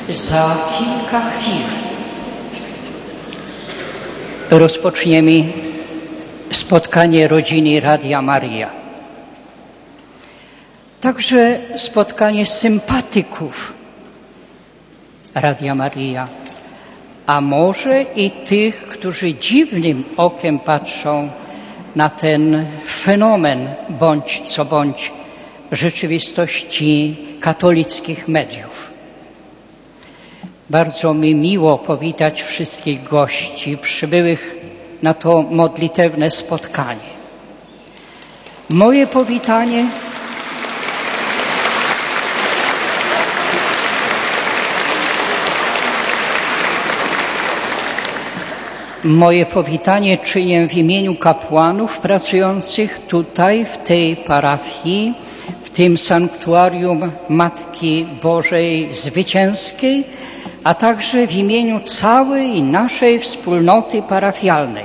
za kilka chwil rozpoczniemy spotkanie rodziny Radia Maria. Także spotkanie sympatyków Radia Maria, a może i tych, którzy dziwnym okiem patrzą na ten fenomen bądź co bądź rzeczywistości katolickich mediów. Bardzo mi miło powitać wszystkich gości przybyłych na to modlitewne spotkanie. Moje powitanie czynię w imieniu kapłanów pracujących tutaj, w tej parafii, w tym sanktuarium Matki Bożej Zwycięskiej, a także w imieniu całej naszej wspólnoty parafialnej.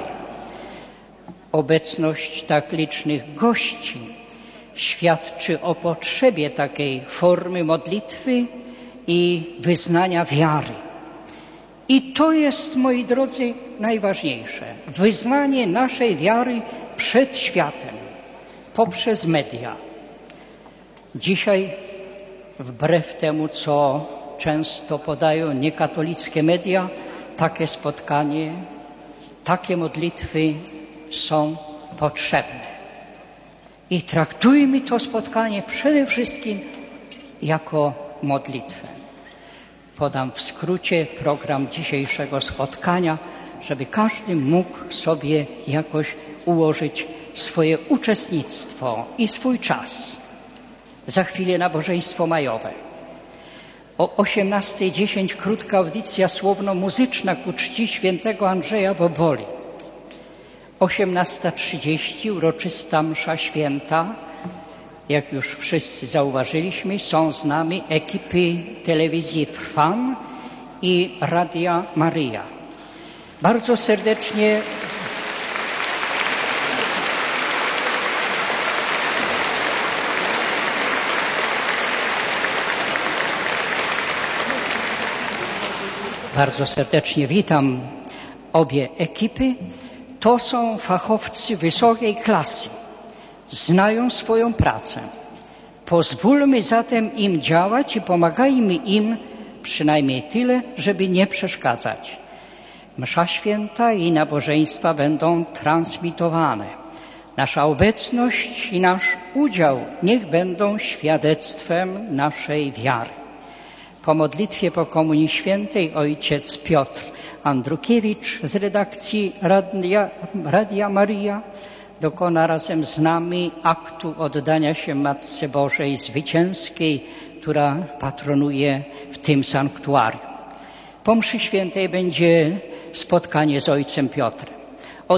Obecność tak licznych gości świadczy o potrzebie takiej formy modlitwy i wyznania wiary. I to jest, moi drodzy, najważniejsze. Wyznanie naszej wiary przed światem, poprzez media. Dzisiaj, wbrew temu, co często podają niekatolickie media, takie spotkanie, takie modlitwy są potrzebne. I traktujmy to spotkanie przede wszystkim jako modlitwę. Podam w skrócie program dzisiejszego spotkania, żeby każdy mógł sobie jakoś ułożyć swoje uczestnictwo i swój czas. Za chwilę nabożeństwo majowe. O 18:10 krótka audycja słowno-muzyczna ku czci świętego Andrzeja Boboli. 18:30 uroczysta msza święta. Jak już wszyscy zauważyliśmy, są z nami ekipy telewizji Trwam i Radia Maria. Bardzo serdecznie witam obie ekipy. To są fachowcy wysokiej klasy. Znają swoją pracę. Pozwólmy zatem im działać i pomagajmy im przynajmniej tyle, żeby nie przeszkadzać. Msza święta i nabożeństwa będą transmitowane. Nasza obecność i nasz udział niech będą świadectwem naszej wiary. Po modlitwie po Komunii Świętej ojciec Piotr Andrukiewicz z redakcji Radia Maria dokona razem z nami aktu oddania się Matce Bożej Zwycięskiej, która patronuje w tym sanktuarium. Po mszy świętej będzie spotkanie z ojcem Piotrem. O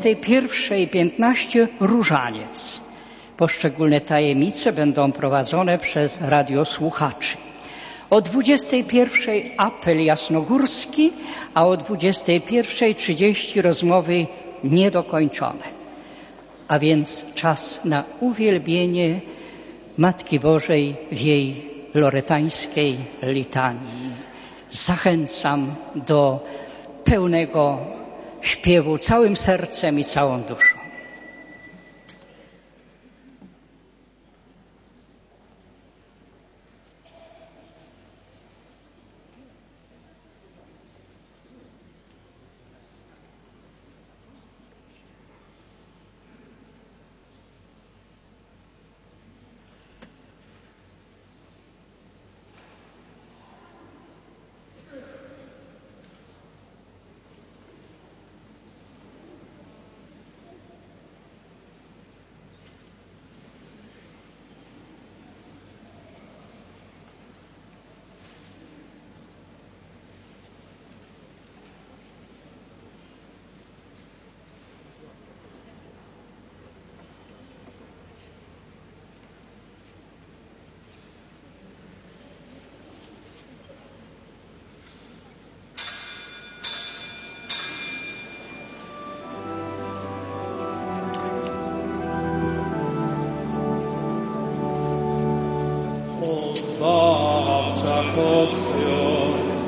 21:15 różaniec. Poszczególne tajemnice będą prowadzone przez radiosłuchaczy. O 21:00 apel jasnogórski, a o 21:30 rozmowy niedokończone. A więc czas na uwielbienie Matki Bożej w jej loretańskiej litanii. Zachęcam do pełnego śpiewu całym sercem i całą duszą. Zawcza Kościół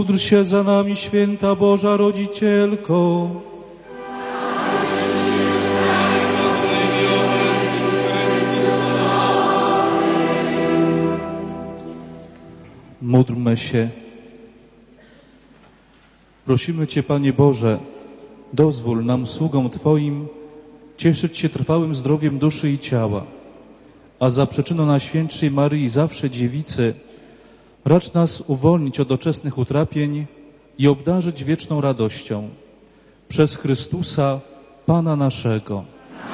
Módl się za nami, święta Boża Rodzicielko. Módlmy się. Prosimy Cię, Panie Boże, dozwól nam, sługom Twoim, cieszyć się trwałym zdrowiem duszy i ciała, a za przyczyną Najświętszej Maryi, zawsze Dziewicy, racz nas uwolnić od doczesnych utrapień i obdarzyć wieczną radością. Przez Chrystusa, Pana naszego.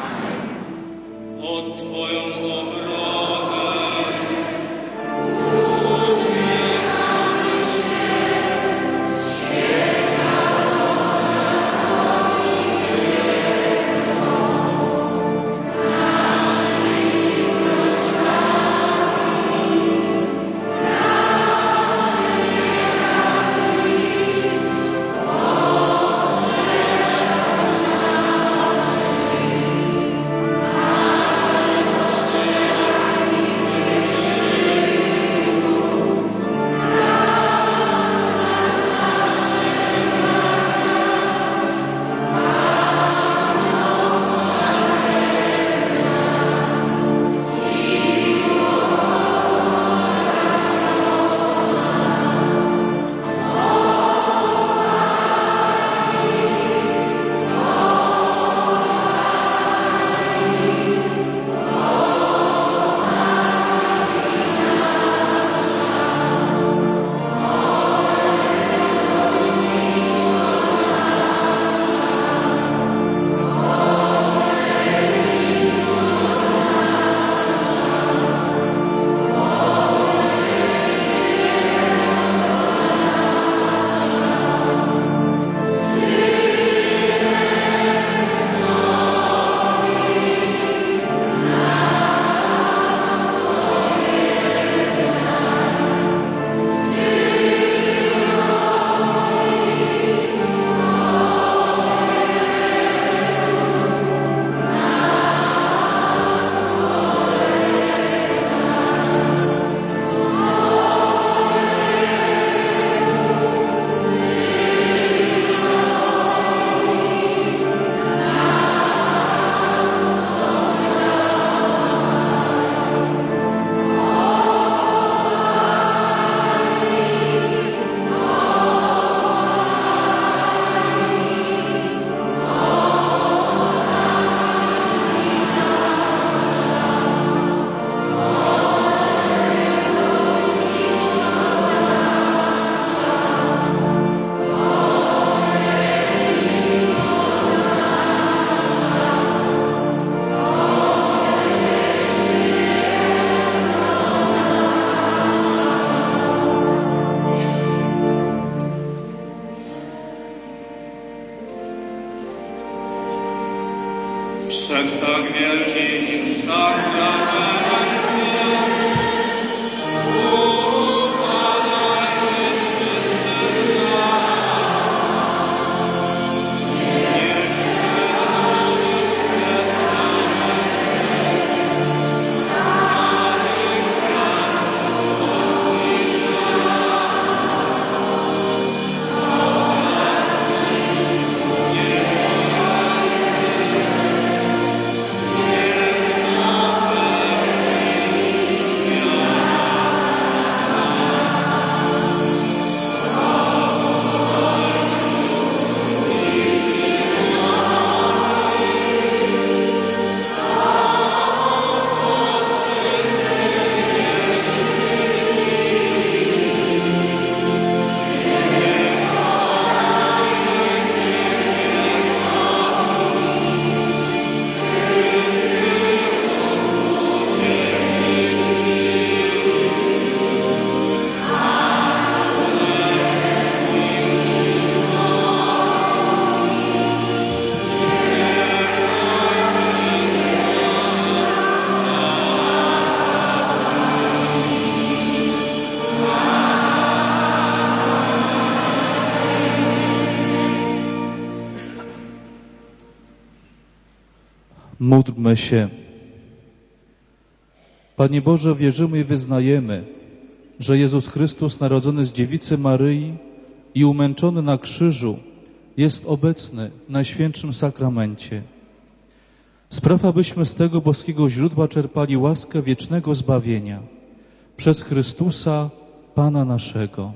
Przed tak wielkim sakramentem upadajmy wszyscy Módlmy się. Panie Boże, wierzymy i wyznajemy, że Jezus Chrystus, narodzony z Dziewicy Maryi, i umęczony na krzyżu, jest obecny w Najświętszym Sakramencie. Spraw, abyśmy z tego boskiego źródła czerpali łaskę wiecznego zbawienia. Przez Chrystusa, Pana naszego.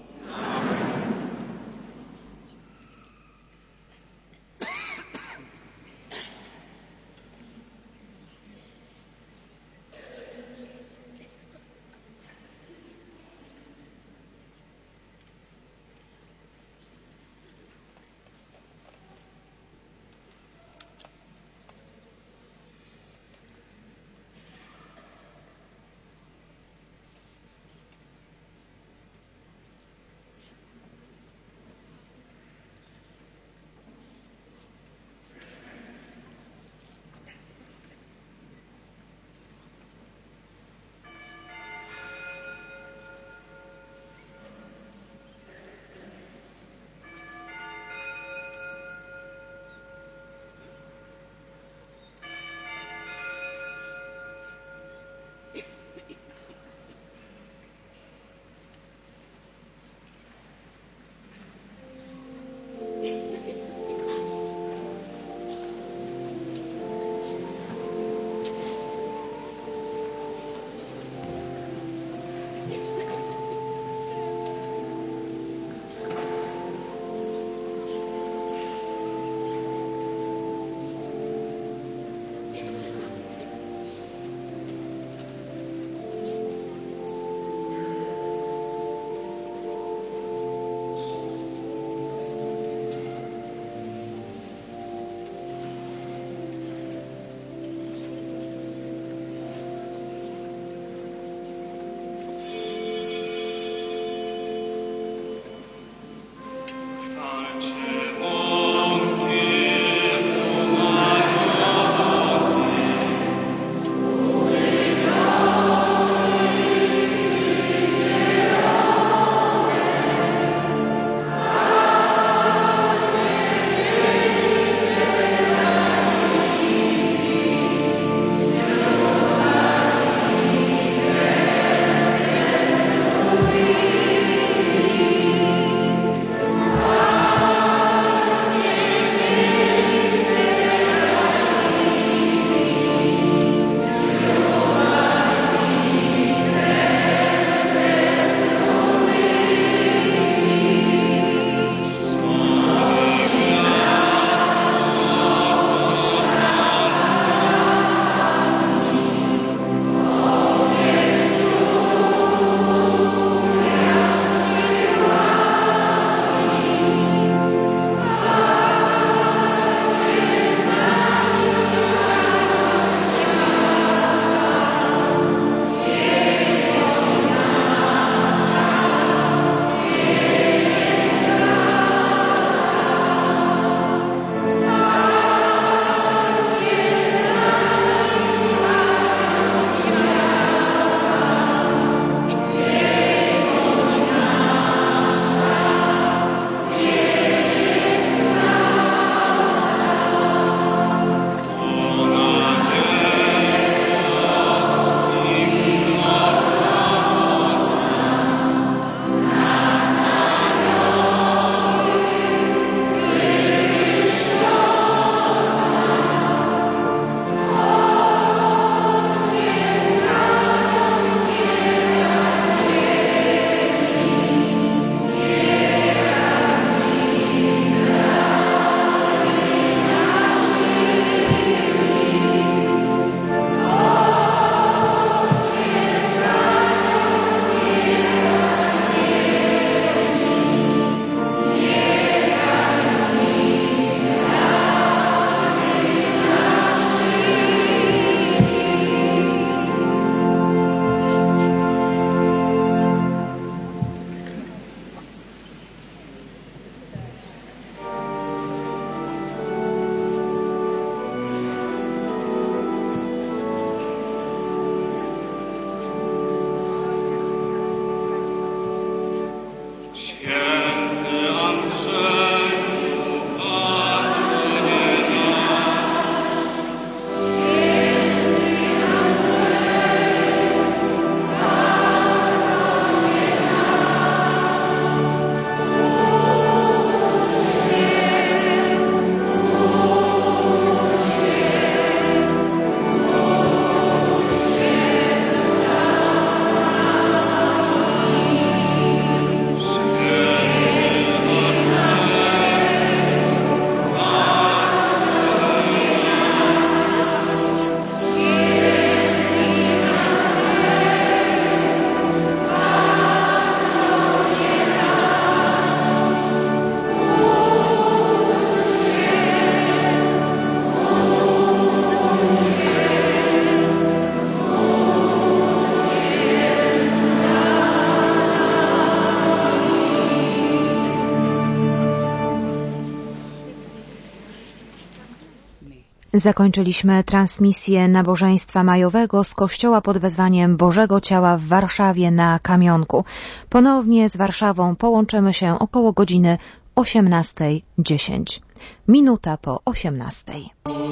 Zakończyliśmy transmisję nabożeństwa majowego z kościoła pod wezwaniem Bożego Ciała w Warszawie na Kamionku. Ponownie z Warszawą połączymy się około godziny 18:10. Minuta po 18:00.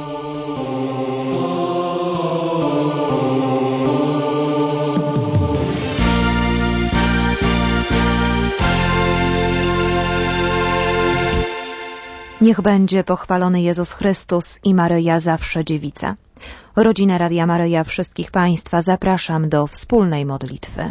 Niech będzie pochwalony Jezus Chrystus i Maryja zawsze dziewica. Rodzinę Radia Maryja wszystkich Państwa zapraszam do wspólnej modlitwy.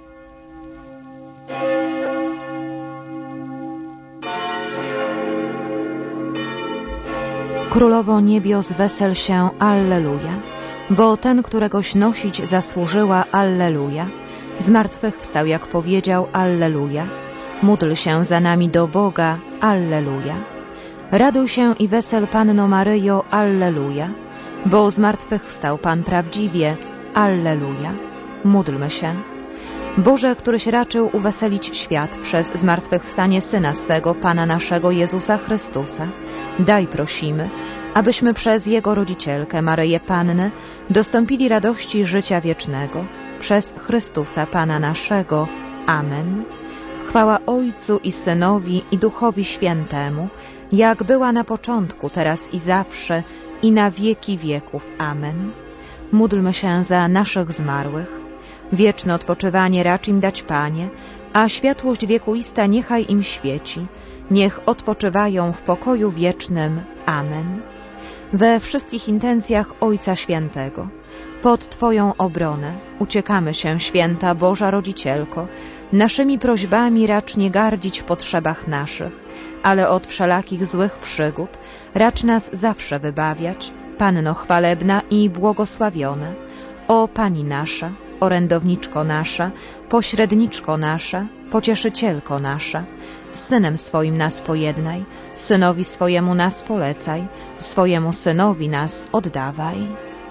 Królowo niebios, wesel się, alleluja, bo ten, któregoś nosić zasłużyła, alleluja, zmartwychwstał, jak powiedział, alleluja, módl się za nami do Boga, alleluja. Raduj się i wesel, Panno Maryjo, alleluja, bo zmartwychwstał Pan prawdziwie, alleluja. Módlmy się. Boże, któryś raczył uweselić świat przez zmartwychwstanie Syna swego, Pana naszego Jezusa Chrystusa, daj, prosimy, abyśmy przez Jego rodzicielkę, Maryję Pannę, dostąpili radości życia wiecznego, przez Chrystusa Pana naszego. Amen. Chwała Ojcu i Synowi i Duchowi Świętemu, jak była na początku, teraz i zawsze, i na wieki wieków. Amen. Módlmy się za naszych zmarłych. Wieczne odpoczywanie racz im dać, Panie, a światłość wiekuista niechaj im świeci. Niech odpoczywają w pokoju wiecznym. Amen. We wszystkich intencjach Ojca Świętego, pod Twoją obronę uciekamy się, Święta Boża Rodzicielko. Naszymi prośbami racz nie gardzić w potrzebach naszych, ale od wszelakich złych przygód racz nas zawsze wybawiać, Panno chwalebna i błogosławiona. O Pani nasza, orędowniczko nasza, pośredniczko nasza, pocieszycielko nasza, z Synem swoim nas pojednaj, Synowi swojemu nas polecaj, swojemu Synowi nas oddawaj.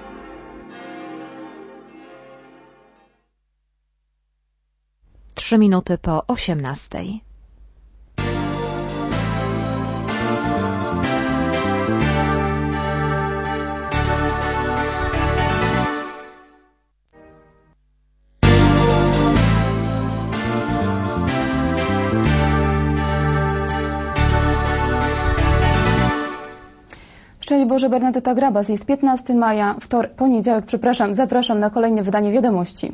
Trzy minuty po 18:00. Szczęść Boże, Bernadetta Grabas. Jest 15 maja, poniedziałek, zapraszam na kolejne wydanie wiadomości.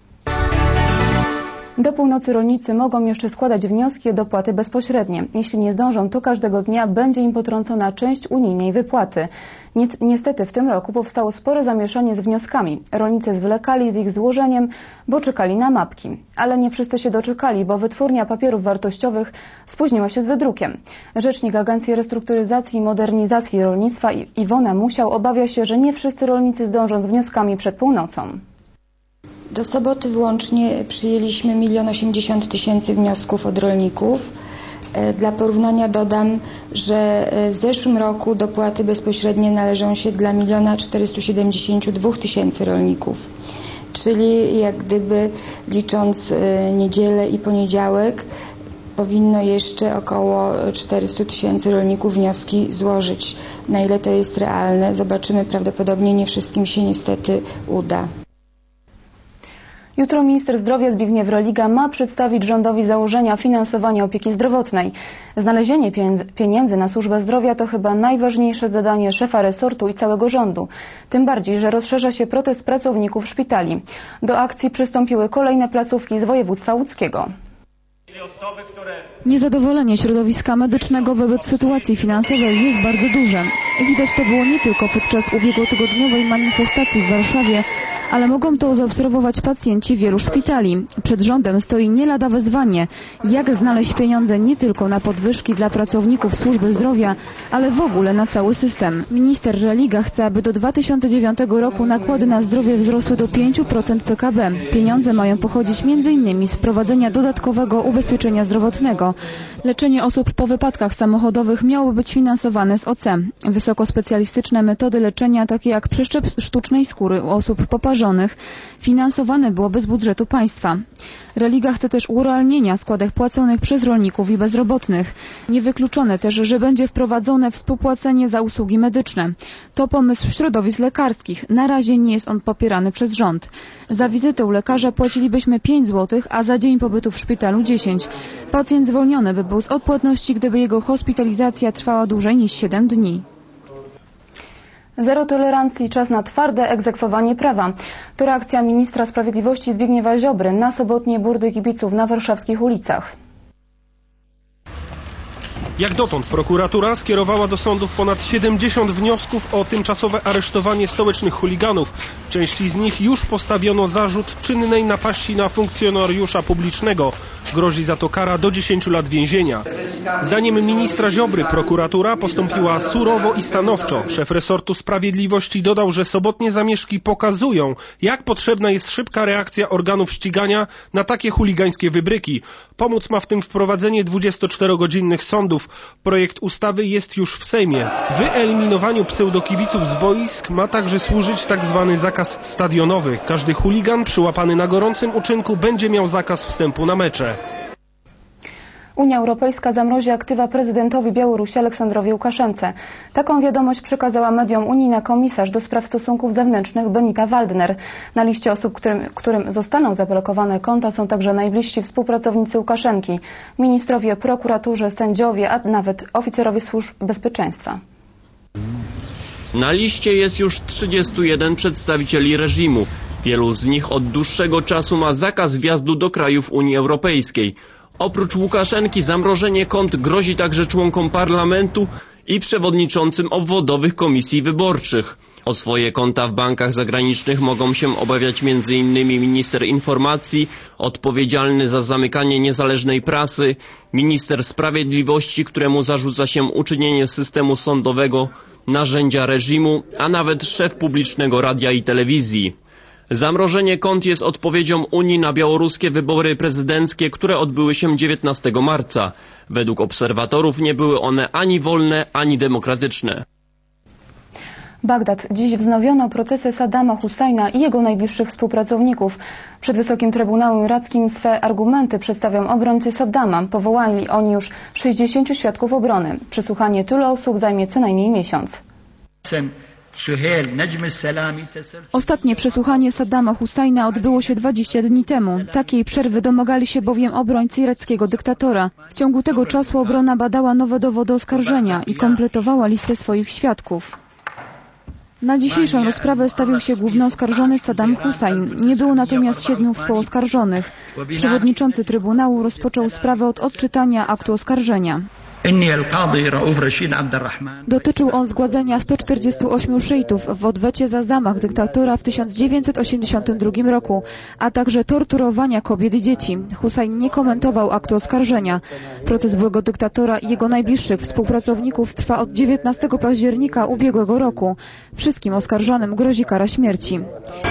Do północy rolnicy mogą jeszcze składać wnioski o dopłaty bezpośrednie. Jeśli nie zdążą, to każdego dnia będzie im potrącona część unijnej wypłaty. Niestety w tym roku powstało spore zamieszanie z wnioskami. Rolnicy zwlekali z ich złożeniem, bo czekali na mapki. Ale nie wszyscy się doczekali, bo Wytwórnia Papierów Wartościowych spóźniła się z wydrukiem. Rzecznik Agencji Restrukturyzacji i Modernizacji Rolnictwa Iwona Musiał obawia się, że nie wszyscy rolnicy zdążą z wnioskami przed północą. Do soboty włącznie przyjęliśmy 1 080 000 wniosków od rolników. Dla porównania dodam, że w zeszłym roku dopłaty bezpośrednie należą się dla 1 472 000 rolników. Czyli jak gdyby licząc niedzielę i poniedziałek powinno jeszcze około 400 000 rolników wnioski złożyć. Na ile to jest realne, zobaczymy, prawdopodobnie nie wszystkim się niestety uda. Jutro minister zdrowia Zbigniew Religa ma przedstawić rządowi założenia finansowania opieki zdrowotnej. Znalezienie pieniędzy na służbę zdrowia to chyba najważniejsze zadanie szefa resortu i całego rządu. Tym bardziej, że rozszerza się protest pracowników szpitali. Do akcji przystąpiły kolejne placówki z województwa łódzkiego. Niezadowolenie środowiska medycznego wobec sytuacji finansowej jest bardzo duże. Widać to było nie tylko podczas ubiegłotygodniowej manifestacji w Warszawie, ale mogą to zaobserwować pacjenci wielu szpitali. Przed rządem stoi nie lada wyzwanie, jak znaleźć pieniądze nie tylko na podwyżki dla pracowników służby zdrowia, ale w ogóle na cały system. Minister Religa chce, aby do 2009 roku nakłady na zdrowie wzrosły do 5% PKB. Pieniądze mają pochodzić m.in. z wprowadzenia dodatkowego ubezpieczenia zdrowotnego. Leczenie osób po wypadkach samochodowych miało być finansowane z OC. Wysokospecjalistyczne metody leczenia, takie jak przeszczep sztucznej skóry u osób po parze skażonych finansowane byłoby z budżetu państwa. Religa chce też urealnienia składek płaconych przez rolników i bezrobotnych. Niewykluczone też, że będzie wprowadzone współpłacenie za usługi medyczne. To pomysł środowisk lekarskich. Na razie nie jest on popierany przez rząd. Za wizytę u lekarza płacilibyśmy 5 zł, a za dzień pobytu w szpitalu 10. Pacjent zwolniony by był z odpłatności, gdyby jego hospitalizacja trwała dłużej niż 7 dni. Zero tolerancji, czas na twarde egzekwowanie prawa. To reakcja ministra sprawiedliwości Zbigniewa Ziobry na sobotnie burdy kibiców na warszawskich ulicach. Jak dotąd prokuratura skierowała do sądów ponad 70 wniosków o tymczasowe aresztowanie stołecznych chuliganów. Części z nich już postawiono zarzut czynnej napaści na funkcjonariusza publicznego. Grozi za to kara do 10 lat więzienia. Zdaniem ministra Ziobry prokuratura postąpiła surowo i stanowczo. Szef resortu sprawiedliwości dodał, że sobotnie zamieszki pokazują, jak potrzebna jest szybka reakcja organów ścigania na takie chuligańskie wybryki. Pomóc ma w tym wprowadzenie 24-godzinnych sądów. Projekt ustawy jest już w Sejmie. Wyeliminowaniu pseudokibiców z boisk ma także służyć tzw. zakaz stadionowy. Każdy chuligan przyłapany na gorącym uczynku będzie miał zakaz wstępu na mecze. Unia Europejska zamrozi aktywa prezydentowi Białorusi Aleksandrowi Łukaszence. Taką wiadomość przekazała mediom unijna komisarz do spraw stosunków zewnętrznych Benita Waldner. Na liście osób, którym zostaną zablokowane konta, są także najbliżsi współpracownicy Łukaszenki, ministrowie, prokuraturze, sędziowie, a nawet oficerowie służb bezpieczeństwa. Na liście jest już 31 przedstawicieli reżimu. Wielu z nich od dłuższego czasu ma zakaz wjazdu do krajów Unii Europejskiej. Oprócz Łukaszenki zamrożenie kont grozi także członkom parlamentu i przewodniczącym obwodowych komisji wyborczych. O swoje konta w bankach zagranicznych mogą się obawiać m.in. minister informacji, odpowiedzialny za zamykanie niezależnej prasy, minister sprawiedliwości, któremu zarzuca się uczynienie systemu sądowego narzędzia reżimu, a nawet szef publicznego radia i telewizji. Zamrożenie kont jest odpowiedzią Unii na białoruskie wybory prezydenckie, które odbyły się 19 marca. Według obserwatorów nie były one ani wolne, ani demokratyczne. Bagdad. Dziś wznowiono procesy Saddama Husajna i jego najbliższych współpracowników. Przed Wysokim Trybunałem Irackim swe argumenty przedstawią obrońcy Saddama. Powołali oni już 60 świadków obrony. Przesłuchanie tylu osób zajmie co najmniej miesiąc. Ostatnie przesłuchanie Saddama Husajna odbyło się 20 dni temu. Takiej przerwy domagali się bowiem obrońcy irackiego dyktatora. W ciągu tego czasu obrona badała nowe dowody oskarżenia i kompletowała listę swoich świadków. Na dzisiejszą rozprawę stawił się główny oskarżony Saddam Husajn. Nie było natomiast 7 współoskarżonych. Przewodniczący Trybunału rozpoczął sprawę od odczytania aktu oskarżenia. Dotyczył on zgładzenia 148 szyitów w odwecie za zamach dyktatora w 1982 roku, a także torturowania kobiet i dzieci. Husajn nie komentował aktu oskarżenia. Proces byłego dyktatora i jego najbliższych współpracowników trwa od 19 października ubiegłego roku. Wszystkim oskarżonym grozi kara śmierci.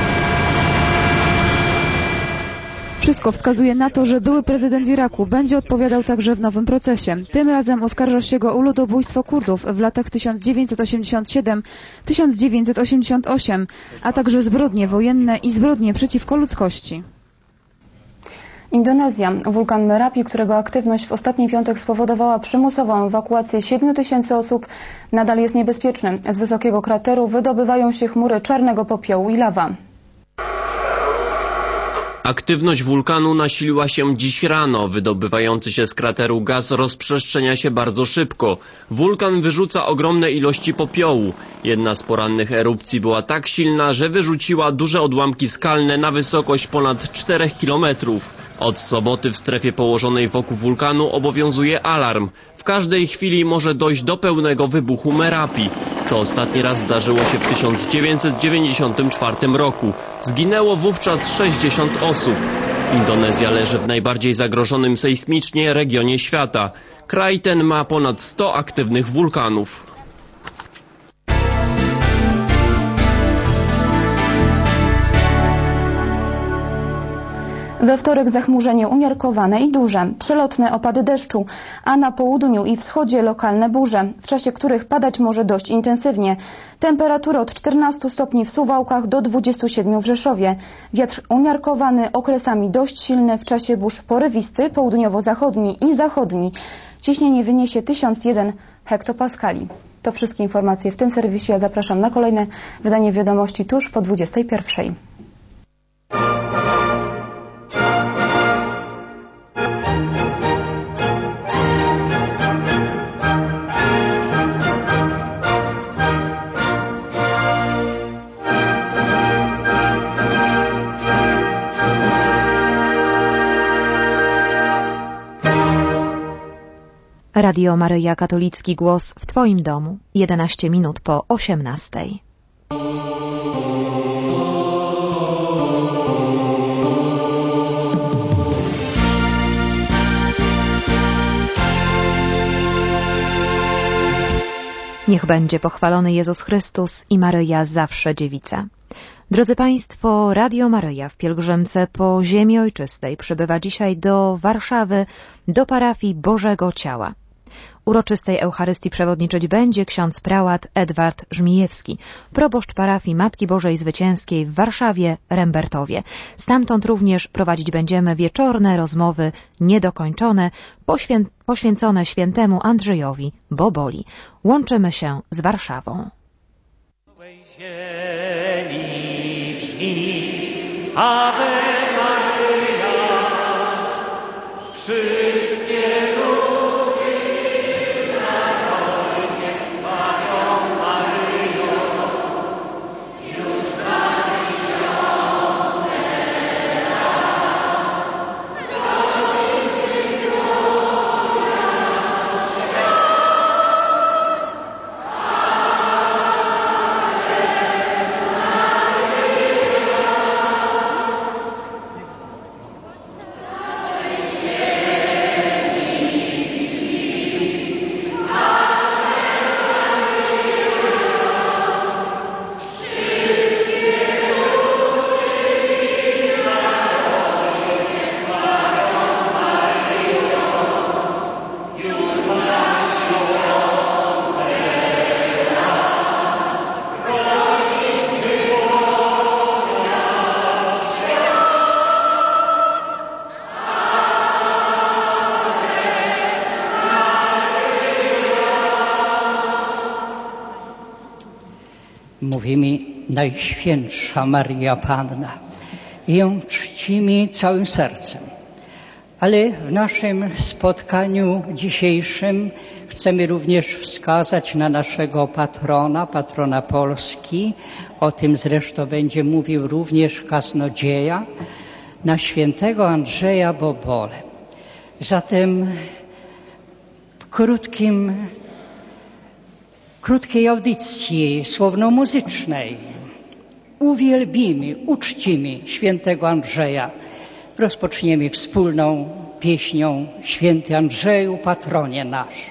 Wszystko wskazuje na to, że były prezydent Iraku będzie odpowiadał także w nowym procesie. Tym razem oskarża się go o ludobójstwo Kurdów w latach 1987-1988, a także zbrodnie wojenne i zbrodnie przeciwko ludzkości. Indonezja. Wulkan Merapi, którego aktywność w ostatni piątek spowodowała przymusową ewakuację 7 000 osób, nadal jest niebezpieczny. Z wysokiego krateru wydobywają się chmury czarnego popiołu i lawa. Aktywność wulkanu nasiliła się dziś rano. Wydobywający się z krateru gaz rozprzestrzenia się bardzo szybko. Wulkan wyrzuca ogromne ilości popiołu. Jedna z porannych erupcji była tak silna, że wyrzuciła duże odłamki skalne na wysokość ponad 4 kilometrów. Od soboty w strefie położonej wokół wulkanu obowiązuje alarm. W każdej chwili może dojść do pełnego wybuchu Merapi, co ostatni raz zdarzyło się w 1994 roku. Zginęło wówczas 60 osób. Indonezja leży w najbardziej zagrożonym sejsmicznie regionie świata. Kraj ten ma ponad 100 aktywnych wulkanów. We wtorek zachmurzenie umiarkowane i duże, przelotne opady deszczu, a na południu i wschodzie lokalne burze, w czasie których padać może dość intensywnie. Temperatury od 14 stopni w Suwałkach do 27 w Rzeszowie. Wiatr umiarkowany, okresami dość silny, w czasie burz porywisty, południowo-zachodni i zachodni. Ciśnienie wyniesie 1001 hektopaskali. To wszystkie informacje w tym serwisie. Ja zapraszam na kolejne wydanie wiadomości tuż po 21. Radio Maryja Katolicki Głos w Twoim domu. 11 minut po 18. Niech będzie pochwalony Jezus Chrystus i Maryja zawsze dziewica. Drodzy Państwo, Radio Maryja w pielgrzymce po ziemi ojczystej przybywa dzisiaj do Warszawy, do parafii Bożego Ciała. Uroczystej Eucharystii przewodniczyć będzie ksiądz prałat Edward Żmijewski, proboszcz parafii Matki Bożej Zwycięskiej w Warszawie, Rembertowie. Stamtąd również prowadzić będziemy wieczorne rozmowy niedokończone, poświęcone świętemu Andrzejowi Boboli. Łączymy się z Warszawą. Ave Maria, wszystkie ludy narodzie sławią Maryjo, już 2000 lat. Mówimy Najświętsza Maryja Panna i ją czcimy całym sercem. Ale w naszym spotkaniu dzisiejszym chcemy również wskazać na naszego patrona Polski. O tym zresztą będzie mówił również kaznodzieja, na świętego Andrzeja Bobole. Zatem w krótkiej audycji słowno-muzycznej uwielbimy, uczcimy świętego Andrzeja. Rozpoczniemy wspólną pieśnią Święty Andrzeju, patronie nasz.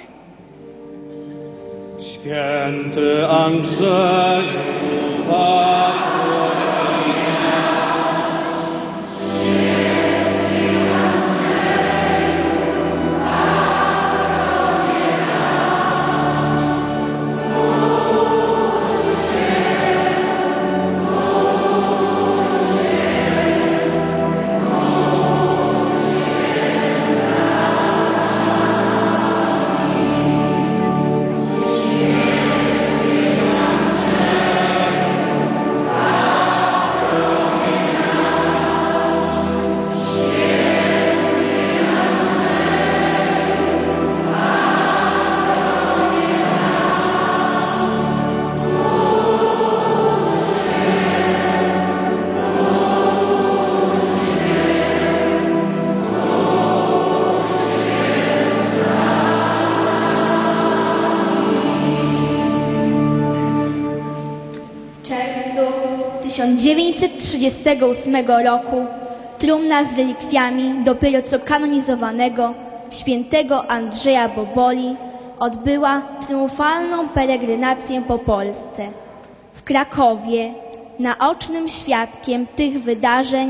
Święty Andrzeju, patronie W 1938 roku trumna z relikwiami dopiero co kanonizowanego świętego Andrzeja Boboli odbyła triumfalną peregrinację po Polsce. W Krakowie naocznym świadkiem tych wydarzeń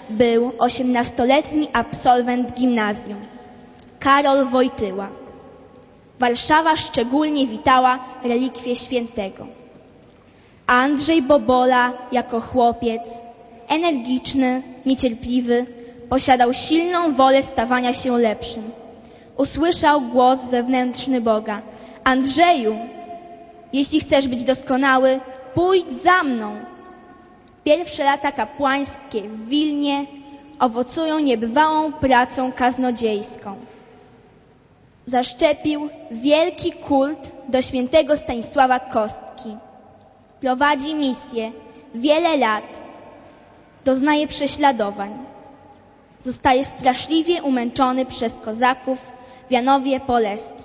był 18-letni absolwent gimnazjum Karol Wojtyła. Warszawa szczególnie witała relikwię świętego. Andrzej Bobola jako chłopiec, energiczny, niecierpliwy, posiadał silną wolę stawania się lepszym. Usłyszał głos wewnętrzny Boga: Andrzeju, jeśli chcesz być doskonały, pójdź za mną. Pierwsze lata kapłańskie w Wilnie owocują niebywałą pracą kaznodziejską. Zaszczepił wielki kult do świętego Stanisława Kostki. Prowadzi misję wiele lat. Doznaje prześladowań. Zostaje straszliwie umęczony przez kozaków w Janowie Poleskim.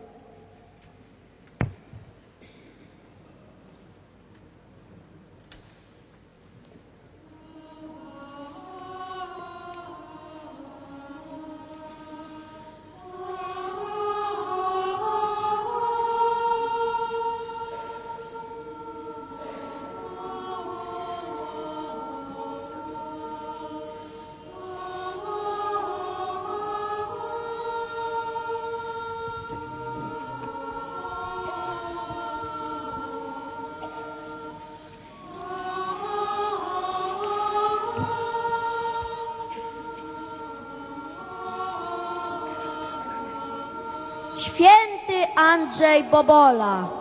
Święty Andrzej Bobola,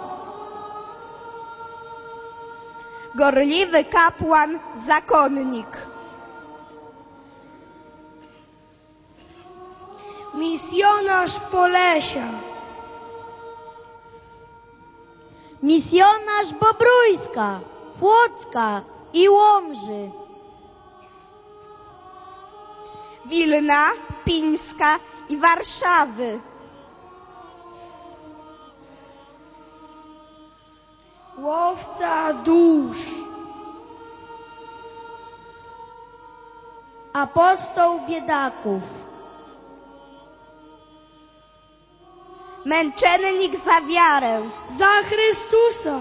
gorliwy kapłan, zakonnik, misjonarz Polesia, misjonarz Bobrójska, Płocka i Łomży, Wilna, Pińska i Warszawy, łowca dusz, apostoł biedaków, męczennik za wiarę, za Chrystusa,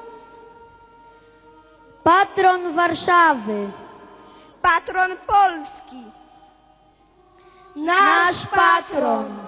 patron Warszawy, patron Polski, nasz patron.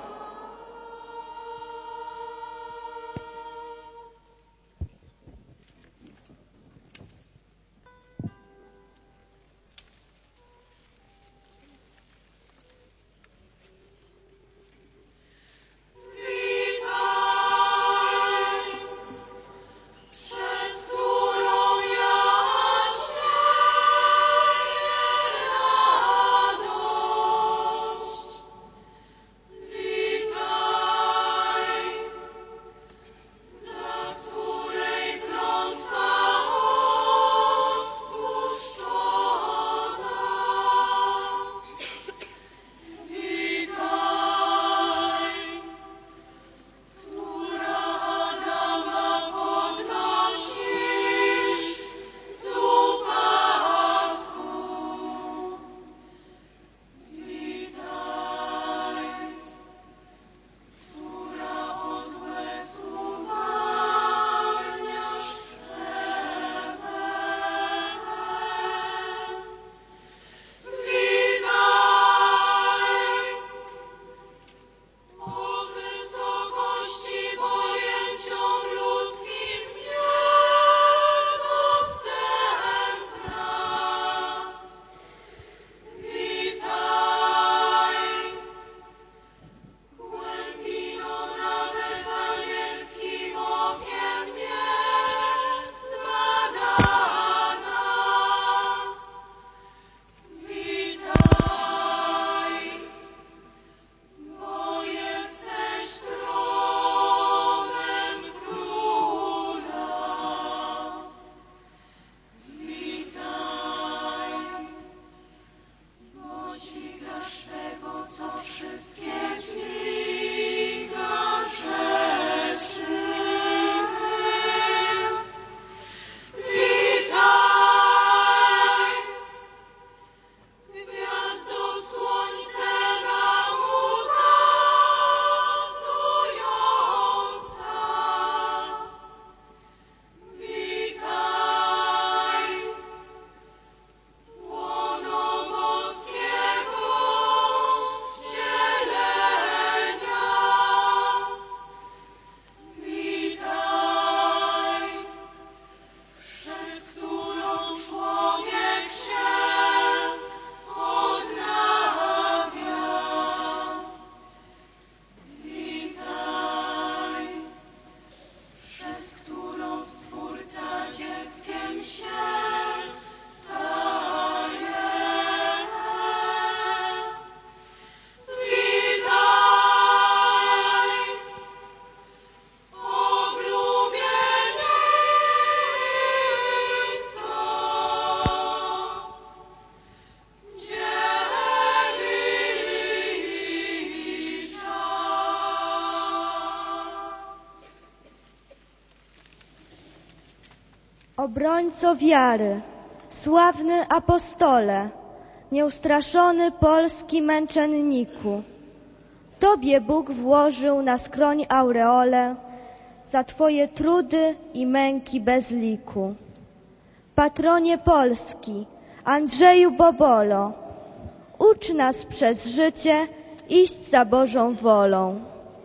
Obrońco wiary, sławny apostole, nieustraszony polski męczenniku. Tobie Bóg włożył na skroń aureolę za Twoje trudy i męki bez liku. Patronie Polski, Andrzeju Bobolo, ucz nas przez życie iść za Bożą wolą.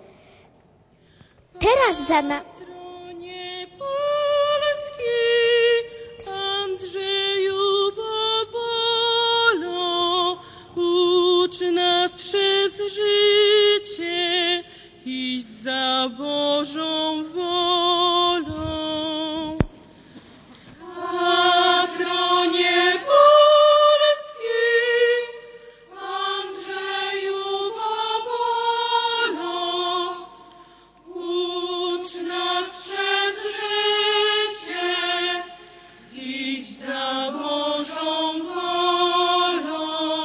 Teraz za nami. Patronie Polski, Andrzeju Bobolo, ucz nas przez życie iść za Bożą wolą. Patronie Polski, Andrzeju Bobolo, ucz nas przez życie iść za Bożą wolą.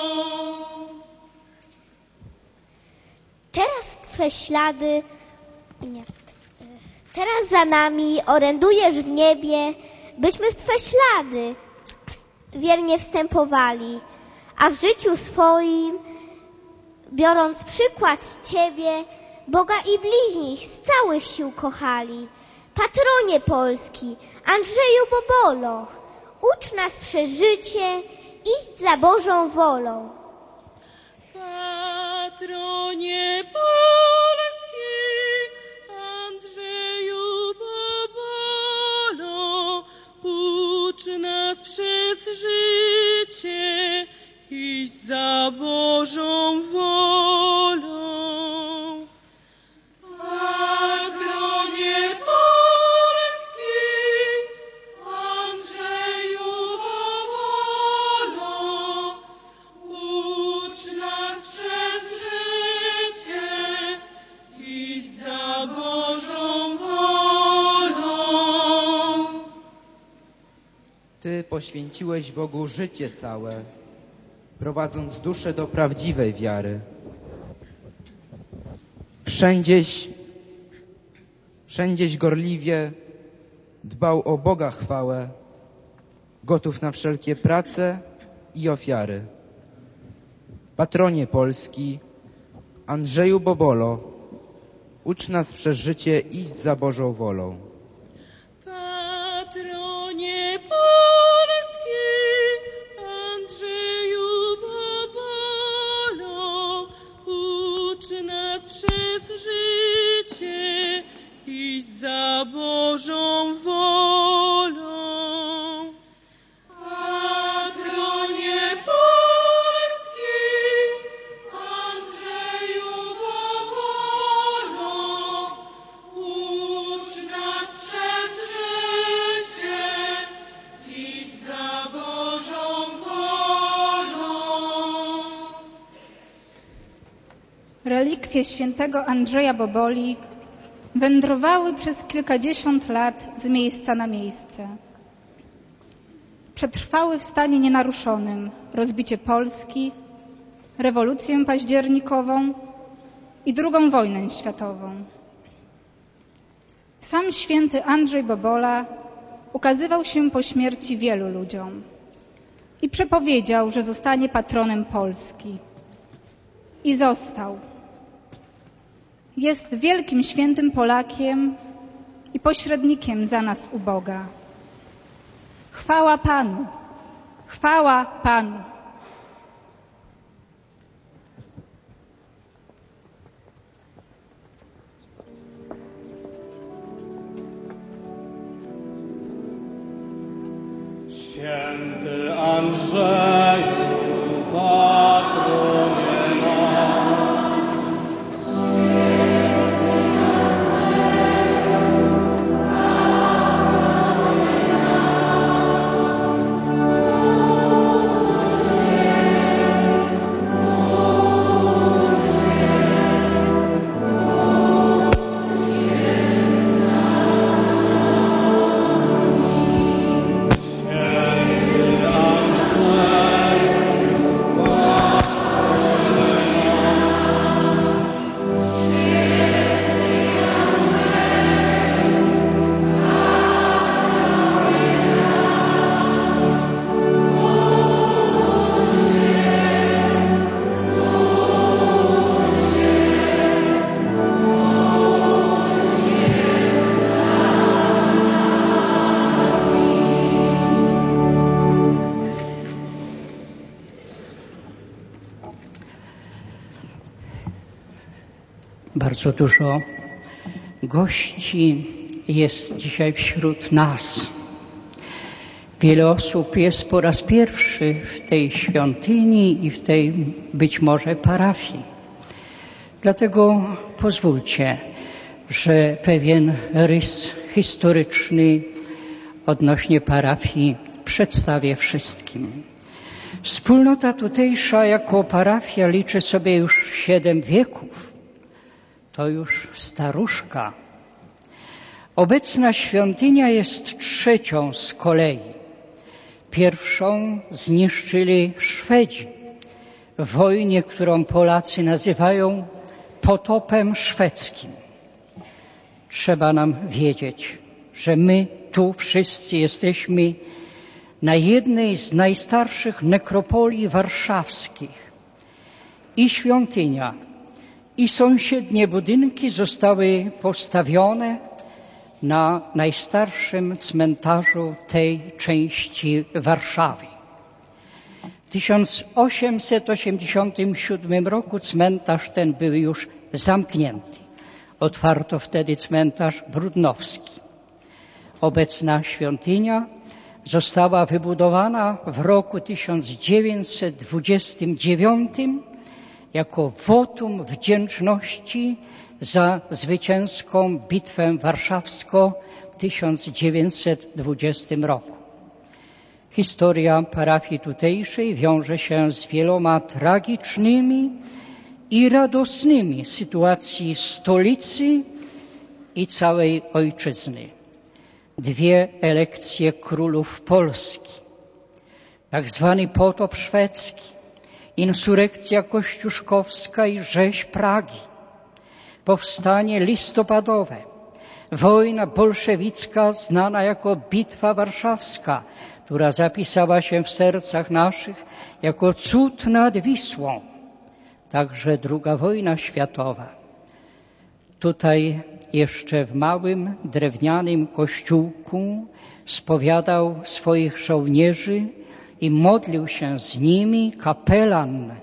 Teraz Twe ślady, teraz za nami orędujesz w niebie, byśmy w Twe ślady wiernie wstępowali, a w życiu swoim, biorąc przykład z Ciebie, Boga i bliźnich z całych sił kochali. Patronie Polski, Andrzeju Bobolo, ucz nas przez życie iść za Bożą wolą. Patronie Polski, Andrzeju Bobolo, ucz nas przez życie iść za Bożą wolą. Patronie Polski, Andrzeju Bobolo, ucz nas przez życie iść za Bożą wolą. Ty poświęciłeś Bogu życie całe, prowadząc duszę do prawdziwej wiary. Wszędzieś gorliwie dbał o Boga chwałę, gotów na wszelkie prace i ofiary. Patronie Polski, Andrzeju Bobolo, ucz nas przez życie iść za Bożą wolą. Patronie Polski, Andrzeju Bobolo, ucz nas przez życie iść za Bożą wolą. Patronie Polski, Andrzeju Bobolo, ucz nas przez życie iść za Bożą wolą. Relikwie świętego Andrzeja Boboli wędrowały przez kilkadziesiąt lat z miejsca na miejsce. Przetrwały w stanie nienaruszonym rozbicie Polski, rewolucję październikową i II wojnę światową. Sam święty Andrzej Bobola ukazywał się po śmierci wielu ludziom i przepowiedział, że zostanie patronem Polski. I został. Jest wielkim świętym Polakiem i pośrednikiem za nas u Boga. Chwała Panu! Chwała Panu! Święty Andrzeju, patronie nas. Święty Andrzeju, Bardzo dużo gości jest dzisiaj wśród nas. Wiele osób jest po raz pierwszy w tej świątyni i w tej być może parafii. Dlatego pozwólcie, że pewien rys historyczny odnośnie parafii przedstawię wszystkim. Wspólnota tutejsza jako parafia liczy sobie już 7 wieków. To już staruszka. Obecna świątynia jest 3. z kolei. Pierwszą zniszczyli Szwedzi w wojnie, którą Polacy nazywają potopem szwedzkim. Trzeba nam wiedzieć, że my tu wszyscy jesteśmy na jednej z najstarszych nekropolii warszawskich. I świątynia, i sąsiednie budynki zostały postawione na najstarszym cmentarzu tej części Warszawy. W 1887 roku cmentarz ten był już zamknięty. Otwarto wtedy cmentarz Brudnowski. Obecna świątynia została wybudowana w roku 1929 jako wotum wdzięczności za zwycięską bitwę warszawską w 1920 roku. Historia parafii tutejszej wiąże się z wieloma tragicznymi i radosnymi sytuacji stolicy i całej ojczyzny. 2 elekcje królów Polski, tak zwany potop szwedzki, insurekcja kościuszkowska i rzeź Pragi, powstanie listopadowe, wojna bolszewicka znana jako Bitwa Warszawska, która zapisała się w sercach naszych jako cud nad Wisłą, także II wojna światowa. Tutaj jeszcze w małym drewnianym kościółku spowiadał swoich żołnierzy i modlił się z nimi kapelan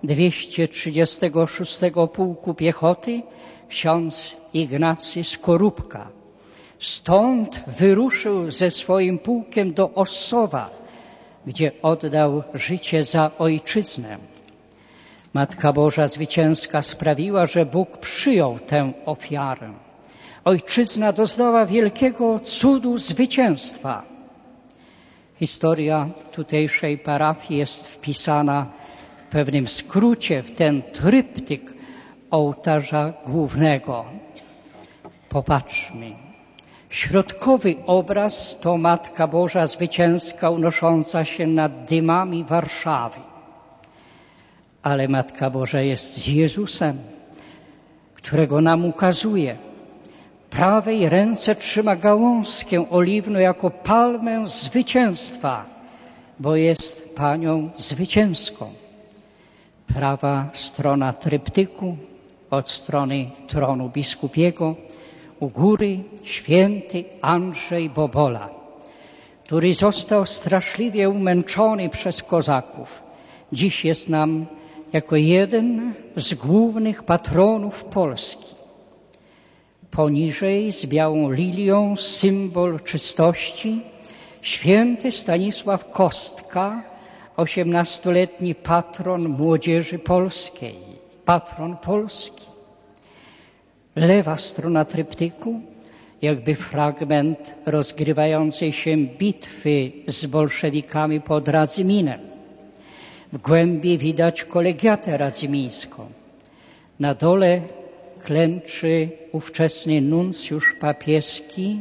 236 Pułku Piechoty, ksiądz Ignacy Skorupka. Stąd wyruszył ze swoim pułkiem do Ossowa, gdzie oddał życie za ojczyznę. Matka Boża Zwycięska sprawiła, że Bóg przyjął tę ofiarę. Ojczyzna doznała wielkiego cudu zwycięstwa. Historia tutejszej parafii jest wpisana w pewnym skrócie w ten tryptyk ołtarza głównego. Popatrzmy. Środkowy obraz to Matka Boża Zwycięska unosząca się nad dymami Warszawy. Ale Matka Boża jest z Jezusem, którego nam ukazuje. W prawej ręce trzyma gałązkę oliwną jako palmę zwycięstwa, bo jest Panią zwycięską. Prawa strona tryptyku od strony tronu biskupiego, u góry święty Andrzej Bobola, który został straszliwie umęczony przez kozaków. Dziś jest nam jako jeden z głównych patronów Polski. Poniżej z białą lilią symbol czystości święty Stanisław Kostka, 18-letni patron młodzieży polskiej, patron Polski. Lewa strona tryptyku, jakby fragment rozgrywającej się bitwy z bolszewikami pod Radzyminem. W głębi widać kolegiatę radzymińską. Na dole klęczy ówczesny nuncjusz papieski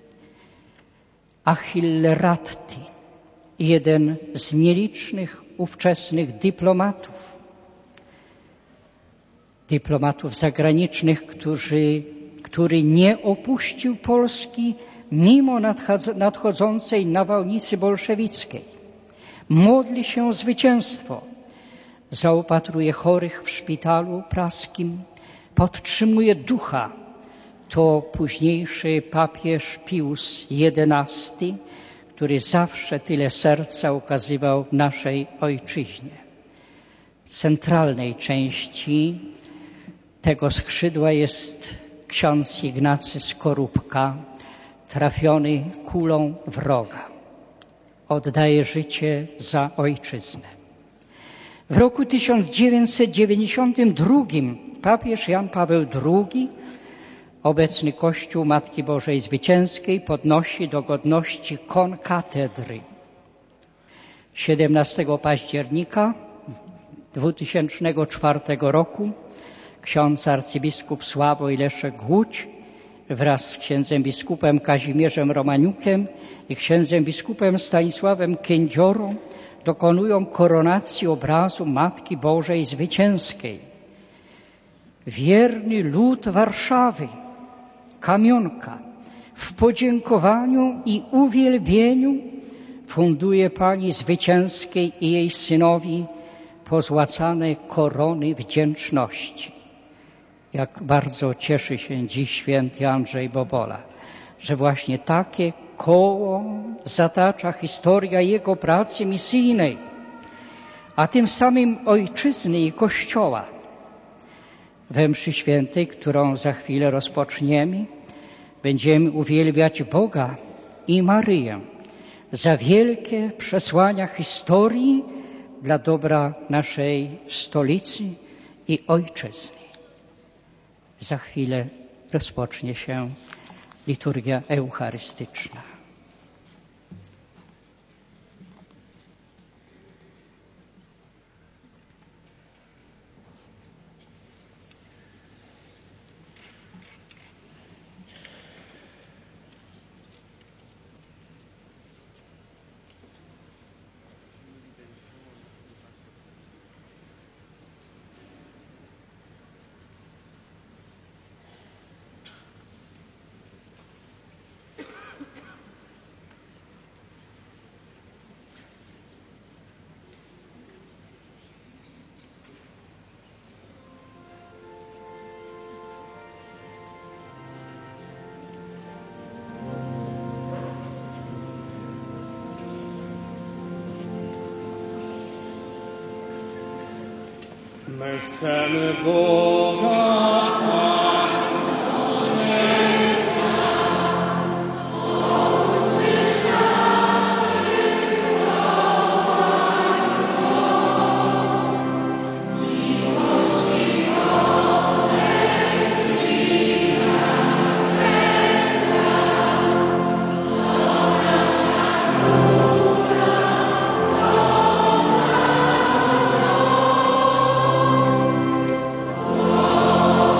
Achille Ratti, jeden z nielicznych ówczesnych dyplomatów zagranicznych, który nie opuścił Polski mimo nadchodzącej nawałnicy bolszewickiej. Modli się o zwycięstwo, zaopatruje chorych w szpitalu praskim, podtrzymuje ducha. To późniejszy papież Pius XI, który zawsze tyle serca okazywał naszej ojczyźnie. W centralnej części tego skrzydła jest ksiądz Ignacy Skorupka, trafiony kulą wroga. Oddaje życie za ojczyznę. W roku 1992 papież Jan Paweł II, obecny Kościół Matki Bożej Zwycięskiej, podnosi do godności konkatedry. 17 października 2004 roku ksiądz arcybiskup Sławoj Leszek Głódź wraz z księdzem biskupem Kazimierzem Romaniukiem i księdzem biskupem Stanisławem Kędziorą dokonują koronacji obrazu Matki Bożej Zwycięskiej. Wierny lud Warszawy, Kamionka, w podziękowaniu i uwielbieniu funduje Pani Zwycięskiej i jej synowi pozłacane korony wdzięczności. Jak bardzo cieszy się dziś święty Andrzej Bobola, że właśnie takie koło zatacza historia jego pracy misyjnej, a tym samym ojczyzny i Kościoła. We mszy świętej, którą za chwilę rozpoczniemy, będziemy uwielbiać Boga i Maryję za wielkie przesłania historii dla dobra naszej stolicy i ojczyzny. Za chwilę rozpocznie się liturgia eucharystyczna. My chcemy Boga. Oh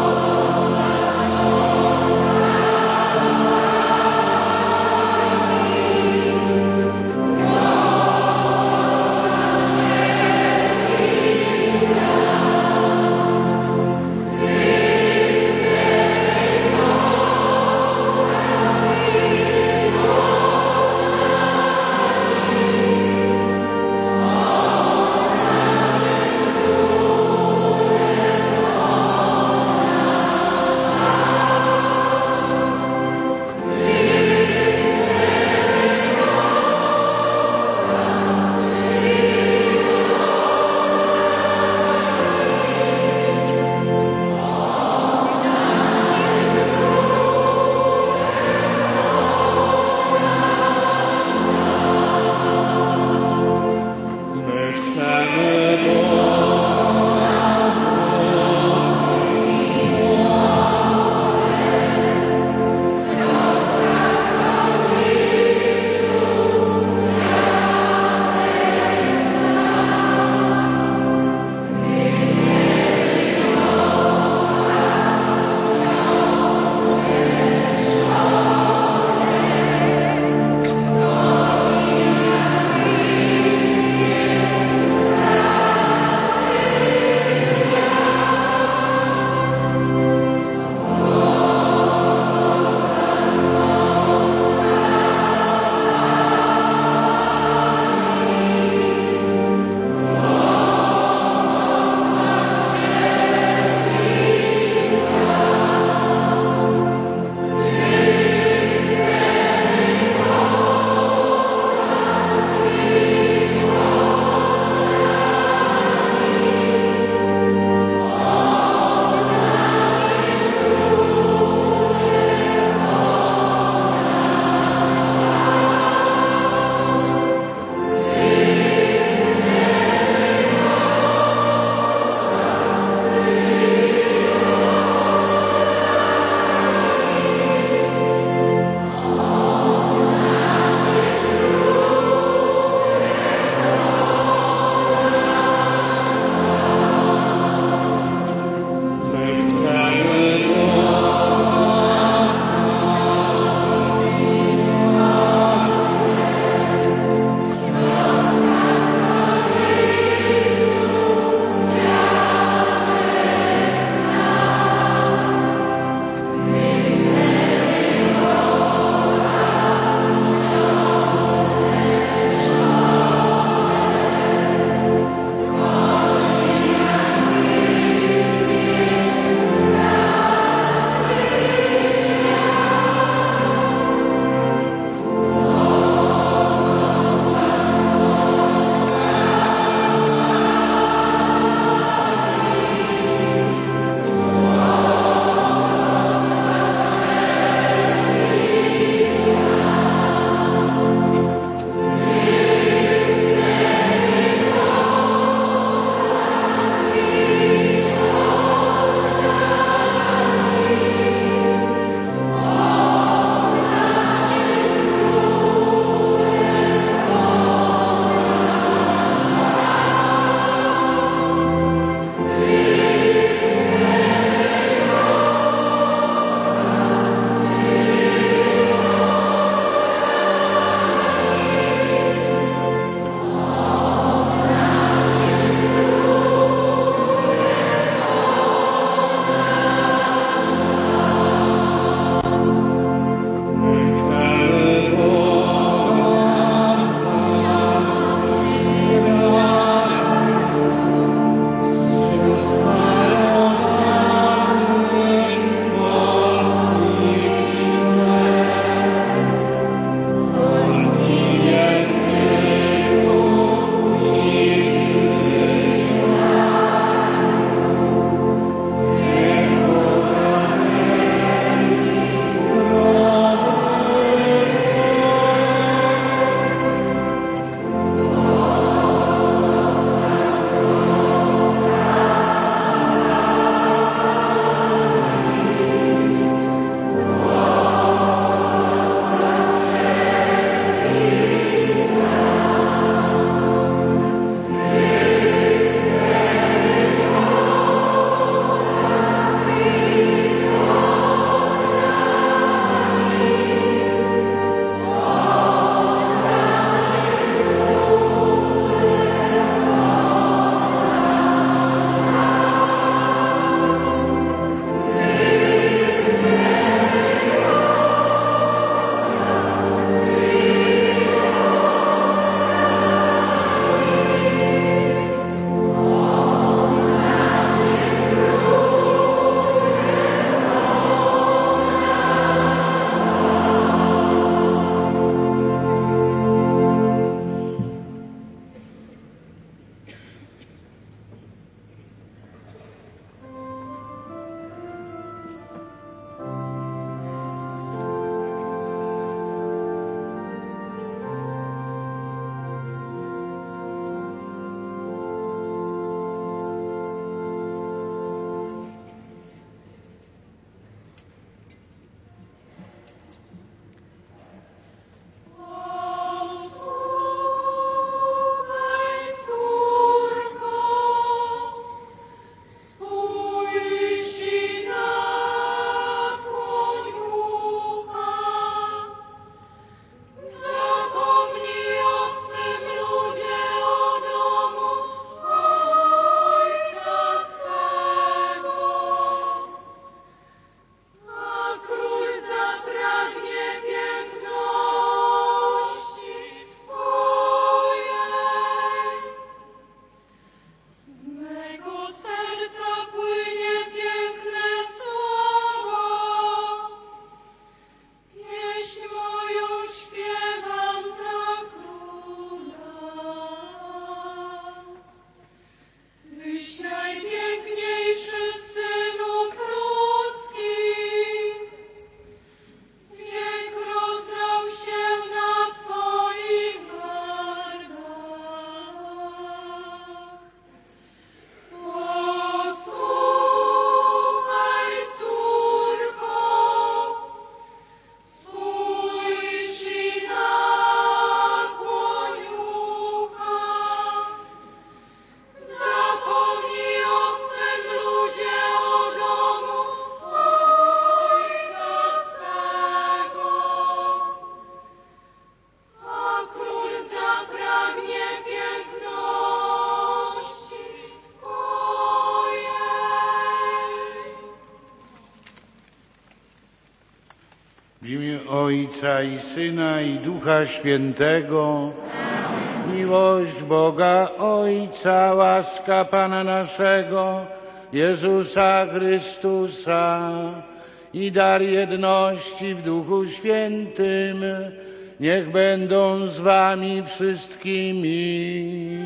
Ojca i Syna i Ducha Świętego. Miłość Boga Ojca, łaska Pana naszego, Jezusa Chrystusa i dar jedności w Duchu Świętym niech będą z wami wszystkimi.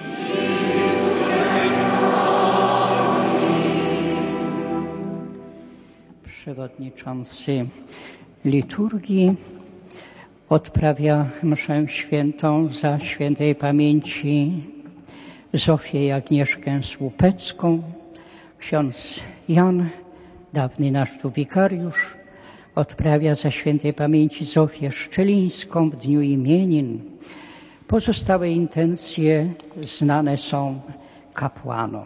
Przewodniczący liturgii odprawia mszę świętą za świętej pamięci Zofię i Agnieszkę Słupecką. Ksiądz Jan, dawny nasz tu wikariusz, odprawia za świętej pamięci Zofię Szczelińską w dniu imienin. Pozostałe intencje znane są kapłanom.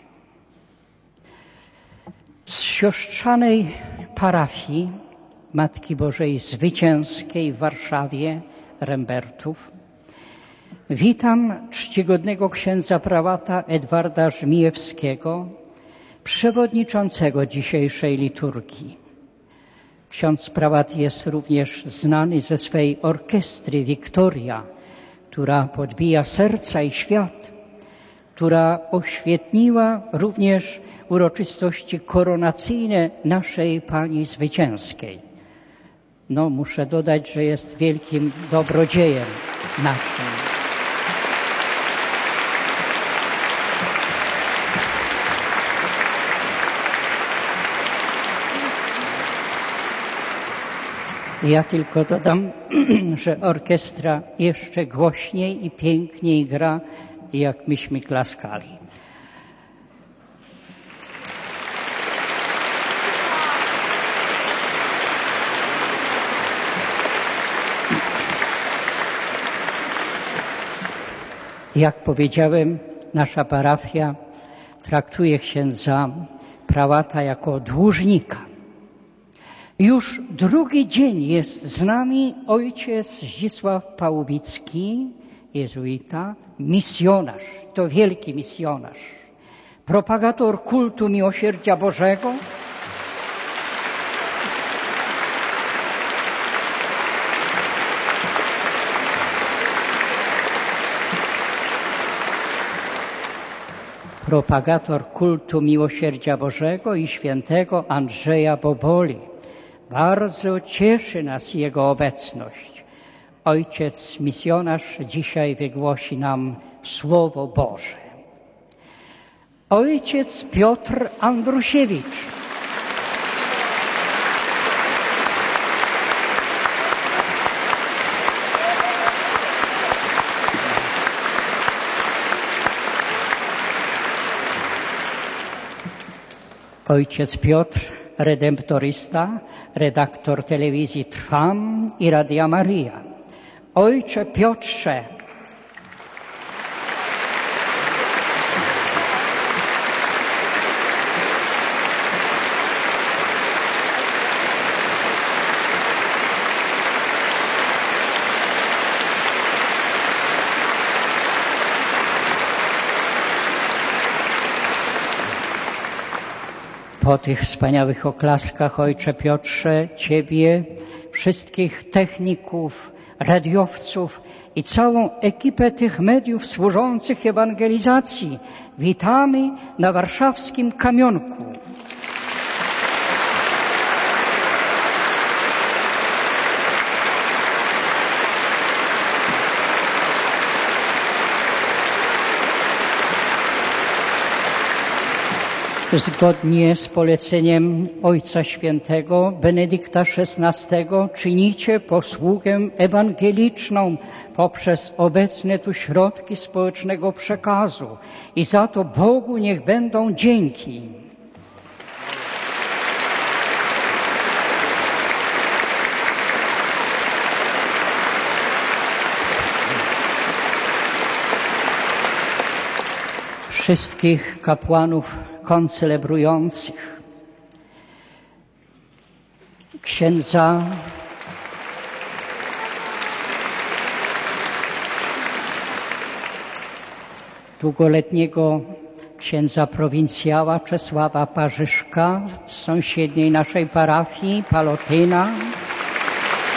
Z siostrzanej parafii Matki Bożej Zwycięskiej w Warszawie, Rembertów, witam czcigodnego księdza prałata Edwarda Żmijewskiego, przewodniczącego dzisiejszej liturgii. Ksiądz prałat jest również znany ze swej orkiestry Wiktoria, która podbija serca i świat, która oświetniła również uroczystości koronacyjne naszej Pani Zwycięskiej. No, muszę dodać, że jest wielkim dobrodziejem naszym. Ja tylko dodam, że orkiestra jeszcze głośniej i piękniej gra, jak myśmy klaskali. Jak powiedziałem, nasza parafia traktuje księdza prałata jako dłużnika. Już drugi dzień jest z nami ojciec Zdzisław Pałubicki, jezuita, misjonarz, to wielki misjonarz, propagator kultu miłosierdzia Bożego, propagator kultu miłosierdzia Bożego i świętego Andrzeja Boboli. Bardzo cieszy nas jego obecność. Ojciec misjonarz dzisiaj wygłosi nam Słowo Boże. Ojciec Piotr Andrusiewicz. Ojciec Piotr, redemptorysta, redaktor telewizji Trwam i Radia Maryja. Ojcze Piotrze, po tych wspaniałych oklaskach, Ojcze Piotrze, Ciebie, wszystkich techników, radiowców i całą ekipę tych mediów służących ewangelizacji witamy na warszawskim Kamionku. Zgodnie z poleceniem Ojca Świętego Benedykta XVI czynicie posługę ewangeliczną poprzez obecne tu środki społecznego przekazu i za to Bogu niech będą dzięki. Wszystkich kapłanów koncelebrujących, księdza długoletniego księdza prowincjała Czesława Parzyszka z sąsiedniej naszej parafii, Palotyna,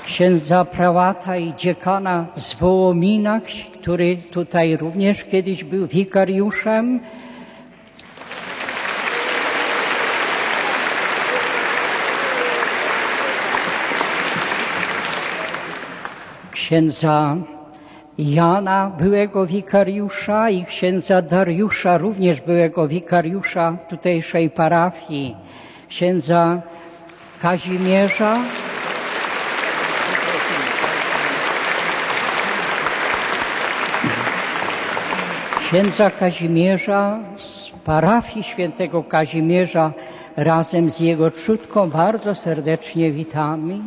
księdza prałata i dziekana z Wołomina, który tutaj również kiedyś był wikariuszem, księdza Jana, byłego wikariusza, i księdza Dariusza, również byłego wikariusza tutejszej parafii, księdza Kazimierza, z parafii świętego Kazimierza razem z jego trzutką bardzo serdecznie witamy.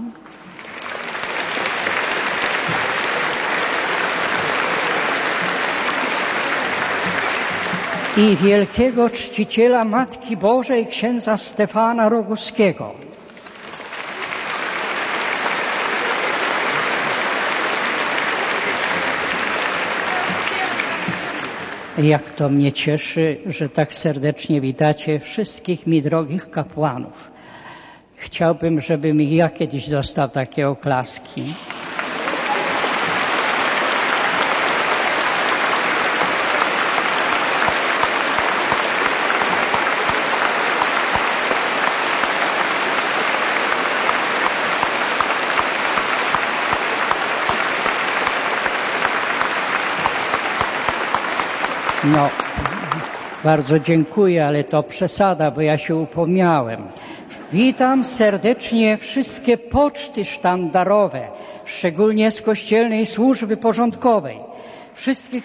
I wielkiego czciciela Matki Bożej, księdza Stefana Roguskiego. Jak to mnie cieszy, że tak serdecznie witacie wszystkich mi drogich kapłanów. Chciałbym, żebym i ja kiedyś dostał takie oklaski. No, bardzo dziękuję, ale to przesada, bo ja się upomniałem. Witam serdecznie wszystkie poczty sztandarowe, szczególnie z Kościelnej Służby Porządkowej, wszystkich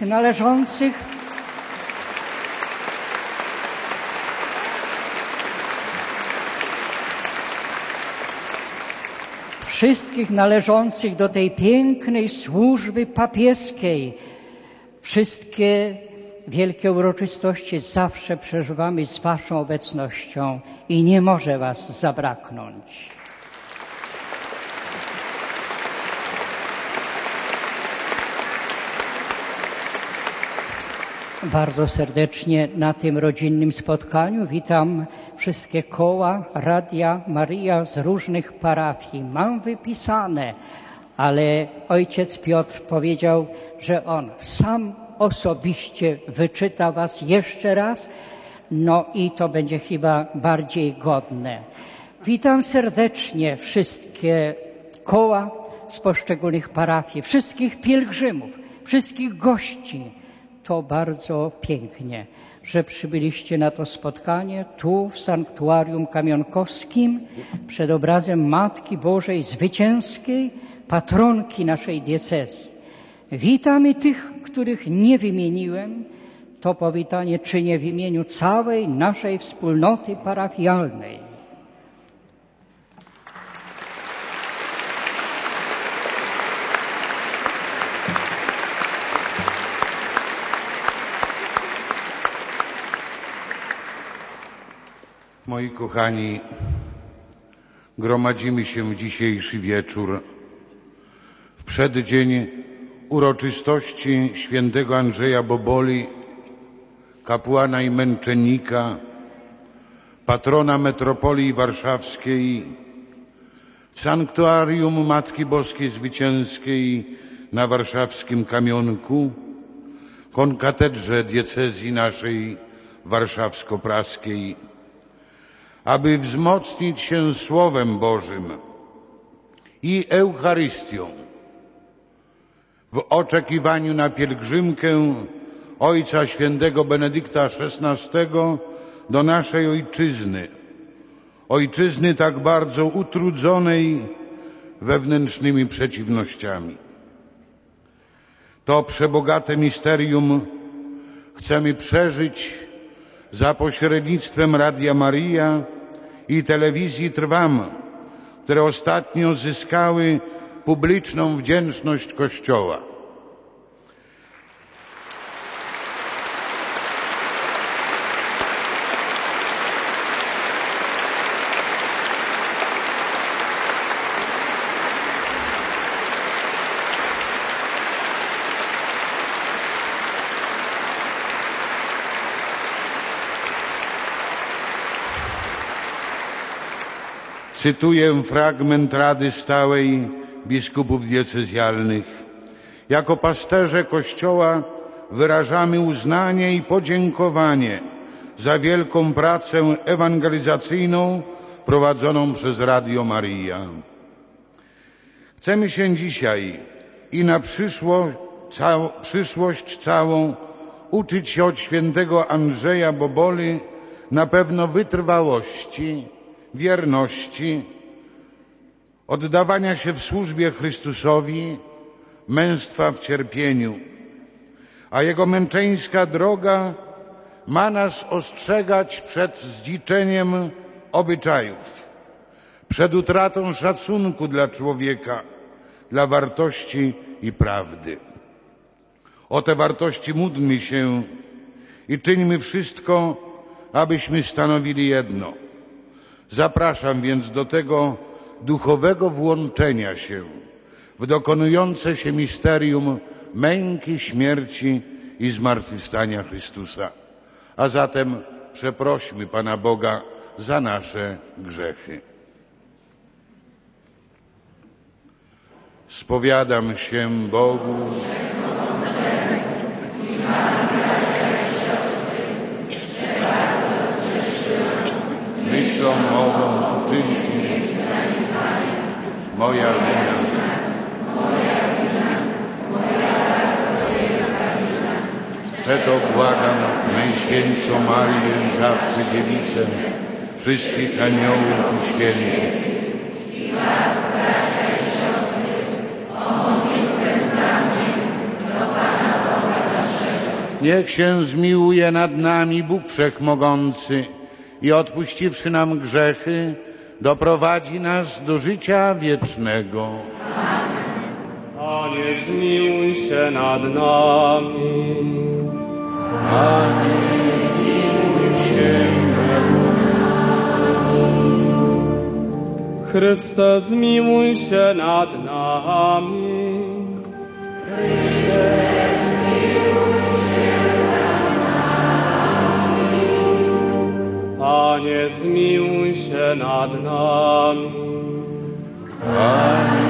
należących do tej pięknej służby papieskiej. Wszystkie wielkie uroczystości zawsze przeżywamy z waszą obecnością i nie może was zabraknąć. Bardzo serdecznie na tym rodzinnym spotkaniu witam wszystkie koła Radia Maryja z różnych parafii. Mam wypisane, ale ojciec Piotr powiedział, że on sam osobiście wyczyta was jeszcze raz, no i to będzie chyba bardziej godne. Witam serdecznie wszystkie koła z poszczególnych parafii, wszystkich pielgrzymów, wszystkich gości. To bardzo pięknie, że przybyliście na to spotkanie tu w Sanktuarium Kamionkowskim przed obrazem Matki Bożej Zwycięskiej, patronki naszej diecezji. Witamy tych, których nie wymieniłem. To powitanie czynię w imieniu całej naszej wspólnoty parafialnej. Moi kochani, gromadzimy się w dzisiejszy wieczór w przeddzień uroczystości świętego Andrzeja Boboli, kapłana i męczennika, patrona metropolii warszawskiej, w Sanktuarium Matki Boskiej Zwycięskiej na warszawskim Kamionku, konkatedrze diecezji naszej warszawsko-praskiej, aby wzmocnić się Słowem Bożym i Eucharystią w oczekiwaniu na pielgrzymkę Ojca Świętego Benedykta XVI do naszej ojczyzny, ojczyzny tak bardzo utrudzonej wewnętrznymi przeciwnościami. To przebogate misterium chcemy przeżyć za pośrednictwem Radia Maryja i telewizji Trwam, które ostatnio zyskały publiczną wdzięczność Kościoła. Cytuję fragment Rady Stałej biskupów diecezjalnych. Jako pasterze Kościoła wyrażamy uznanie i podziękowanie za wielką pracę ewangelizacyjną prowadzoną przez Radio Maryja. Chcemy się dzisiaj i na przyszłość całą uczyć się od świętego Andrzeja Boboli na pewno wytrwałości, wierności, oddawania się w służbie Chrystusowi, męstwa w cierpieniu, a jego męczeńska droga ma nas ostrzegać przed zdziczeniem obyczajów, przed utratą szacunku dla człowieka, dla wartości i prawdy. O te wartości módlmy się i czyńmy wszystko, abyśmy stanowili jedno. Zapraszam więc do tego duchowego włączenia się w dokonujące się misterium męki, śmierci i zmartwychwstania Chrystusa. A zatem przeprośmy Pana Boga za nasze grzechy. Spowiadam się Bogu, myślą, mową, uczynkiem, moja wina. Przeto błagam Najświętszą Marię, zawsze Dziewicę, wszystkich aniołów i świętych, niech się zmiłuje nad nami Bóg Wszechmogący i odpuściwszy nam grzechy, doprowadzi nas do życia wiecznego. Panie, zmiłuj się nad nami. Panie, zmiłuj się nad nami. Chryste, zmiłuj się nad nami. Chryste, zmiłuj się nad nami. Panie, zmiłuj się nad nami. Panie,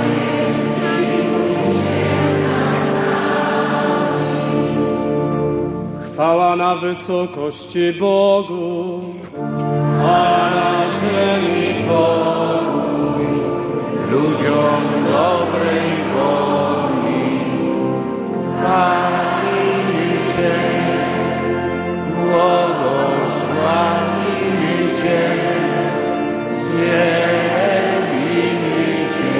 chwała na wysokości Bogu, a na ziemi pokój ludziom dobrej woli. Chwalimy Cię, błogosławimy Cię, wielbimy Cię.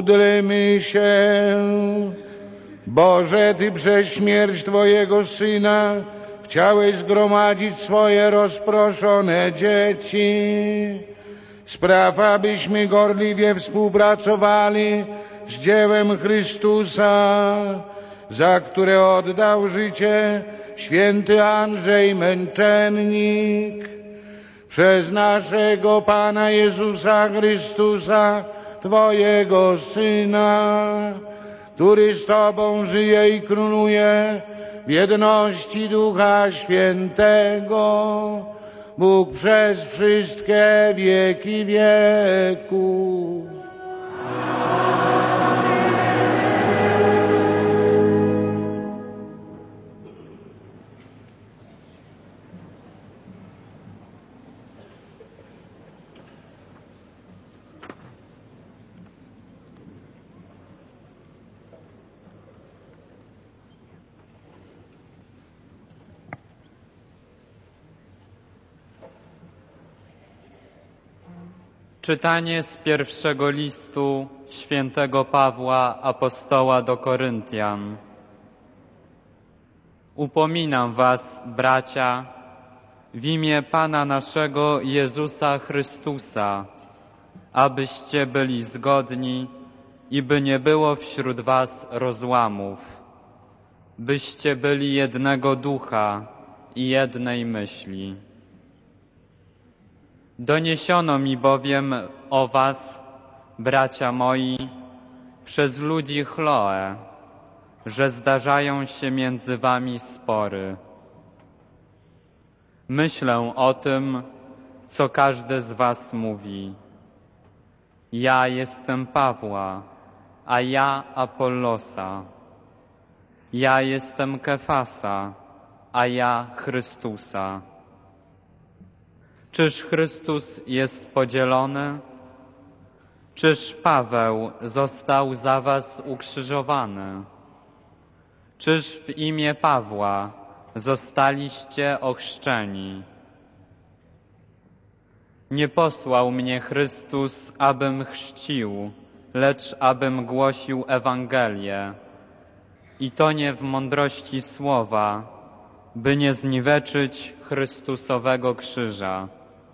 Módlmy się. Boże, Ty przez śmierć Twojego Syna chciałeś zgromadzić swoje rozproszone dzieci. Spraw, abyśmy gorliwie współpracowali z dziełem Chrystusa, za które oddał życie święty Andrzej Męczennik. Przez naszego Pana Jezusa Chrystusa, Twojego Syna, który z Tobą żyje i króluje w jedności Ducha Świętego, Bóg przez wszystkie wieki wieków. Czytanie z pierwszego listu świętego Pawła apostoła do Koryntian. Upominam was, bracia, w imię Pana naszego Jezusa Chrystusa, abyście byli zgodni i by nie było wśród was rozłamów, byście byli jednego ducha i jednej myśli. Doniesiono mi bowiem o was, bracia moi, przez ludzi Chloe, że zdarzają się między wami spory. Myślę o tym, co każdy z was mówi. Ja jestem Pawła, a ja Apollosa. Ja jestem Kefasa, a ja Chrystusa. Czyż Chrystus jest podzielony? Czyż Paweł został za was ukrzyżowany? Czyż w imię Pawła zostaliście ochrzczeni? Nie posłał mnie Chrystus, abym chrzcił, lecz abym głosił Ewangelię. I to nie w mądrości słowa, by nie zniweczyć Chrystusowego krzyża.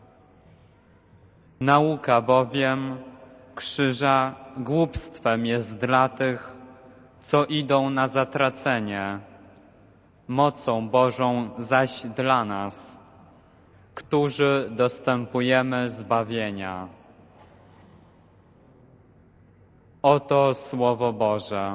Nauka bowiem krzyża głupstwem jest dla tych, co idą na zatracenie, mocą Bożą zaś dla nas, którzy dostępujemy zbawienia. Oto Słowo Boże.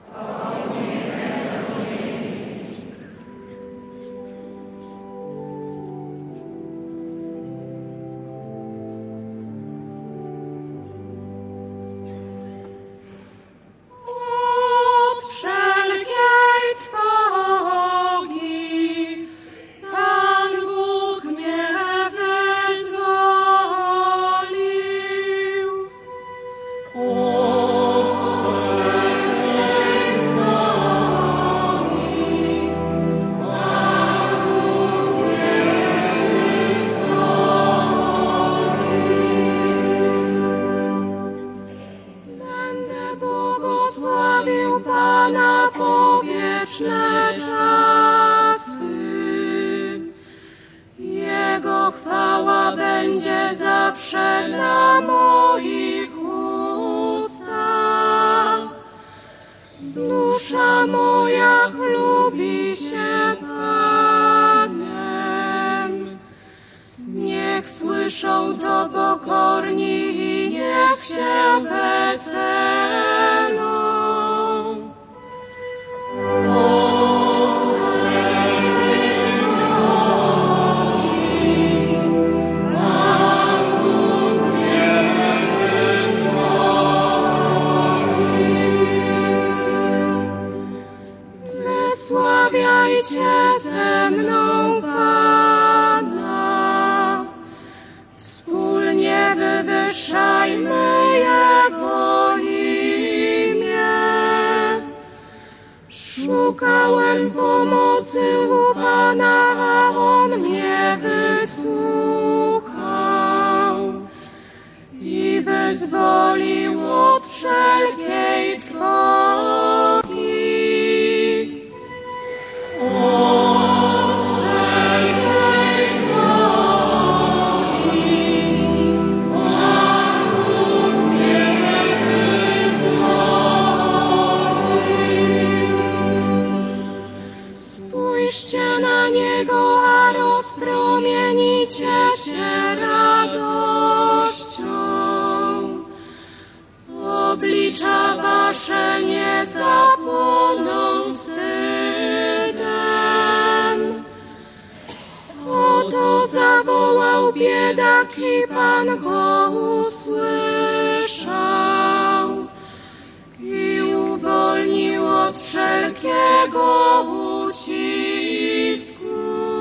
Szukałem pomocy u Pana, a On mnie wysłuchał i wyzwolił od wszelkiej się radością. Oblicza wasze nie zapłoną wstydem. Oto zawołał biedak i Pan go usłyszał i uwolnił od wszelkiego ucisku.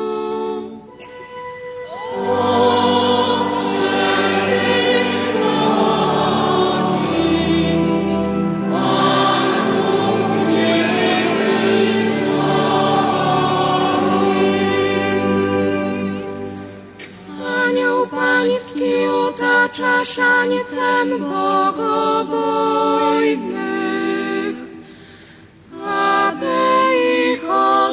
Anioł Pański otacza szanicem bogobojnych, aby ich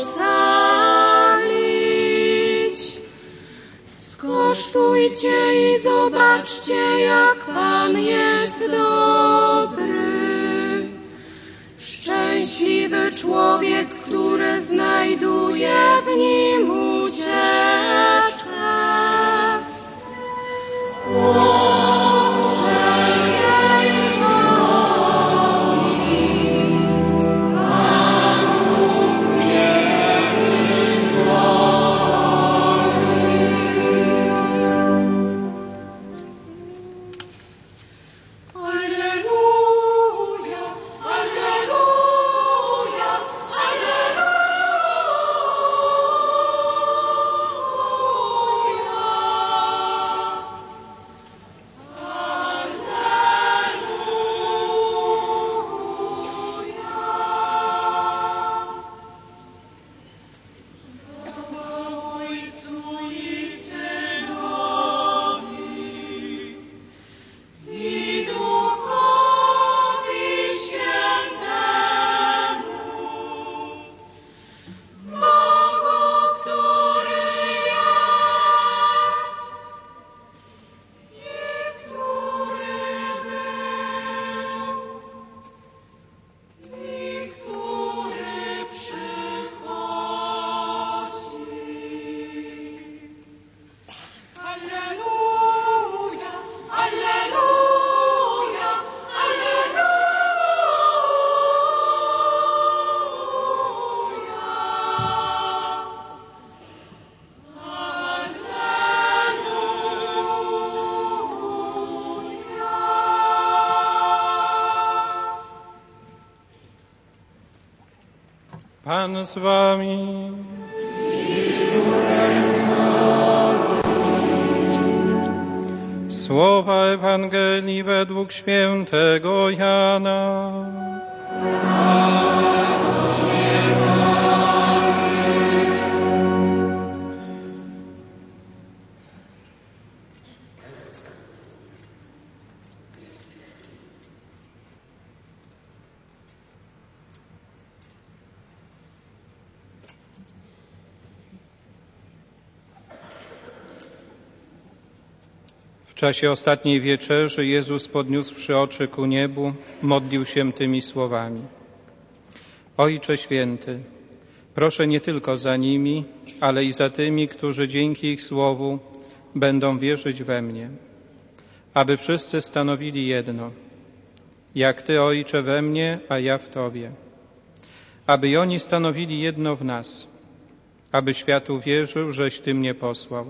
ocalić. Skosztujcie i zobaczcie, jak Pan jest dobry. Szczęśliwy człowiek, który znajduje w nim ucieczkę. Pan z wami. Słowa Ewangelii według świętego Jana. W czasie ostatniej wieczerzy Jezus, podniósłszy oczy ku niebu, modlił się tymi słowami. Ojcze Święty, proszę nie tylko za nimi, ale i za tymi, którzy dzięki ich słowu będą wierzyć we mnie, aby wszyscy stanowili jedno, jak Ty, Ojcze, we mnie, a ja w Tobie, aby i oni stanowili jedno w nas, aby świat uwierzył, żeś Ty mnie posłał.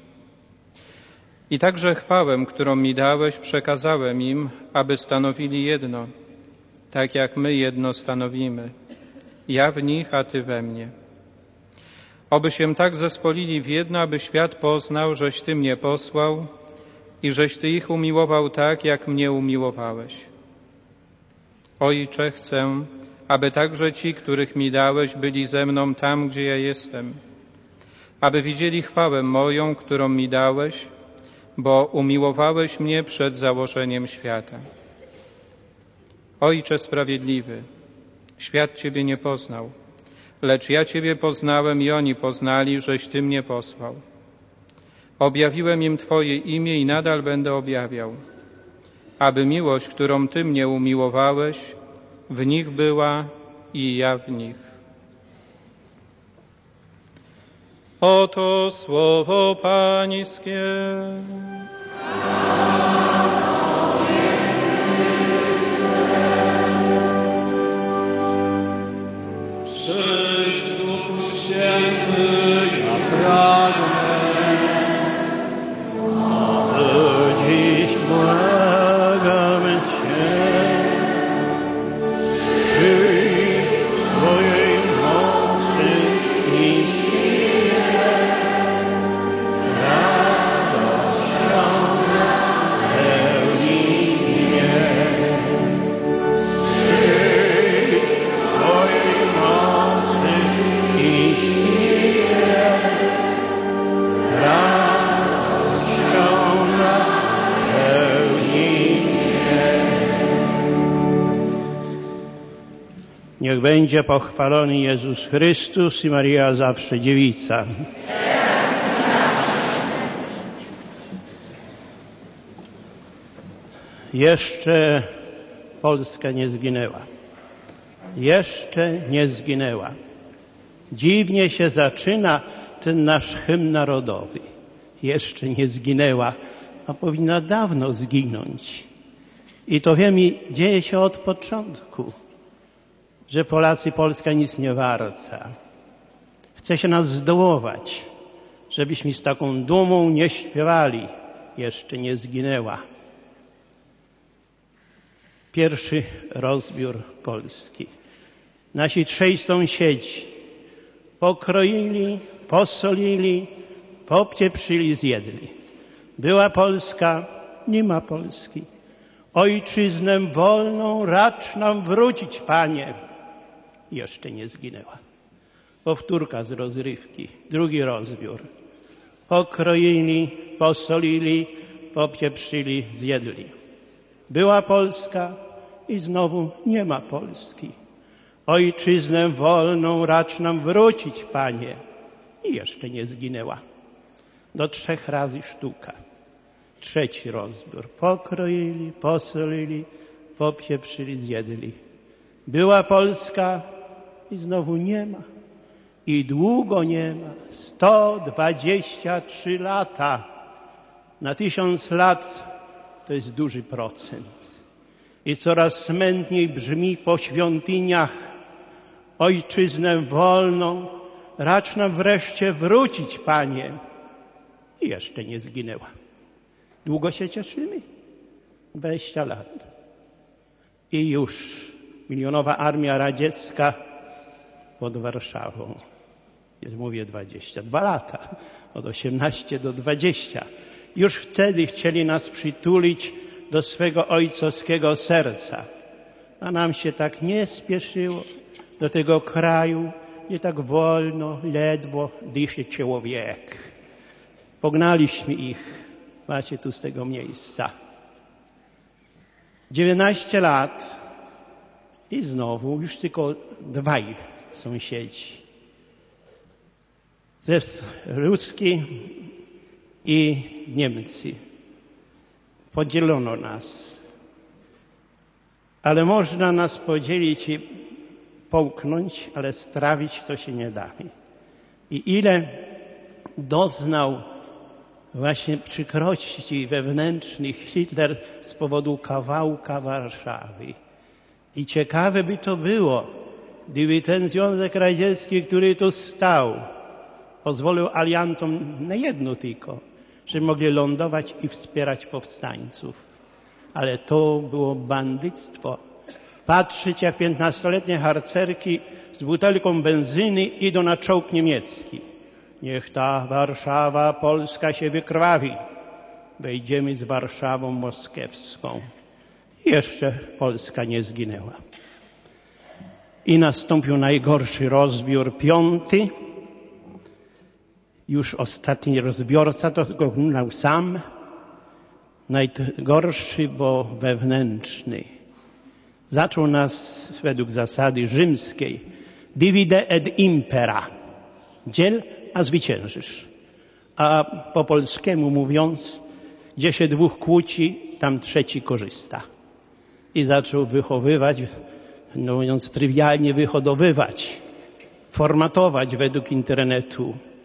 I także chwałę, którą mi dałeś, przekazałem im, aby stanowili jedno, tak jak my jedno stanowimy. Ja w nich, a Ty we mnie. Oby się tak zespolili w jedno, aby świat poznał, żeś Ty mnie posłał i żeś Ty ich umiłował tak, jak mnie umiłowałeś. Ojcze, chcę, aby także ci, których mi dałeś, byli ze mną tam, gdzie ja jestem, aby widzieli chwałę moją, którą mi dałeś, bo umiłowałeś mnie przed założeniem świata. Ojcze sprawiedliwy, świat Ciebie nie poznał, lecz ja Ciebie poznałem i oni poznali, żeś Ty mnie posłał. Objawiłem im Twoje imię i nadal będę objawiał, aby miłość, którą Ty mnie umiłowałeś, w nich była i ja w nich. Oto słowo Pańskie. Przyjdź, Duchu Święty, ja pragnę, aby dziś błagam Cię. Przyjdź w swojej mocy i sile, radością napełnij mnie. Przyjdź w swojej mocy i sile, radością napełnij mnie. Niech będzie pochwalony Jezus Chrystus i Maria zawsze dziewica. Jeszcze Polska nie zginęła. Jeszcze nie zginęła. Dziwnie się zaczyna ten nasz hymn narodowy. Jeszcze nie zginęła, a powinna dawno zginąć. I to wiemy, dzieje się od początku, że Polacy, Polska nic nie warta. Chce się nas zdołować, żebyśmy z taką dumą nie śpiewali. Jeszcze nie zginęła. Pierwszy rozbiór Polski. Nasi trzej sąsiedzi pokroili, posolili, popieprzyli, zjedli. Była Polska, nie ma Polski. Ojczyznę wolną racz nam wrócić, Panie. Jeszcze nie zginęła. Powtórka z rozrywki. Drugi rozbiór. Pokroili, posolili, popieprzyli, zjedli. Była Polska i znowu nie ma Polski. Ojczyznę wolną racz nam wrócić, Panie. I jeszcze nie zginęła. Do 3 razy sztuka. Trzeci rozbiór. Pokroili, posolili, popieprzyli, zjedli. Była Polska i znowu nie ma. I długo nie ma. 123 lata. Na 1000 lat to jest duży procent. I coraz smętniej brzmi po świątyniach: ojczyznę wolną racz nam wreszcie wrócić, Panie. I jeszcze nie zginęła. Długo się cieszymy? 20 lat. I już milionowa armia radziecka pod Warszawą. Mówię 22 lata. Od 18 do 20. Już wtedy chcieli nas przytulić do swego ojcowskiego serca. A nam się tak nie spieszyło do tego kraju, gdzie tak wolno, ledwo dyszy człowiek. Pognaliśmy ich. Macie tu z tego miejsca. 19 lat i znowu już tylko 2 sąsiedzi. Ruski i Niemcy. Podzielono nas. Ale można nas podzielić i połknąć, ale strawić to się nie da. I ile doznał właśnie przykrości wewnętrznych Hitler z powodu kawałka Warszawy. I ciekawe by to było, gdyby ten Związek Radziecki, który tu stał, pozwolił aliantom na jedno tylko, żeby mogli lądować i wspierać powstańców. Ale to było bandyctwo. Patrzeć, jak 15-letnie harcerki z butelką benzyny idą na czołg niemiecki. Niech ta Warszawa Polska się wykrwawi. Wejdziemy z Warszawą moskiewską. Jeszcze Polska nie zginęła. I nastąpił najgorszy rozbiór, 5. Już ostatni rozbiorca to go oglądał sam. Najgorszy, bo wewnętrzny. Zaczął nas według zasady rzymskiej divide et impera. Dziel, a zwyciężysz. A po polskiemu mówiąc, gdzie się 2 kłóci, tam 3 korzysta. I zaczął wychowywać, no mówiąc trywialnie, wyhodowywać, formatować według internetu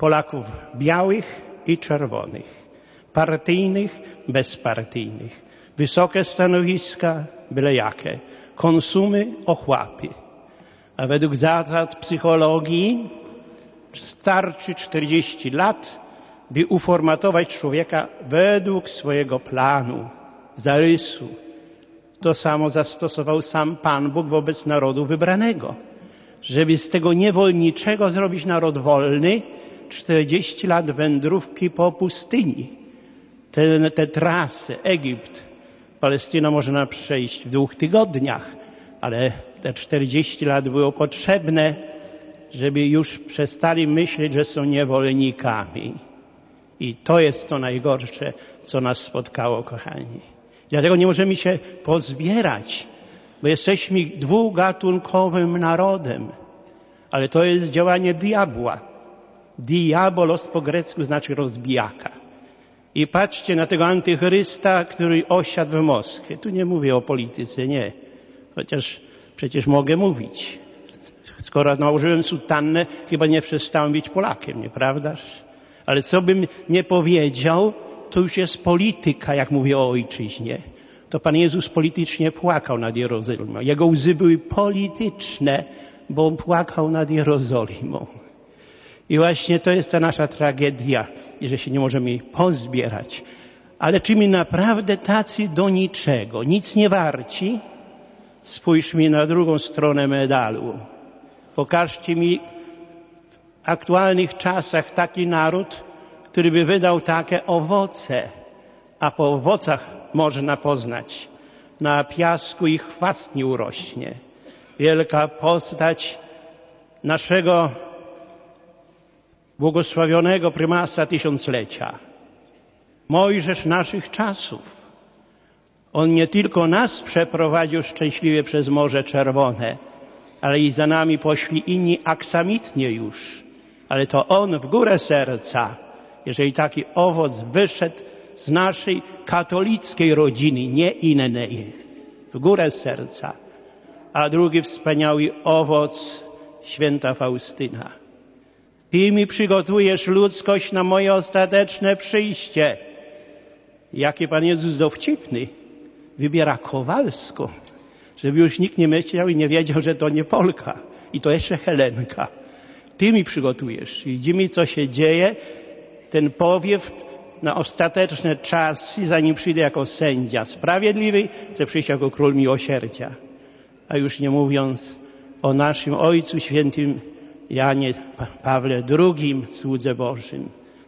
Polaków białych i czerwonych, partyjnych, bezpartyjnych, wysokie stanowiska, byle jakie, konsumy, ochłapy. A według zasad psychologii starczy 40 lat, by uformatować człowieka według swojego planu, zarysu. To samo zastosował sam Pan Bóg wobec narodu wybranego. Żeby z tego niewolniczego zrobić naród wolny, 40 lat wędrówki po pustyni. Te trasy, Egipt, Palestyna można przejść w 2 tygodniach, ale te 40 lat było potrzebne, żeby już przestali myśleć, że są niewolnikami. I to jest to najgorsze, co nas spotkało, kochani. Dlatego nie możemy się pozbierać, bo jesteśmy dwugatunkowym narodem. Ale to jest działanie diabła. Diabolos po grecku znaczy rozbijaka. I patrzcie na tego antychrysta, który osiadł w Moskwie. Tu nie mówię o polityce, nie. Chociaż przecież mogę mówić. Skoro nałożyłem sutannę, chyba nie przestałem być Polakiem, nieprawdaż? Ale co bym nie powiedział, to już jest polityka, jak mówię o ojczyźnie. To Pan Jezus politycznie płakał nad Jerozolimą. Jego łzy były polityczne, bo on płakał nad Jerozolimą. I właśnie to jest ta nasza tragedia, że się nie możemy pozbierać. Ale czy my naprawdę tacy do niczego, nic nie warci? Spójrzmy na drugą stronę medalu. Pokażcie mi w aktualnych czasach taki naród, który by wydał takie owoce, a po owocach można poznać. Na piasku ich chwast nie urośnie. Wielka postać naszego błogosławionego prymasa tysiąclecia. Mojżesz naszych czasów. On nie tylko nas przeprowadził szczęśliwie przez Morze Czerwone, ale i za nami poszli inni aksamitnie już. Ale to on w górę serca, jeżeli taki owoc wyszedł z naszej katolickiej rodziny, nie innej, w górę serca. A drugi wspaniały owoc, święta Faustyna. Ty mi przygotujesz ludzkość na moje ostateczne przyjście. Jaki Pan Jezus dowcipny. Wybiera Kowalską, żeby już nikt nie myślał i nie wiedział, że to nie Polka. I to jeszcze Helenka. Ty mi przygotujesz. Widzimy, co się dzieje. Ten powiew na ostateczne czasy, zanim przyjdę jako sędzia sprawiedliwy, chcę przyjść jako król miłosierdzia. A już nie mówiąc o naszym Ojcu Świętym Janie Pawle II, słudze Bożym.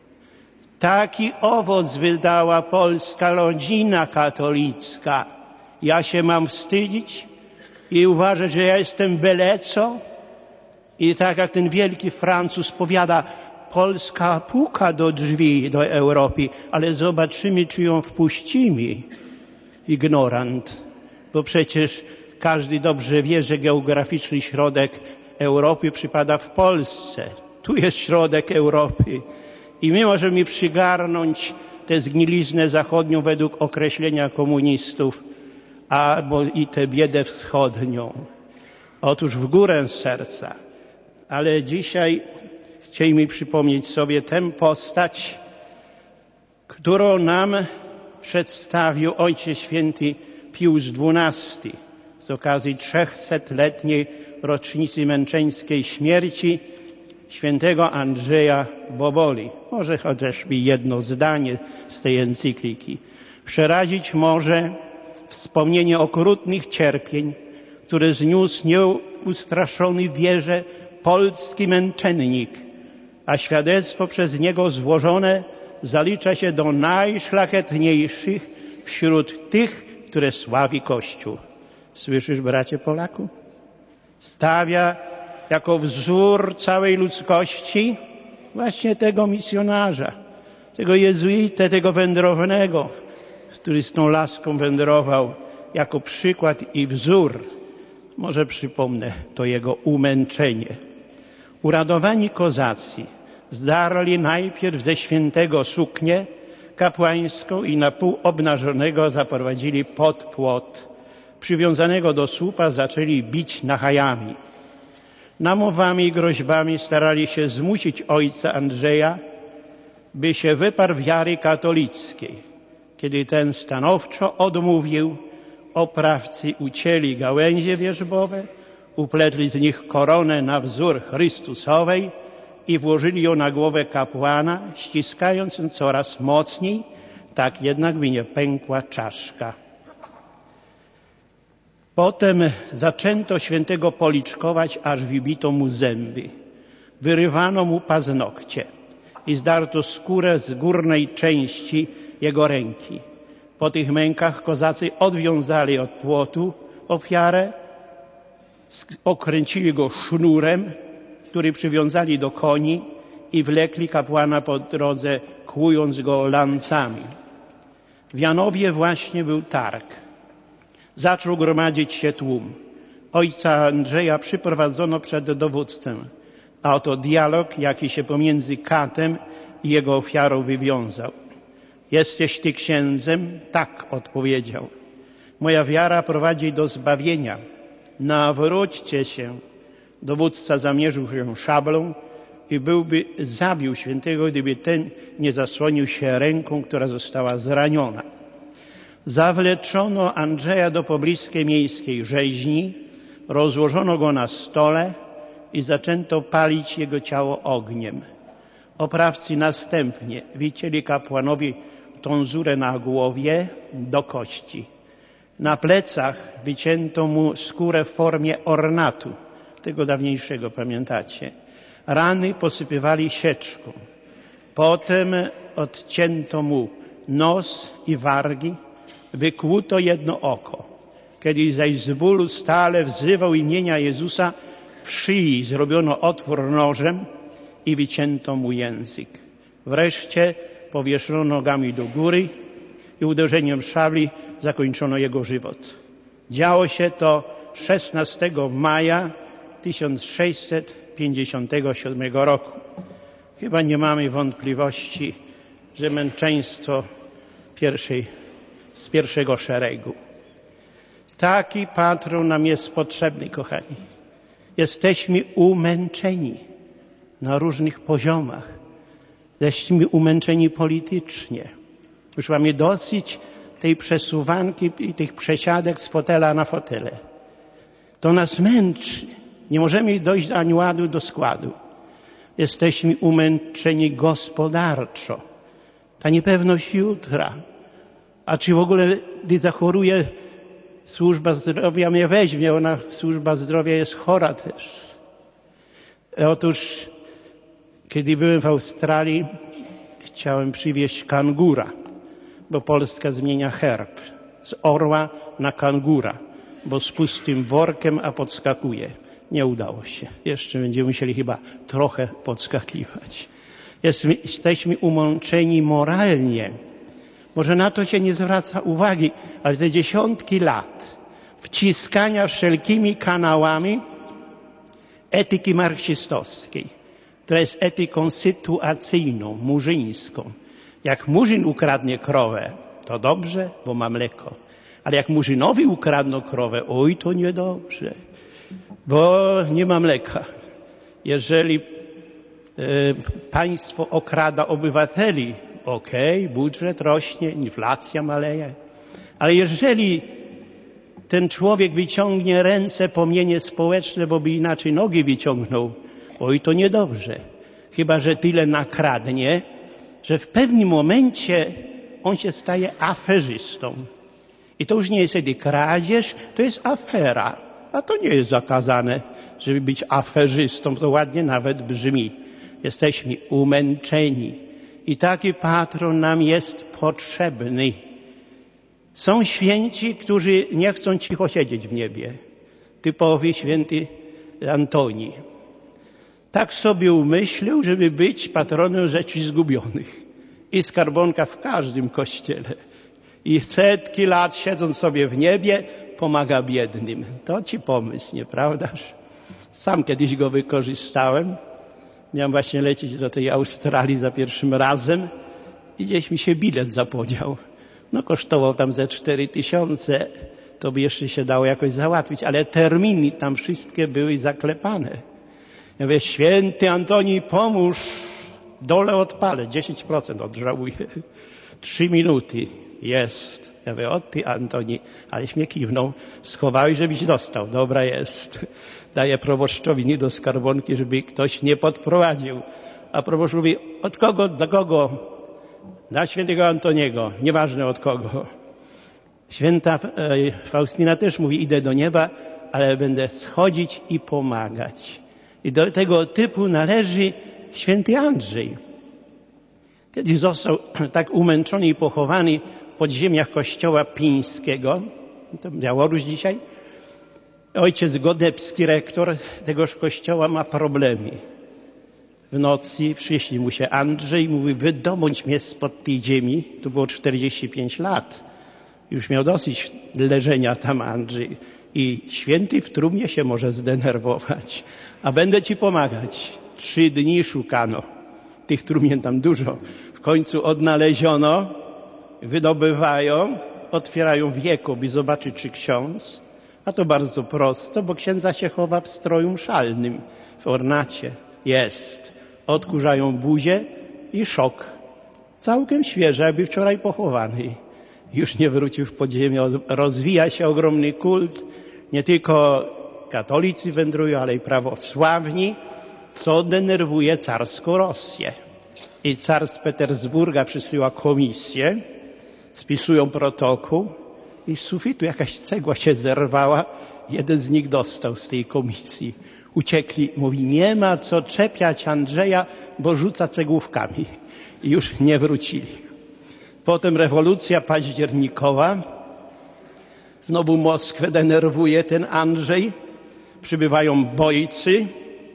Taki owoc wydała polska rodzina katolicka. Ja się mam wstydzić i uważać, że ja jestem byle co? I tak jak ten wielki Francuz powiada, Polska puka do drzwi do Europy, ale zobaczymy, czy ją wpuścimy. Ignorant. Bo przecież każdy dobrze wie, że geograficzny środek Europy przypada w Polsce. Tu jest środek Europy. I my możemy przygarnąć tę zgniliznę zachodnią według określenia komunistów, albo i tę biedę wschodnią. Otóż w górę serca. Ale dzisiaj chcielibyśmy przypomnieć sobie tę postać, którą nam przedstawił Ojciec Święty Pius XII z okazji 300-letniej rocznicy męczeńskiej śmierci świętego Andrzeja Boboli. Może chociażby jedno zdanie z tej encykliki. Przerazić może wspomnienie okrutnych cierpień, które zniósł nieustraszony wierze polski męczennik, a świadectwo przez niego złożone zalicza się do najszlachetniejszych wśród tych, które sławi Kościół. Słyszysz, bracie Polaku? Stawia jako wzór całej ludzkości właśnie tego misjonarza, tego jezuitę, tego wędrownego, który z tą laską wędrował jako przykład i wzór. Może przypomnę to jego umęczenie. Uradowani kozacy zdarli najpierw ze świętego suknię kapłańską i na pół obnażonego zaprowadzili pod płot. Przywiązanego do słupa zaczęli bić nachajami. Namowami i groźbami starali się zmusić ojca Andrzeja, by się wyparł wiary katolickiej. Kiedy ten stanowczo odmówił, oprawcy ucięli gałęzie wierzbowe, upletli z nich koronę na wzór Chrystusowej i włożyli ją na głowę kapłana, ściskając ją coraz mocniej, tak jednak by nie pękła czaszka. Potem zaczęto świętego policzkować, aż wybito mu zęby. Wyrywano mu paznokcie i zdarto skórę z górnej części jego ręki. Po tych mękach kozacy odwiązali od płotu ofiarę, okręcili go sznurem, który przywiązali do koni i wlekli kapłana po drodze, kłując go lancami. W Janowie właśnie był targ. Zaczął gromadzić się tłum. Ojca Andrzeja przyprowadzono przed dowódcę, a oto dialog, jaki się pomiędzy katem i jego ofiarą wywiązał. Jesteś ty księdzem? Tak, odpowiedział. Moja wiara prowadzi do zbawienia. Nawróćcie się. Dowódca zamierzył się szablą i byłby zabił świętego, gdyby ten nie zasłonił się ręką, która została zraniona. Zawleczono Andrzeja do pobliskiej miejskiej rzeźni, rozłożono go na stole i zaczęto palić jego ciało ogniem. Oprawcy następnie wycięli kapłanowi tonsurę na głowie do kości. Na plecach wycięto mu skórę w formie ornatu, tego dawniejszego, pamiętacie. Rany posypywali sieczką. Potem odcięto mu nos i wargi, wykłuto jedno oko. Kiedy zaś z bólu stale wzywał imienia Jezusa, w szyi zrobiono otwór nożem i wycięto mu język. Wreszcie powieszono nogami do góry i uderzeniem szabli zakończono jego żywot. Działo się to 16 maja 1657 roku. Chyba nie mamy wątpliwości, że męczeństwo z pierwszego szeregu. Taki patron nam jest potrzebny, kochani. Jesteśmy umęczeni na różnych poziomach. Jesteśmy umęczeni politycznie. Już mamy dosyć tej przesuwanki i tych przesiadek z fotela na fotele. To nas męczy. Nie możemy dojść ani ładu do składu. Jesteśmy umęczeni gospodarczo. Ta niepewność jutra. A czy w ogóle, gdy zachoruję, służba zdrowia mnie weźmie? Służba zdrowia jest chora też. Otóż, kiedy byłem w Australii, chciałem przywieźć kangura, bo Polska zmienia herb z orła na kangura, bo z pustym workiem, a podskakuje. Nie udało się. Jeszcze będziemy musieli chyba trochę podskakiwać. Jesteśmy umęczeni moralnie. Może na to się nie zwraca uwagi, ale te dziesiątki lat wciskania wszelkimi kanałami etyki marksistowskiej, która jest etyką sytuacyjną, murzyńską. Jak murzyn ukradnie krowę, to dobrze, bo ma mleko. Ale jak murzynowi ukradną krowę, oj, to niedobrze, bo nie ma mleka. Jeżeli państwo okrada obywateli, okej, budżet rośnie, inflacja maleje, ale jeżeli ten człowiek wyciągnie ręce po mienie społeczne, bo by inaczej nogi wyciągnął, oj, to niedobrze. Chyba że tyle nakradnie, że w pewnym momencie on się staje aferzystą. I to już nie jest wtedy kradzież, to jest afera. A to nie jest zakazane, żeby być aferzystą. To ładnie nawet brzmi. Jesteśmy umęczeni. I taki patron nam jest potrzebny. Są święci, którzy nie chcą cicho siedzieć w niebie. Typowy święty Antoni. Tak sobie umyślił, żeby być patronem rzeczy zgubionych. I skarbonka w każdym kościele. I setki lat siedząc sobie w niebie, pomaga biednym. To ci pomysł, nieprawdaż? Sam kiedyś go wykorzystałem. Miałem właśnie lecieć do tej Australii za pierwszym razem i gdzieś mi się bilet zapodział. No kosztował tam ze 4000, to by jeszcze się dało jakoś załatwić, ale terminy tam wszystkie były zaklepane. Ja mówię, święty Antoni, pomóż, dole odpalę, 10% odżałuję. 3 minuty, jest. Ja mówię, o ty Antoni, aleś mnie kiwnął, schowałeś, żebyś dostał, dobra jest. Daję proboszczowi nie do skarbonki, żeby ktoś nie podprowadził. A proboszcz mówi, od kogo, dla kogo? Dla świętego Antoniego, nieważne od kogo. Święta Faustyna też mówi, idę do nieba, ale będę schodzić i pomagać. I do tego typu należy święty Andrzej. Kiedyś został tak umęczony i pochowany w podziemiach kościoła pińskiego, to Białoruś dzisiaj. Ojciec Godebski, rektor tegoż kościoła, ma problemy. W nocy przyszli mu się Andrzej i mówi, wydobądź mnie spod tej ziemi. Tu było 45 lat. Już miał dosyć leżenia tam Andrzej. I święty w trumnie się może zdenerwować. A będę ci pomagać. 3 dni szukano. Tych trumien tam dużo. W końcu odnaleziono, wydobywają, otwierają wieko, by zobaczyć, czy ksiądz. A to bardzo prosto, bo księdza się chowa w stroju mszalnym, w ornacie. Jest. Odkurzają buzię i szok. Całkiem świeży, jakby wczoraj pochowany. Już nie wrócił w podziemie. Rozwija się ogromny kult. Nie tylko katolicy wędrują, ale i prawosławni, co denerwuje carską Rosję. I car z Petersburga przysyła komisję, spisują protokół i z sufitu jakaś cegła się zerwała. Jeden z nich dostał z tej komisji. Uciekli, mówi, nie ma co czepiać Andrzeja, bo rzuca cegłówkami. I już nie wrócili. Potem rewolucja październikowa. Znowu Moskwę denerwuje ten Andrzej. Przybywają bojcy.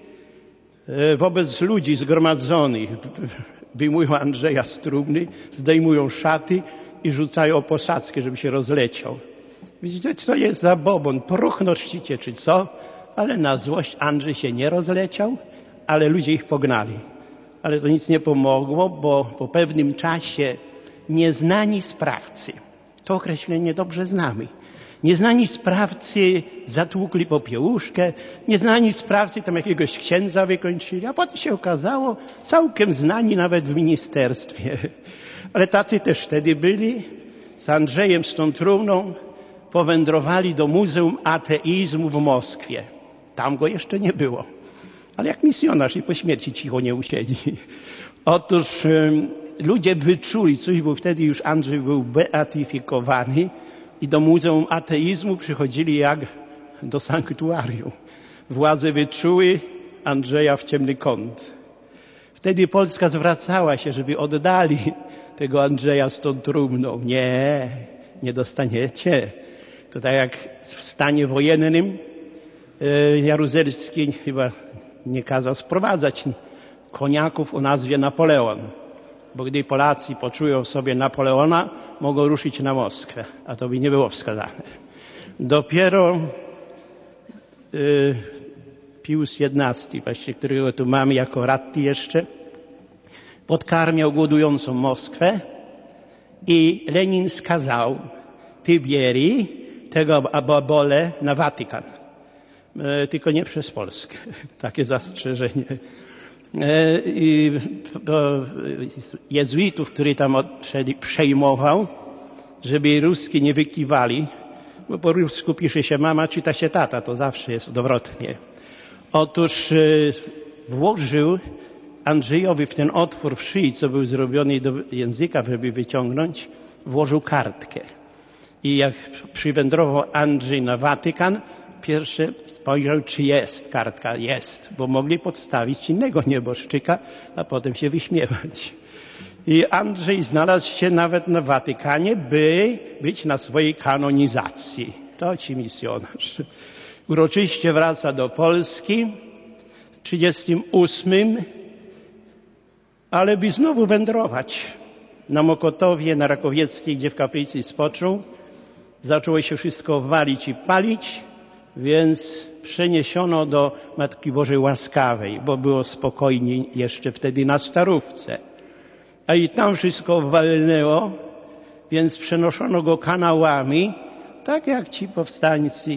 Wobec ludzi zgromadzonych wyjmują Andrzeja z trumny, zdejmują szaty i rzucają posadzkę, żeby się rozleciał. Widzicie, co jest za bobon? Próchno czcicie, czy co? Ale na złość Andrzej się nie rozleciał, ale ludzie ich pognali. Ale to nic nie pomogło, bo po pewnym czasie nieznani sprawcy, to określenie dobrze znamy, nieznani sprawcy zatłukli popiełuszkę, nieznani sprawcy tam jakiegoś księdza wykończyli, a potem się okazało, całkiem znani nawet w ministerstwie. Ale tacy też wtedy byli. Z Andrzejem, z tą trumną powędrowali do Muzeum Ateizmu w Moskwie. Tam go jeszcze nie było. Ale jak misjonarz i po śmierci cicho nie usiedzi. Otóż ludzie wyczuli coś, bo wtedy już Andrzej był beatyfikowany i do Muzeum Ateizmu przychodzili jak do sanktuarium. Władze wyczuły Andrzeja w ciemny kąt. Wtedy Polska zwracała się, żeby oddali tego Andrzeja z tą trumną. Nie dostaniecie. To tak jak w stanie wojennym Jaruzelski chyba nie kazał sprowadzać koniaków o nazwie Napoleon. Bo gdy Polacy poczują w sobie Napoleona, mogą ruszyć na Moskwę, a to by nie było wskazane. Dopiero Pius XI, właściwie którego tu mamy jako Ratti jeszcze, podkarmiał głodującą Moskwę i Lenin skazał Tybieri, tego Bobolę, na Watykan. Tylko nie przez Polskę. Takie zastrzeżenie. Jezuitów, który tam przejmował, żeby Ruskie nie wykiwali, bo po rusku pisze się mama, czyta się tata, to zawsze jest odwrotnie. Otóż włożył Andrzejowi w ten otwór w szyi, co był zrobiony do języka, żeby wyciągnąć, włożył kartkę. I jak przywędrował Andrzej na Watykan, pierwsze spojrzał, czy jest kartka. Jest, bo mogli podstawić innego nieboszczyka, a potem się wyśmiewać. I Andrzej znalazł się nawet na Watykanie, by być na swojej kanonizacji. To ci misjonarz. Uroczyście wraca do Polski w 1938, ale by znowu wędrować. Na Mokotowie, na Rakowieckiej, gdzie w kaplicy spoczął, zaczęło się wszystko walić i palić, więc przeniesiono do Matki Bożej Łaskawej, bo było spokojniej jeszcze wtedy na Starówce. A i tam wszystko walnęło, więc przenoszono go kanałami, tak jak ci powstańcy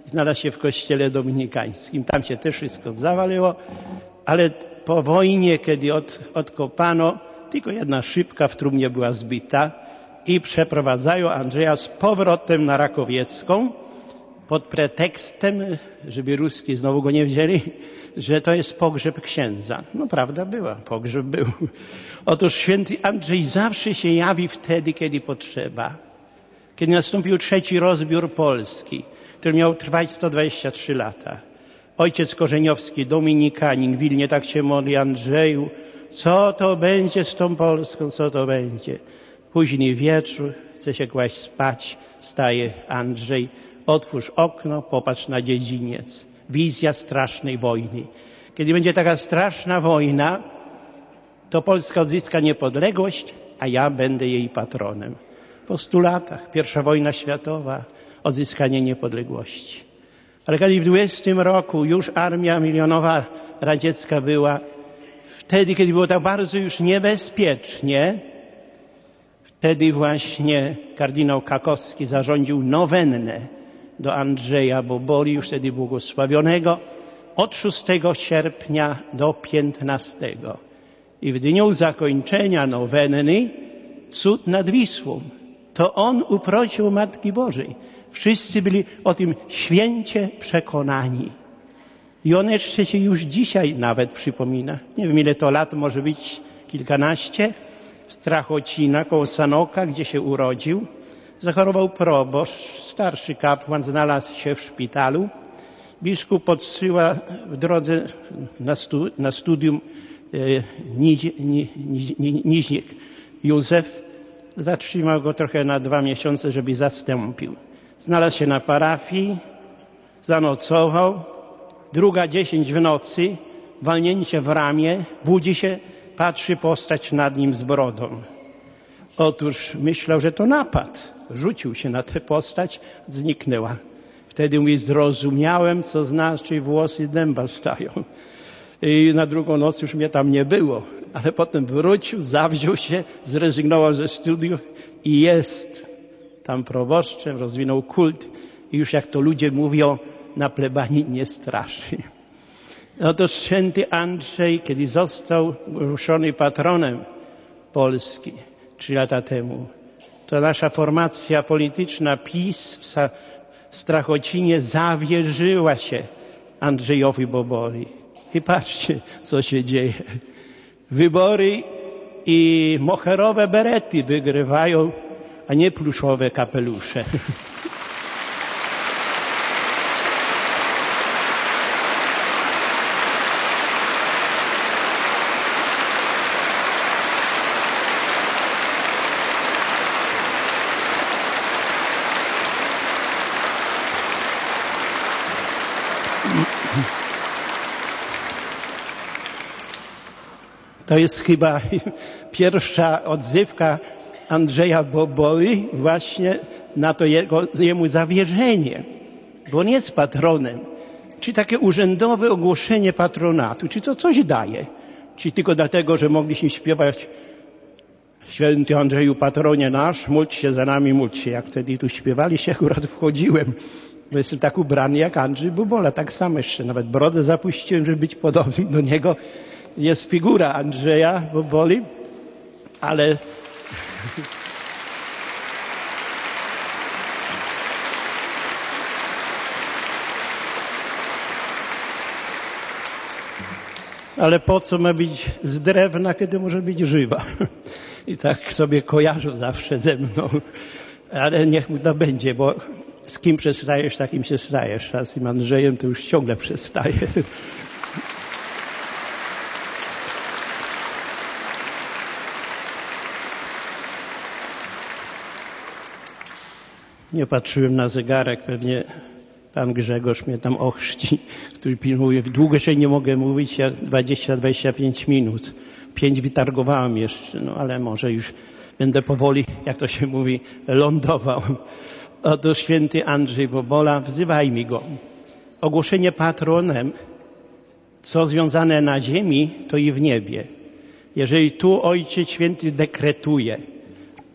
znalazł się w kościele dominikańskim. Tam się też wszystko zawaliło, ale po wojnie, kiedy odkopano, tylko jedna szybka w trumnie była zbita i przeprowadzają Andrzeja z powrotem na Rakowiecką pod pretekstem, żeby Ruscy znowu go nie wzięli, że to jest pogrzeb księdza. No prawda była, pogrzeb był. Otóż święty Andrzej zawsze się jawi wtedy, kiedy potrzeba. Kiedy nastąpił trzeci rozbiór Polski, który miał trwać 123 lata. Ojciec Korzeniowski, dominikanin w Wilnie, tak się modli: Andrzeju, co to będzie z tą Polską, co to będzie? Później wieczór, chce się kłaść spać, staje Andrzej: otwórz okno, popatrz na dziedziniec. Wizja strasznej wojny. Kiedy będzie taka straszna wojna, to Polska odzyska niepodległość, a ja będę jej patronem. Po 100 latach, I wojna światowa, odzyskanie niepodległości. Ale kiedy w 20 roku już armia milionowa radziecka była, wtedy, kiedy było tak bardzo już niebezpiecznie, wtedy właśnie kardynał Kakowski zarządził nowennę do Andrzeja Boboli, już wtedy błogosławionego, od 6 sierpnia do 15. I w dniu zakończenia nowenny cud nad Wisłą. To on uprosił Matki Bożej. Wszyscy byli o tym święcie przekonani. I on jeszcze się już dzisiaj nawet przypomina. Nie wiem, ile to lat, może być kilkanaście. W Strachocina, koło Sanoka, gdzie się urodził, zachorował proboszcz, starszy kapłan, znalazł się w szpitalu. Biskup podsyła w drodze na studium Niźnik Józef. Zatrzymał go trochę na 2 miesiące, żeby zastąpił. Znalazł się na parafii, zanocował. 2:10 w nocy, walnięcie w ramię, budzi się, patrzy postać nad nim z brodą. Otóż myślał, że to napad. Rzucił się na tę postać, zniknęła. Wtedy mówi: zrozumiałem, co znaczy włosy dęba stają. I na drugą noc już mnie tam nie było. Ale potem wrócił, zawziął się, zrezygnował ze studiów i jest tam proboszczem, rozwinął kult i już, jak to ludzie mówią, na plebanii nie straszy. Otóż święty Andrzej, kiedy został ruszony patronem Polski 3 lata temu, to nasza formacja polityczna PiS w Strachocinie zawierzyła się Andrzejowi Boboli. I patrzcie, co się dzieje. Wybory i moherowe berety wygrywają, a nie pluszowe kapelusze. To jest chyba pierwsza odzywka Andrzeja Boboli właśnie na to jemu zawierzenie, bo on jest patronem. Czy takie urzędowe ogłoszenie patronatu, czy to coś daje? Czy tylko dlatego, że mogliśmy śpiewać: Święty Andrzeju, patronie nasz, módl się za nami, módl się. Jak wtedy tu śpiewaliście, akurat wchodziłem, bo jestem tak ubrany jak Andrzej Bobola. Tak samo jeszcze nawet brodę zapuściłem, żeby być podobnym do niego. Jest figura Andrzeja Boboli, ale po co ma być z drewna, kiedy może być żywa? I tak sobie kojarzą zawsze ze mną. Ale niech mu to będzie, bo z kim przestajesz, takim się stajesz. A z tym Andrzejem to już ciągle przestaje. Nie patrzyłem na zegarek, pewnie pan Grzegorz mnie tam ochrzci, który pilnuje. Długo się nie mogę mówić, ja 20-25 minut. 5 wytargowałem jeszcze, no ale może już będę powoli, jak to się mówi, lądował. Oto święty Andrzej Bobola, wzywaj mi go. Ogłoszenie patronem, co związane na ziemi, to i w niebie. Jeżeli tu Ojciec Święty dekretuje: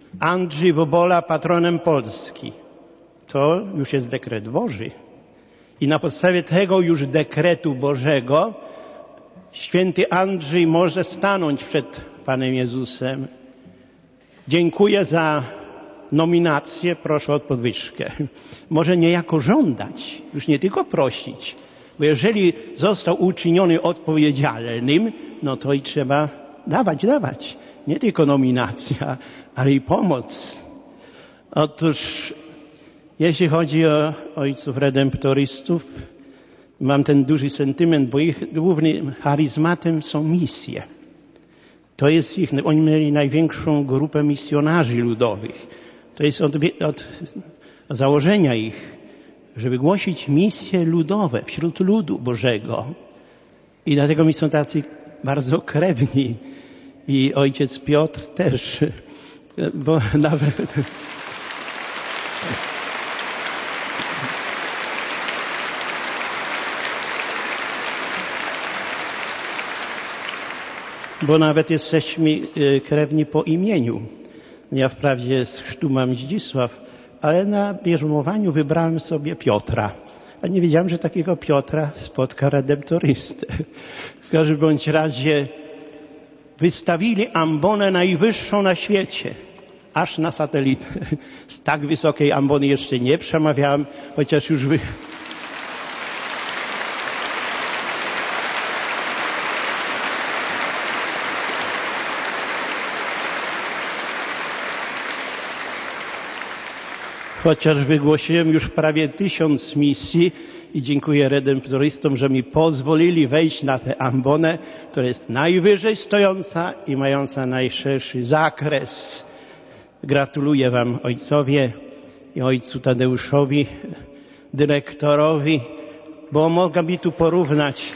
Andrzej Bobola patronem Polski, to już jest dekret Boży. I na podstawie tego już dekretu Bożego święty Andrzej może stanąć przed Panem Jezusem. Dziękuję za nominację, proszę o podwyżkę. Może niejako żądać, już nie tylko prosić, bo jeżeli został uczyniony odpowiedzialnym, no to i trzeba dawać. Nie tylko nominacja, ale i pomoc. Otóż, jeśli chodzi o ojców redemptorystów, mam ten duży sentyment, bo ich głównym charyzmatem są misje. To jest oni mieli największą grupę misjonarzy ludowych. To jest od założenia ich, żeby głosić misje ludowe wśród ludu Bożego. I dlatego mi są tacy bardzo krewni. I ojciec Piotr też, bo nawet... Bo nawet jesteśmy krewni po imieniu. Ja wprawdzie z chrztu mam Zdzisław, ale na bierzmowaniu wybrałem sobie Piotra. A nie wiedziałem, że takiego Piotra spotka redemptorystę. W każdym bądź razie wystawili ambonę najwyższą na świecie, aż na satelitę. Z tak wysokiej ambony jeszcze nie przemawiałem, chociaż już wygłosiłem już prawie 1000 misji i dziękuję redemptorystom, że mi pozwolili wejść na tę ambonę, która jest najwyżej stojąca i mająca najszerszy zakres. Gratuluję wam, ojcowie, i ojcu Tadeuszowi, dyrektorowi, bo mogę mi tu porównać.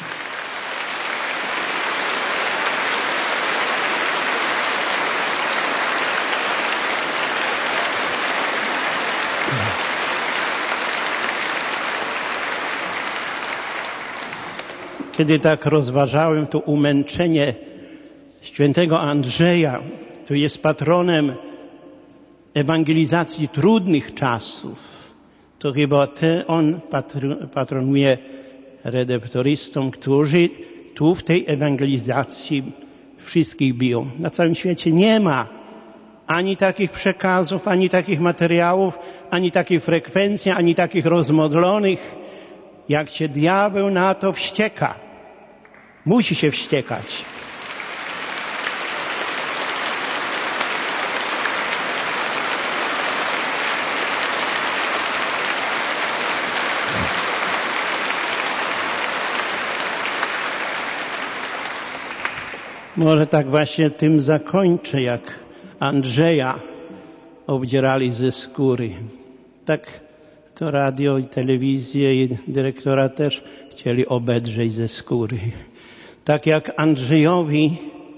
Kiedy tak rozważałem to umęczenie świętego Andrzeja, który jest patronem ewangelizacji trudnych czasów, to chyba on patronuje redemptorystom, którzy tu w tej ewangelizacji wszystkich biją. Na całym świecie nie ma ani takich przekazów, ani takich materiałów, ani takiej frekwencji, ani takich rozmodlonych, jak się diabeł na to wścieka. Musi się wściekać. Może tak właśnie tym zakończę, jak Andrzeja obdzierali ze skóry. Tak to radio i telewizję i dyrektora też chcieli obedrzeć ze skóry. Tak jak Andrzejowi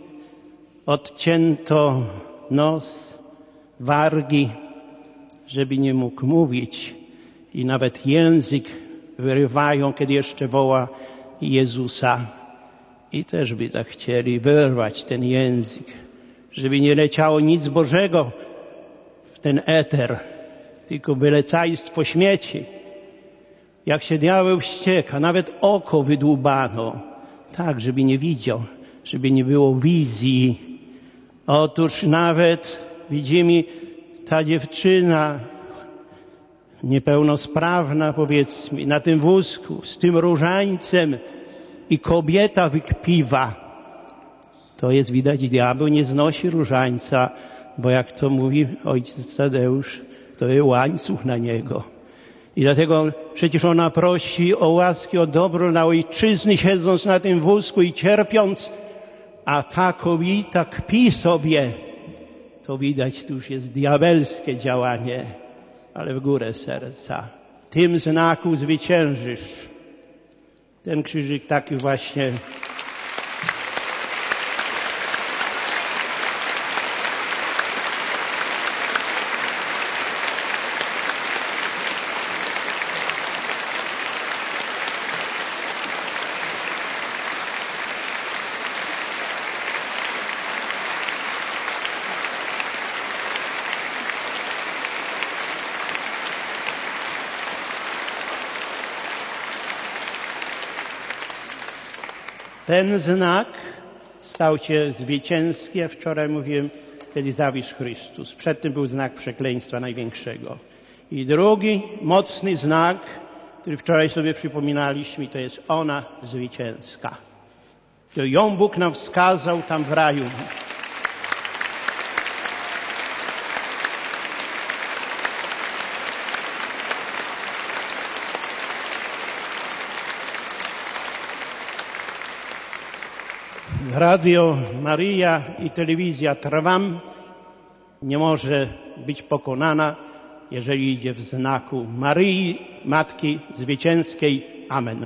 odcięto nos, wargi, żeby nie mógł mówić i nawet język wyrywają, kiedy jeszcze woła Jezusa. I też by tak chcieli wyrwać ten język, żeby nie leciało nic Bożego w ten eter, tylko wylecajstwo śmieci. Jak się diabeł wścieka, nawet oko wydłubano, tak, żeby nie widział, żeby nie było wizji. Otóż nawet widzimy, ta dziewczyna niepełnosprawna, powiedzmy, na tym wózku z tym różańcem i kobieta wykpiwa. To jest widać, diabeł nie znosi różańca, bo jak to mówi ojciec Tadeusz, to jest łańcuch na niego. I dlatego przecież ona prosi o łaski, o dobro na ojczyzny, siedząc na tym wózku i cierpiąc, a ta kobieta kpi sobie. To widać, tu już jest diabelskie działanie, ale w górę serca. W tym znaku zwyciężysz. Ten krzyżyk taki właśnie Ten znak stał się zwycięski, jak wczoraj mówiłem, kiedy zawisł Chrystus. Przed tym był znak przekleństwa największego. I drugi mocny znak, który wczoraj sobie przypominaliśmy, to jest ona zwycięska. To ją Bóg nam wskazał tam w raju. Radio Maryja i telewizja Trwam nie może być pokonana, jeżeli idzie w znaku Maryi, Matki Zwycięskiej. Amen.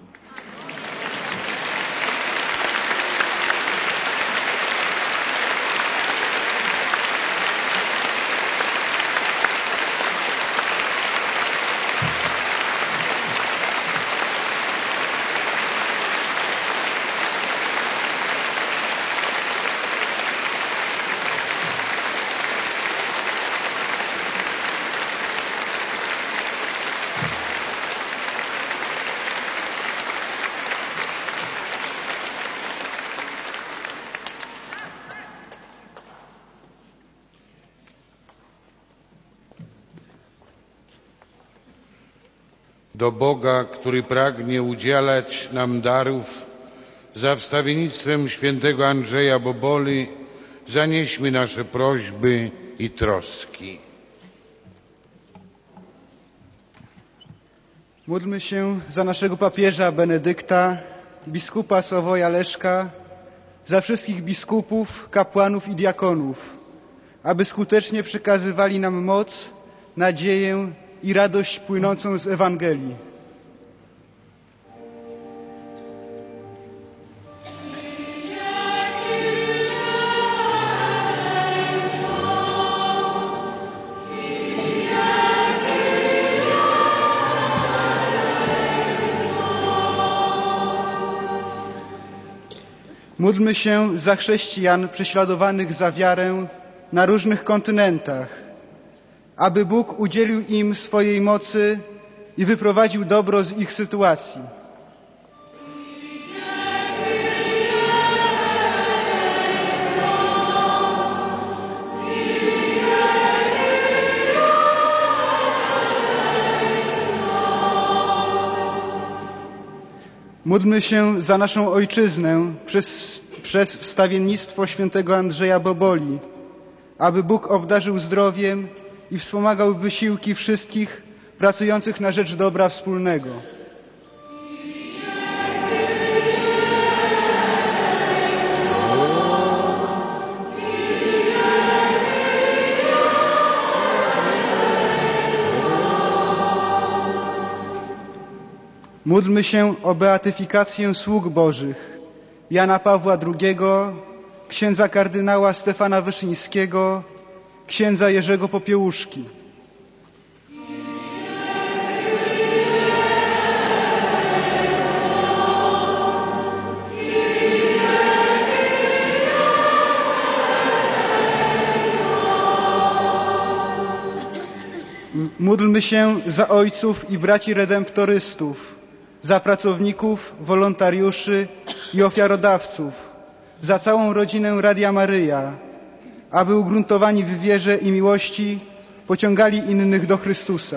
Do Boga, który pragnie udzielać nam darów, za wstawiennictwem świętego Andrzeja Boboli zanieśmy nasze prośby i troski. Módlmy się za naszego papieża Benedykta, biskupa Sławoja Leszka, za wszystkich biskupów, kapłanów i diakonów, aby skutecznie przekazywali nam moc, nadzieję i radość płynącą z Ewangelii. Módlmy się za chrześcijan prześladowanych za wiarę na różnych kontynentach, aby Bóg udzielił im swojej mocy i wyprowadził dobro z ich sytuacji. Módlmy się za naszą ojczyznę przez wstawiennictwo świętego Andrzeja Boboli, aby Bóg obdarzył zdrowiem i wspomagał wysiłki wszystkich pracujących na rzecz dobra wspólnego. Módlmy się o beatyfikację sług Bożych Jana Pawła II, księdza kardynała Stefana Wyszyńskiego, księdza Jerzego Popiełuszki. Módlmy się za ojców i braci redemptorystów, za pracowników, wolontariuszy i ofiarodawców, za całą rodzinę Radia Maryja, aby ugruntowani w wierze i miłości pociągali innych do Chrystusa.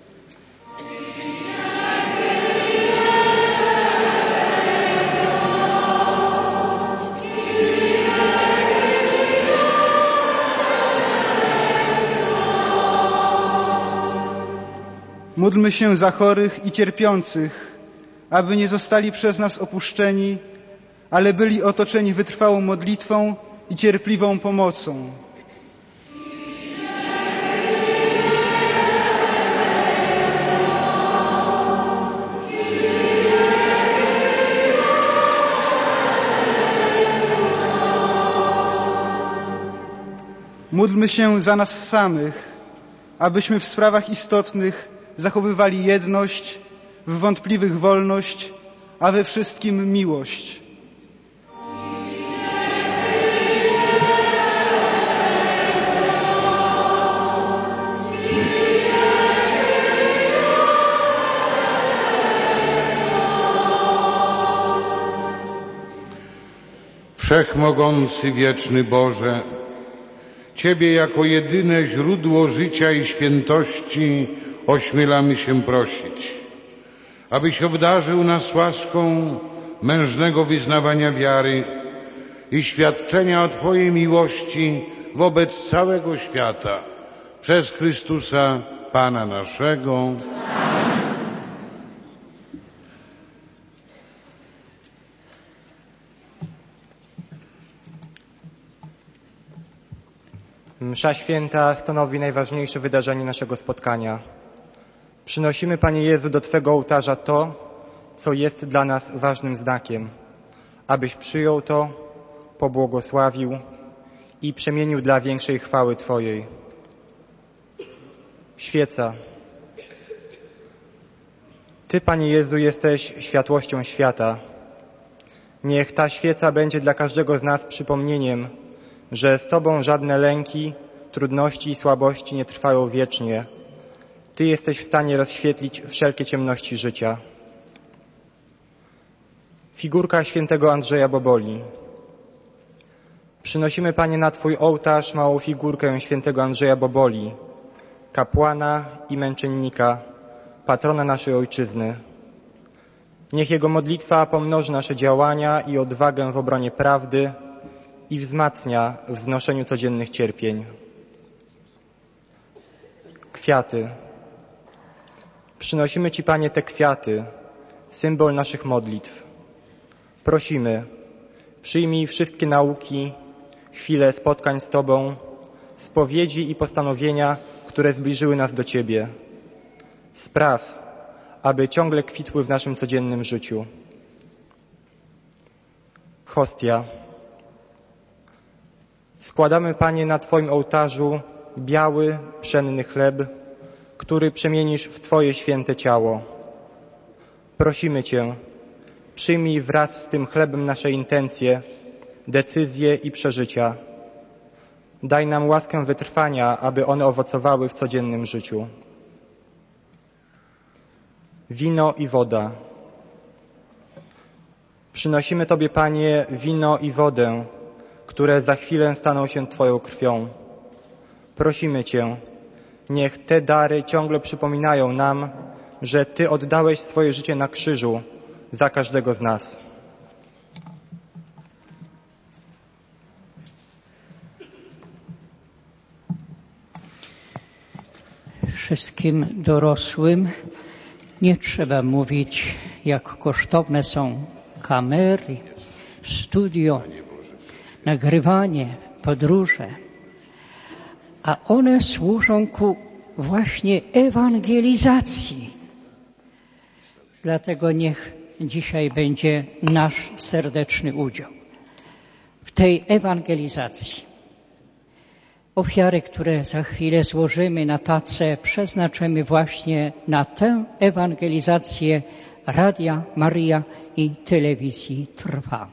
Módlmy się za chorych i cierpiących, aby nie zostali przez nas opuszczeni, ale byli otoczeni wytrwałą modlitwą i cierpliwą pomocą. Módlmy się za nas samych, abyśmy w sprawach istotnych zachowywali jedność, w wątpliwych wolność, a we wszystkim miłość. Wszechmogący, wieczny Boże, Ciebie jako jedyne źródło życia i świętości ośmielamy się prosić, abyś obdarzył nas łaską mężnego wyznawania wiary i świadczenia o Twojej miłości wobec całego świata przez Chrystusa Pana naszego. Msza święta stanowi najważniejsze wydarzenie naszego spotkania. Przynosimy, Panie Jezu, do Twego ołtarza to, co jest dla nas ważnym znakiem, abyś przyjął to, pobłogosławił i przemienił dla większej chwały Twojej. Świeca. Ty, Panie Jezu, jesteś światłością świata. Niech ta świeca będzie dla każdego z nas przypomnieniem, że z Tobą żadne lęki, trudności i słabości nie trwają wiecznie. Ty jesteś w stanie rozświetlić wszelkie ciemności życia. Figurka świętego Andrzeja Boboli. Przynosimy, Panie, na Twój ołtarz małą figurkę świętego Andrzeja Boboli, kapłana i męczennika, patrona naszej Ojczyzny. Niech jego modlitwa pomnoży nasze działania i odwagę w obronie prawdy i wzmacnia w znoszeniu codziennych cierpień. Kwiaty. Przynosimy Ci, Panie, te kwiaty, symbol naszych modlitw. Prosimy, przyjmij wszystkie nauki, chwile spotkań z Tobą, spowiedzi i postanowienia, które zbliżyły nas do Ciebie. Spraw, aby ciągle kwitły w naszym codziennym życiu. Hostia. Składamy, Panie, na Twoim ołtarzu biały, pszenny chleb, który przemienisz w Twoje święte ciało. Prosimy Cię, przyjmij wraz z tym chlebem nasze intencje, decyzje i przeżycia. Daj nam łaskę wytrwania, aby one owocowały w codziennym życiu. Wino i woda. Przynosimy Tobie, Panie, wino i wodę, które za chwilę staną się Twoją krwią. Prosimy Cię, niech te dary ciągle przypominają nam, że Ty oddałeś swoje życie na krzyżu za każdego z nas. Wszystkim dorosłym nie trzeba mówić, jak kosztowne są kamery, studio, nagrywanie, podróże, a one służą ku właśnie ewangelizacji. Dlatego niech dzisiaj będzie nasz serdeczny udział w tej ewangelizacji. Ofiary, które za chwilę złożymy na tacę, przeznaczymy właśnie na tę ewangelizację Radia Maryja i telewizji Trwam.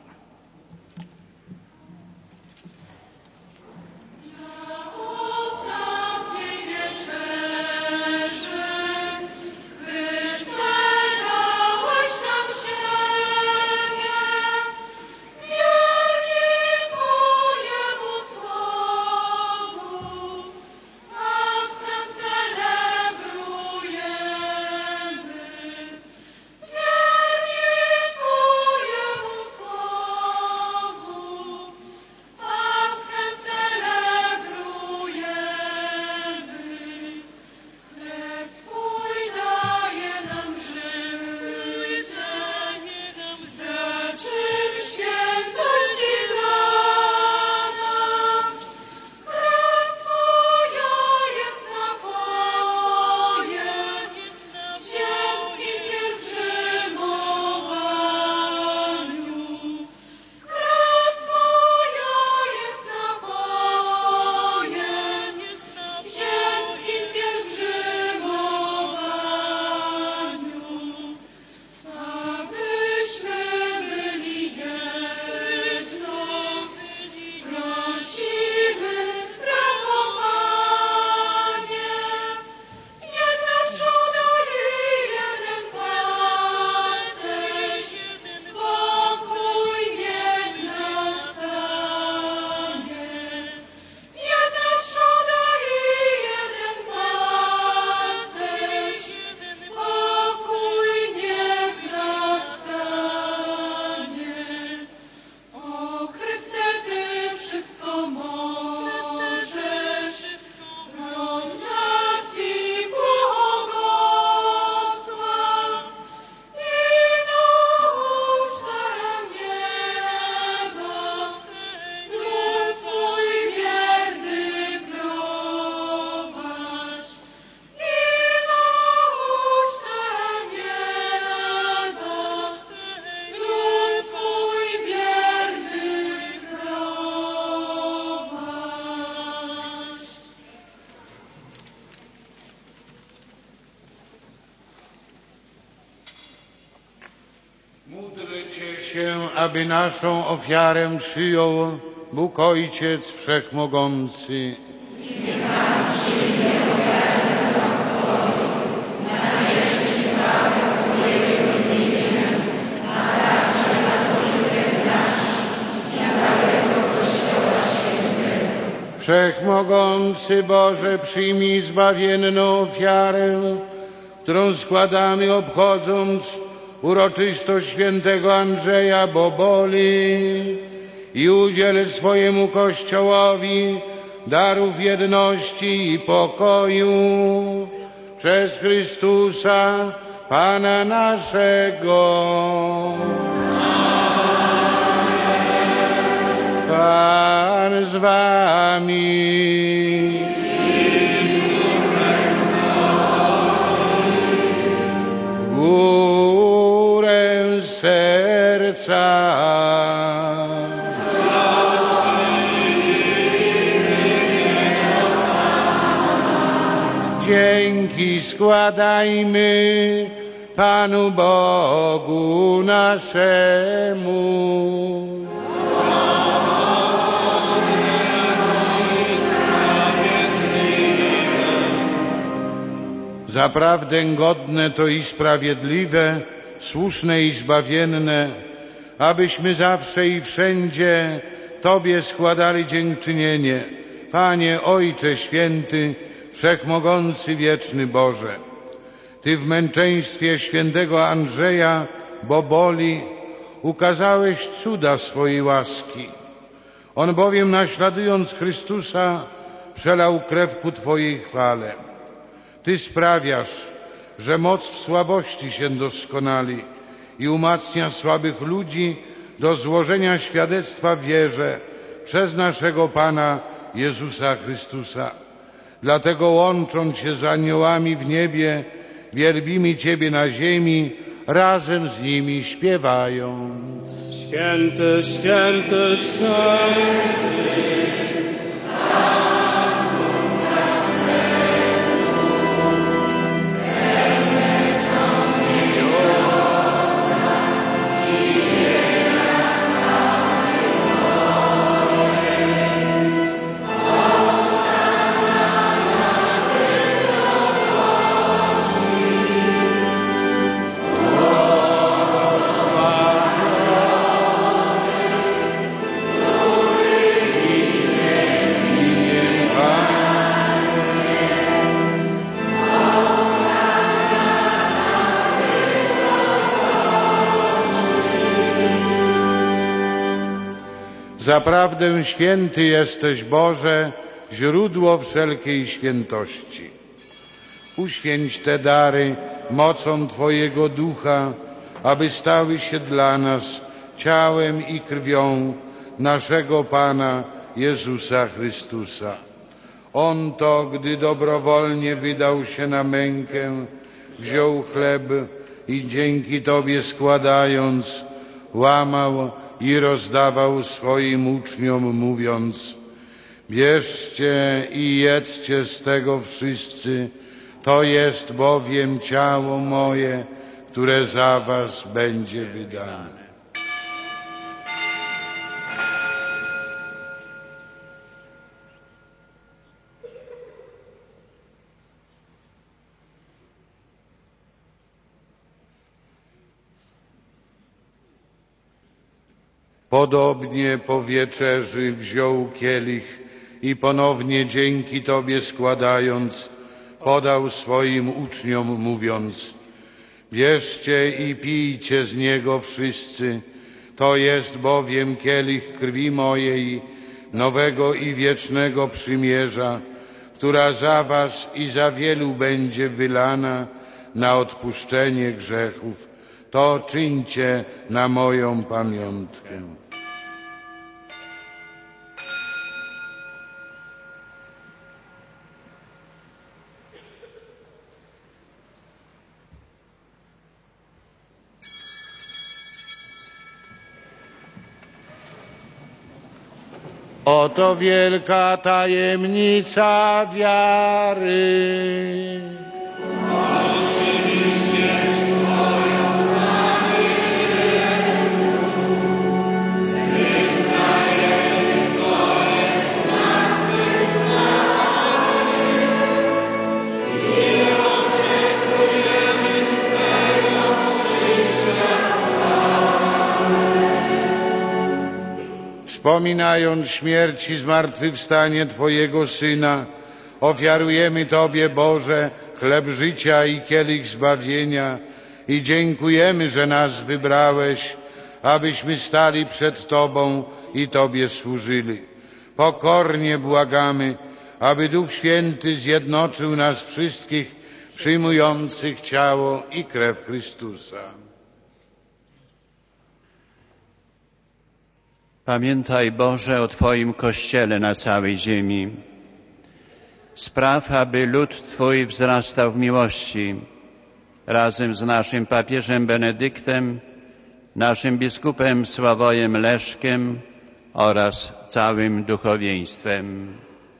Twojemu słowu. się, aby naszą ofiarę przyjął Bóg Ojciec Wszechmogący. Wszechmogący Boże, przyjmij zbawienną ofiarę, którą składamy obchodząc uroczystość świętego Andrzeja Boboli i udziel swojemu Kościołowi darów jedności i pokoju przez Chrystusa Pana naszego. Pan z wami. Górę serca. Dzięki składajmy Panu Bogu naszemu. Zaprawdę godne to i sprawiedliwe, słuszne i zbawienne, abyśmy zawsze i wszędzie Tobie składali dziękczynienie, Panie Ojcze Święty, Wszechmogący Wieczny Boże. Ty w męczeństwie świętego Andrzeja Boboli ukazałeś cuda swojej łaski. On bowiem, naśladując Chrystusa, przelał krew ku Twojej chwale. Ty sprawiasz, że moc w słabości się doskonali i umacnia słabych ludzi do złożenia świadectwa w wierze przez naszego Pana Jezusa Chrystusa. Dlatego łącząc się z aniołami w niebie, wielbimy Ciebie na ziemi, razem z nimi śpiewając. Święty, święty, święty. Zaprawdę święty jesteś, Boże, źródło wszelkiej świętości. Uświęć te dary mocą Twojego Ducha, aby stały się dla nas ciałem i krwią naszego Pana Jezusa Chrystusa. On to, gdy dobrowolnie wydał się na mękę, wziął chleb i dzięki Tobie składając, łamał i rozdawał swoim uczniom, mówiąc: bierzcie i jedzcie z tego wszyscy, to jest bowiem ciało moje, które za was będzie wydane. Podobnie po wieczerzy wziął kielich i ponownie dzięki Tobie składając, podał swoim uczniom, mówiąc: bierzcie i pijcie z niego wszyscy, to jest bowiem kielich krwi mojej, nowego i wiecznego przymierza, która za was i za wielu będzie wylana na odpuszczenie grzechów. To czyńcie na moją pamiątkę. Oto wielka tajemnica wiary. wspominając śmierć i zmartwychwstanie Twojego Syna, ofiarujemy Tobie, Boże, chleb życia i kielich zbawienia i dziękujemy, że nas wybrałeś, abyśmy stali przed Tobą i Tobie służyli. Pokornie błagamy, aby Duch Święty zjednoczył nas wszystkich przyjmujących ciało i krew Chrystusa. Pamiętaj, Boże, o Twoim Kościele na całej ziemi. Spraw, aby lud Twój wzrastał w miłości, razem z naszym papieżem Benedyktem, naszym biskupem Sławojem Leszkiem oraz całym duchowieństwem.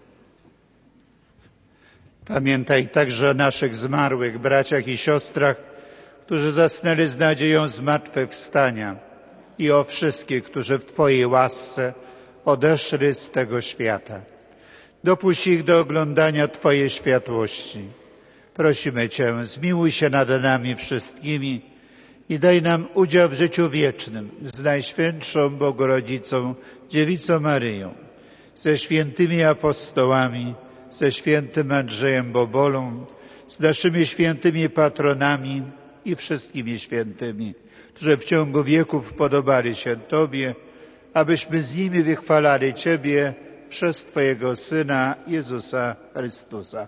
Pamiętaj także o naszych zmarłych braciach i siostrach, którzy zasnęli z nadzieją zmartwychwstania, i o wszystkich, którzy w Twojej łasce odeszli z tego świata. Dopuść ich do oglądania Twojej światłości. Prosimy Cię, zmiłuj się nad nami wszystkimi i daj nam udział w życiu wiecznym z Najświętszą Bogorodzicą, Dziewicą Maryją, ze świętymi apostołami, ze świętym Andrzejem Bobolą, z naszymi świętymi patronami i wszystkimi świętymi, którzy w ciągu wieków podobali się Tobie, abyśmy z nimi wychwalali Ciebie przez Twojego Syna Jezusa Chrystusa.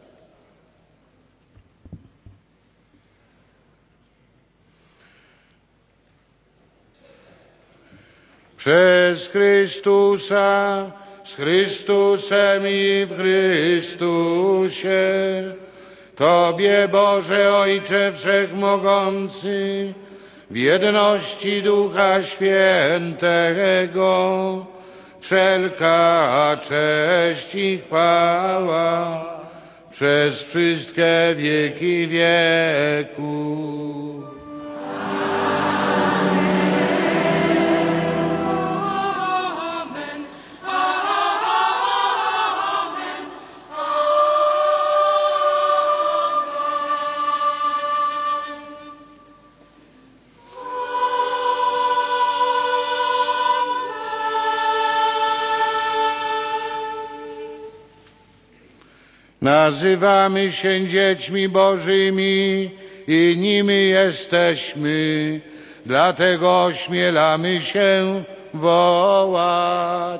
Przez Chrystusa, z Chrystusem i w Chrystusie, Tobie, Boże Ojcze Wszechmogący, w jedności Ducha Świętego, wszelka cześć i chwała przez wszystkie wieki wieków. Nazywamy się dziećmi Bożymi i nimi jesteśmy, dlatego ośmielamy się wołać.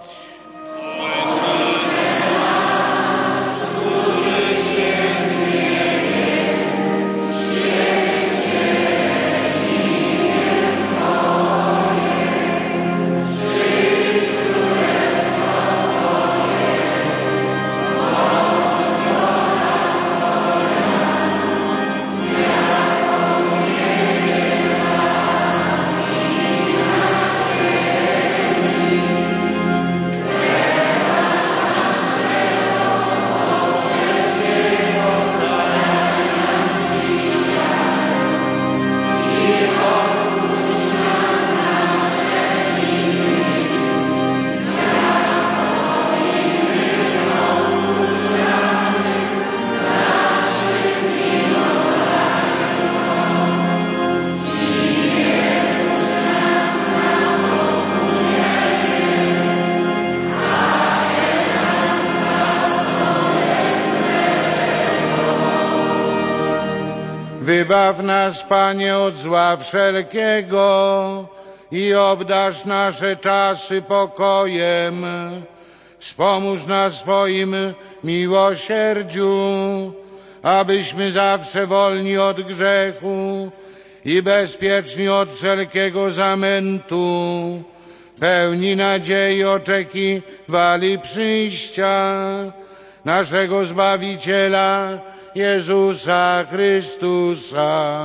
Wybaw nas, Panie, od zła wszelkiego i obdarz nasze czasy pokojem. Wspomóż nas swoim miłosierdziu, abyśmy zawsze wolni od grzechu i bezpieczni od wszelkiego zamętu, pełni nadziei oczekiwali przyjścia naszego Zbawiciela, Jezusa Chrystusa.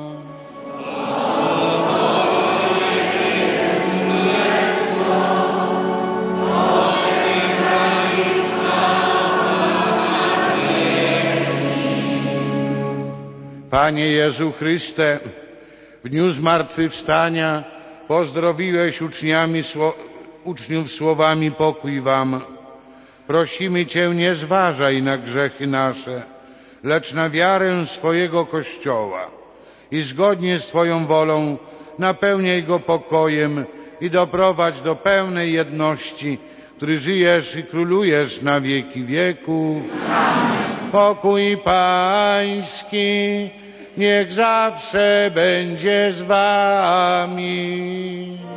Panie Jezu Chryste, w dniu zmartwychwstania pozdrowiłeś uczniów słowami pokój wam. Prosimy Cię, nie zważaj na grzechy nasze, lecz na wiarę swojego Kościoła i zgodnie z Twoją wolą napełniaj go pokojem i doprowadź do pełnej jedności który żyjesz i królujesz na wieki wieków. Pokój Pański niech zawsze będzie z wami.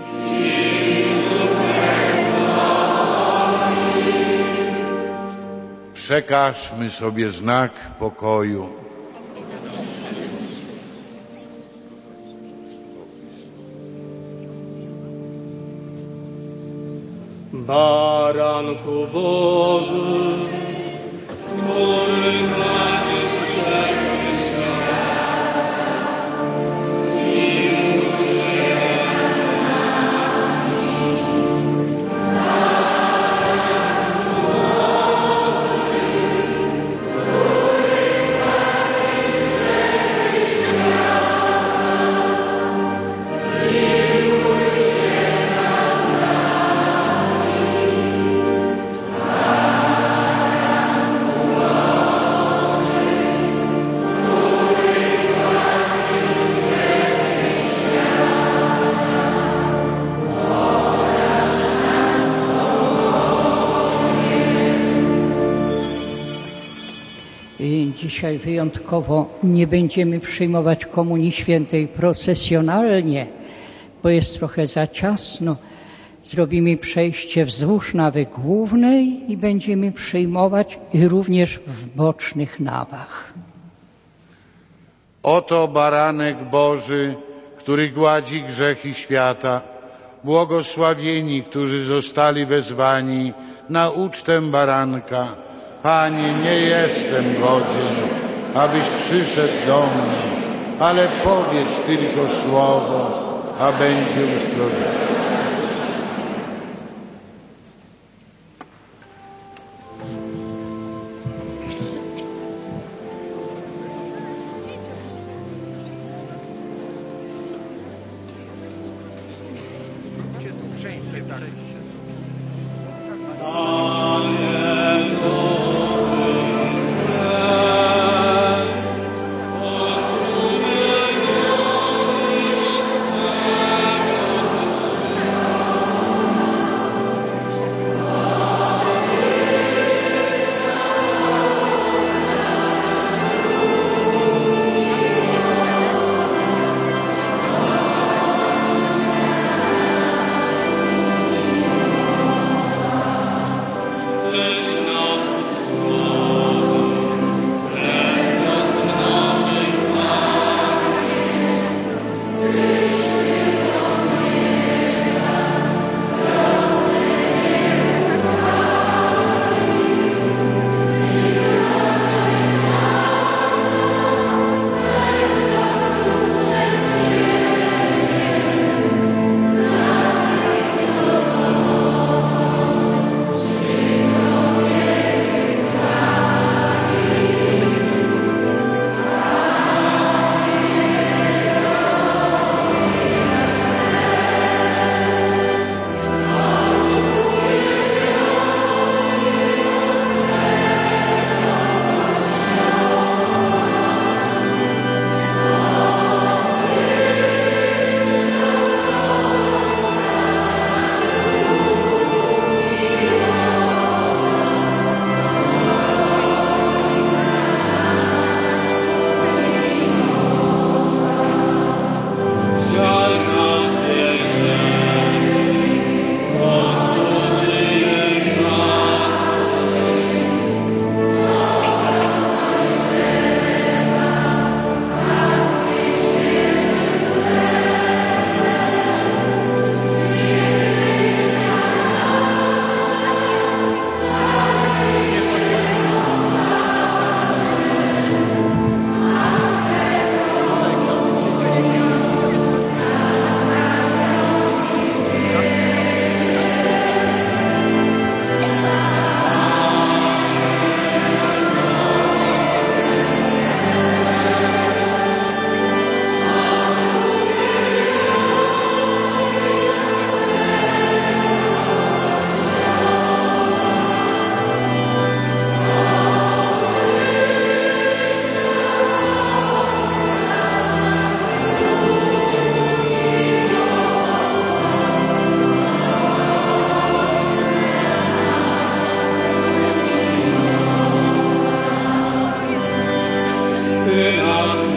Przekażmy sobie znak pokoju. Baranku Boży, który masz Dzisiaj wyjątkowo nie będziemy przyjmować Komunii Świętej procesjonalnie, bo jest trochę za ciasno. Zrobimy przejście wzdłuż nawy głównej i będziemy przyjmować i również w bocznych nawach. Oto baranek Boży, który gładzi grzechy świata. Błogosławieni, którzy zostali wezwani na ucztę baranka. Panie, nie jestem godzien, abyś przyszedł do mnie, ale powiedz tylko słowo, a będzie uzdrowiony.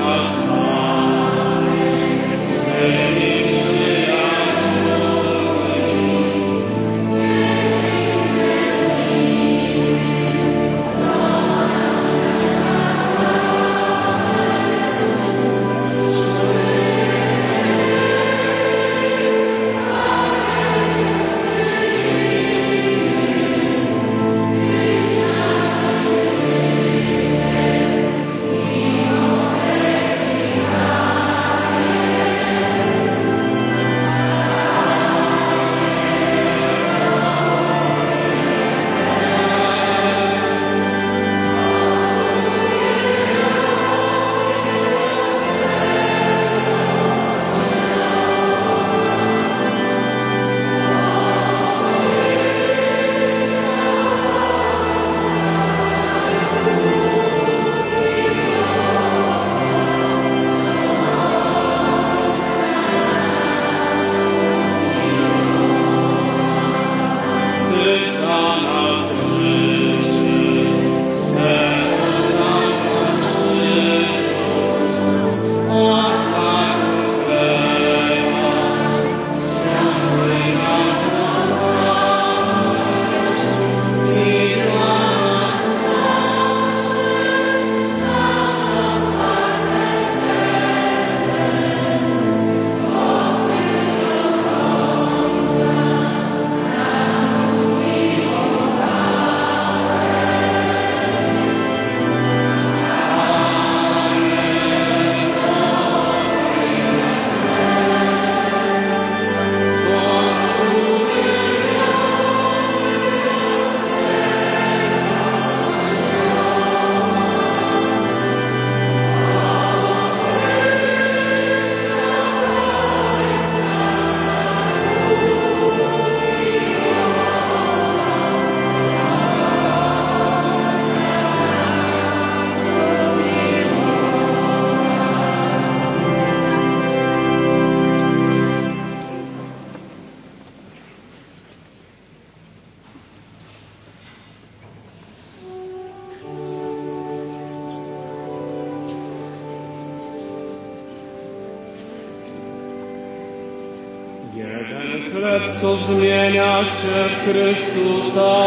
Jeden chleb, co zmienia się w Chrystusa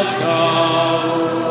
ciało.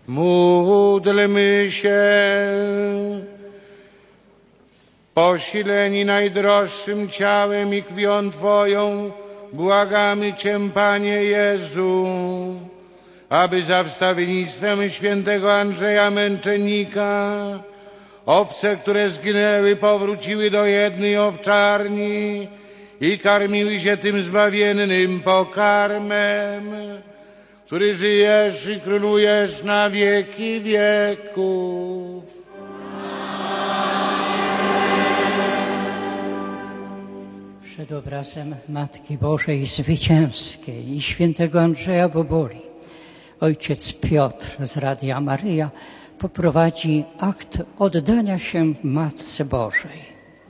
Módlmy się. Posileni najdroższym ciałem i krwią Twoją, błagamy Cię, Panie Jezu, aby za wstawiennictwem świętego Andrzeja Męczennika owce, które zginęły, powróciły do jednej owczarni i karmiły się tym zbawiennym pokarmem, który żyjesz i królujesz na wieki wieków. Przed obrazem Matki Bożej Zwycięskiej i świętego Andrzeja Boboli ojciec Piotr z Radia Maryja poprowadzi akt oddania się Matce Bożej.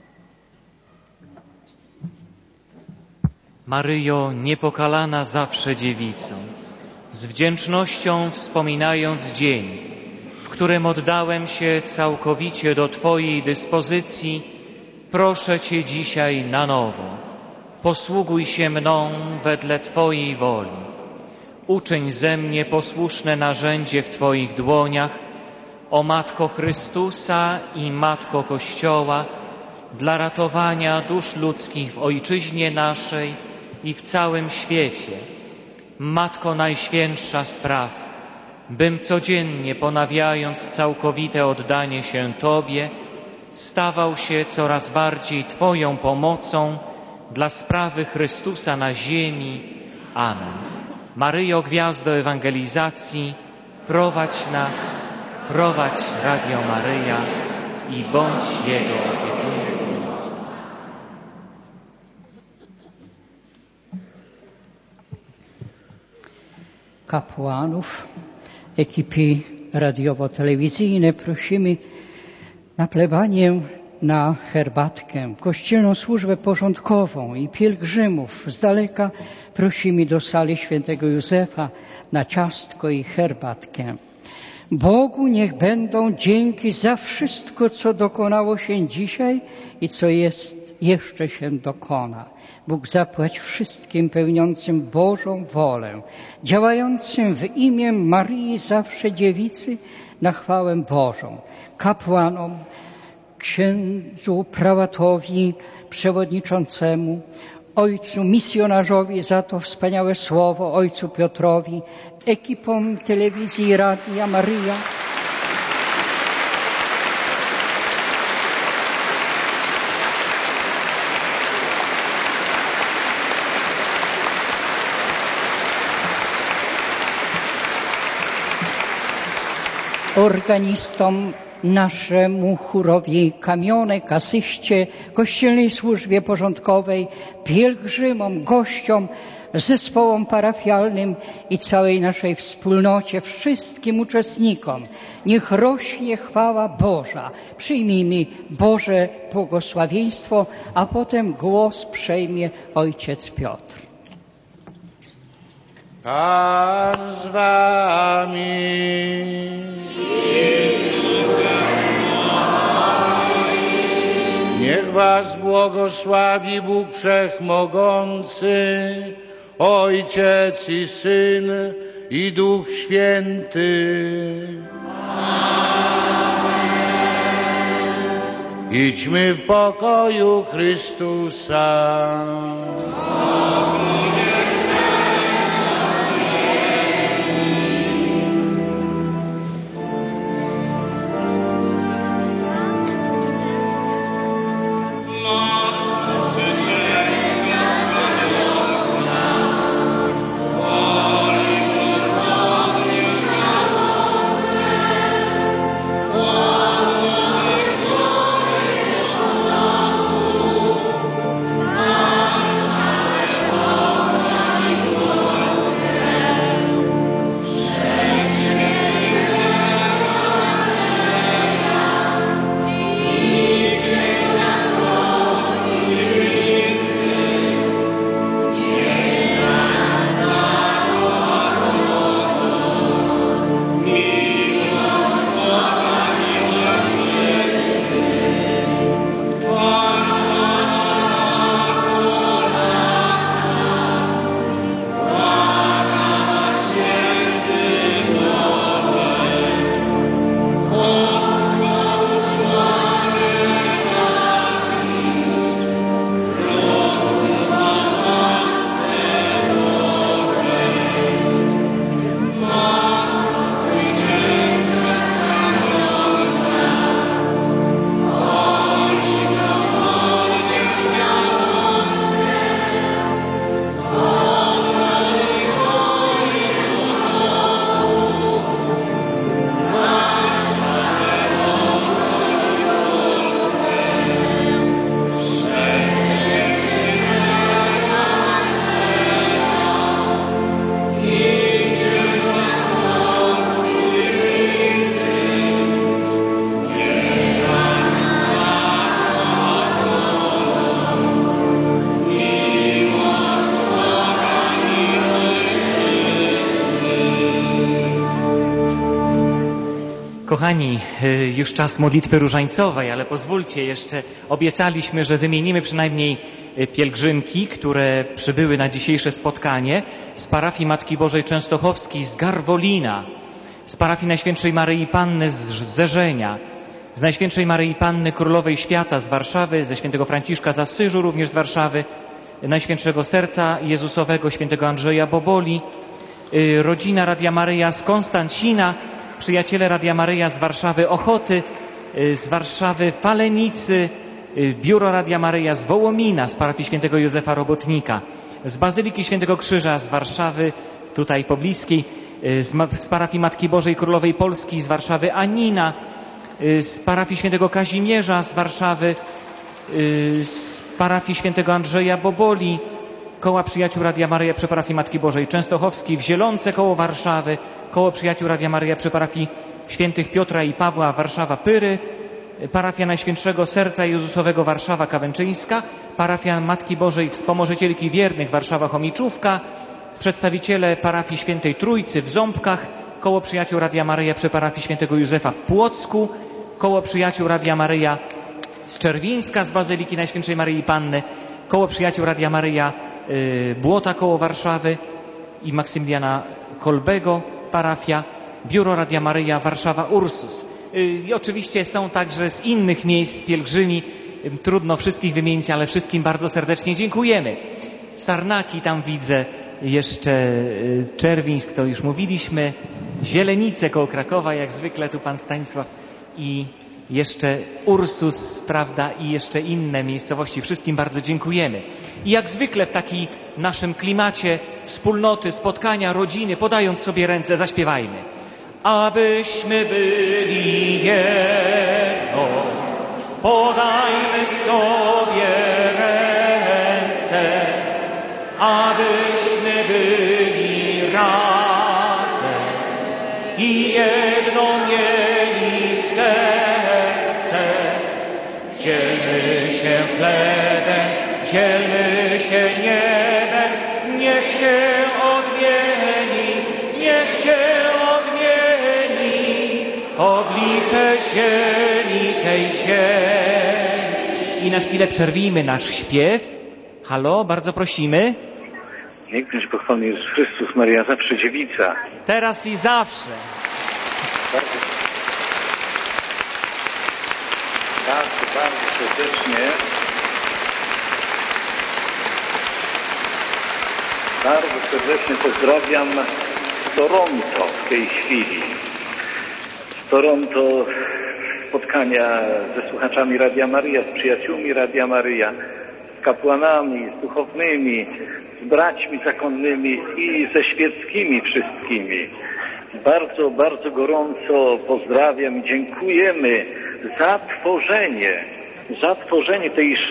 Maryjo, niepokalana zawsze dziewico, z wdzięcznością wspominając dzień, w którym oddałem się całkowicie do Twojej dyspozycji, proszę Cię dzisiaj na nowo. Posługuj się mną wedle Twojej woli. Uczyń ze mnie posłuszne narzędzie w Twoich dłoniach, o Matko Chrystusa i Matko Kościoła, dla ratowania dusz ludzkich w ojczyźnie naszej i w całym świecie. Matko Najświętsza spraw, bym codziennie ponawiając całkowite oddanie się Tobie, stawał się coraz bardziej Twoją pomocą dla sprawy Chrystusa na ziemi. Amen. Maryjo, gwiazdo ewangelizacji, prowadź nas, prowadź Radio Maryja i bądź Jego opiekunem. Kapłanów, ekipy radiowo-telewizyjne prosimy na plebanię, na herbatkę, kościelną służbę porządkową i pielgrzymów z daleka prosimy do sali świętego Józefa na ciastko i herbatkę. Bogu niech będą dzięki za wszystko, co dokonało się dzisiaj i co jeszcze się dokona. Bóg zapłać wszystkim pełniącym Bożą wolę, działającym w imię Maryi zawsze dziewicy na chwałę Bożą, kapłanom, księdzu prałatowi, przewodniczącemu, ojcu misjonarzowi za to wspaniałe słowo, ojcu Piotrowi, ekipom telewizji Radia Maryja, organistom, naszemu chórowi Kamionek, asyście, kościelnej służbie porządkowej, pielgrzymom, gościom, zespołom parafialnym i całej naszej wspólnocie, wszystkim uczestnikom. Niech rośnie chwała Boża. Przyjmijmy Boże błogosławieństwo, a potem głos przejmie ojciec Piotr. Pan z wami. Niech was błogosławi Bóg Wszechmogący, Ojciec i Syn i Duch Święty. Amen. Idźmy w pokoju Chrystusa. Kochani, już czas modlitwy różańcowej, ale pozwólcie jeszcze, obiecaliśmy, że wymienimy przynajmniej pielgrzymki, które przybyły na dzisiejsze spotkanie z parafii Matki Bożej Częstochowskiej, z Garwolina, z parafii Najświętszej Maryi Panny z Zerzenia, z Najświętszej Maryi Panny Królowej Świata z Warszawy, ze świętego Franciszka z Asyżu również z Warszawy, Najświętszego Serca Jezusowego, świętego Andrzeja Boboli, rodzina Radia Maryja z Konstancina, przyjaciele Radia Maryja z Warszawy Ochoty, z Warszawy Falenicy, biuro Radia Maryja z Wołomina, z parafii świętego Józefa Robotnika, z Bazyliki Świętego Krzyża z Warszawy, tutaj pobliskiej, z parafii Matki Bożej Królowej Polski z Warszawy Anina, z parafii świętego Kazimierza z Warszawy, z parafii świętego Andrzeja Boboli, koła przyjaciół Radia Maryja przy parafii Matki Bożej Częstochowskiej, w Zielonce koło Warszawy, koło przyjaciół Radia Maryja przy parafii świętych Piotra i Pawła Warszawa Pyry, parafia Najświętszego Serca Jezusowego Warszawa Kawęczyńska, parafia Matki Bożej Wspomożycielki Wiernych Warszawa Chomiczówka, przedstawiciele parafii Świętej Trójcy w Ząbkach, koło przyjaciół Radia Maryja przy parafii świętego Józefa w Płocku, koło przyjaciół Radia Maryja z Czerwińska z Bazyliki Najświętszej Maryi Panny, koło przyjaciół Radia Maryja Błota koło Warszawy i Maksymiliana Kolbego parafia, biuro Radia Maryja Warszawa Ursus. I oczywiście są także z innych miejsc pielgrzymi, trudno wszystkich wymienić, ale wszystkim bardzo serdecznie dziękujemy. Sarnaki tam widzę, jeszcze Czerwińsk, to już mówiliśmy, Zielenice koło Krakowa, jak zwykle tu pan Stanisław i jeszcze Ursus, prawda, i jeszcze inne miejscowości. Wszystkim bardzo dziękujemy. I jak zwykle w takim naszym klimacie wspólnoty, spotkania, rodziny, podając sobie ręce, zaśpiewajmy. Abyśmy byli jedno, podajmy sobie ręce, abyśmy byli razem i jedno mieli serce. Dzielmy się chlebem, dzielmy się niebem, niech się odmieni, niech się odmieni oblicze ziemi tej ziemi. I na chwilę przerwijmy nasz śpiew. Halo, bardzo prosimy. Niech będzie pochwalony Jezus Chrystus, Maria zawsze dziewica. Teraz i zawsze. Bardzo serdecznie. Bardzo serdecznie pozdrawiam z Toronto w tej chwili. Z Toronto spotkania ze słuchaczami Radia Maryja, z przyjaciółmi Radia Maryja, z kapłanami, z duchownymi, z braćmi zakonnymi i ze świeckimi wszystkimi. Bardzo, bardzo gorąco pozdrawiam i dziękujemy za tworzenie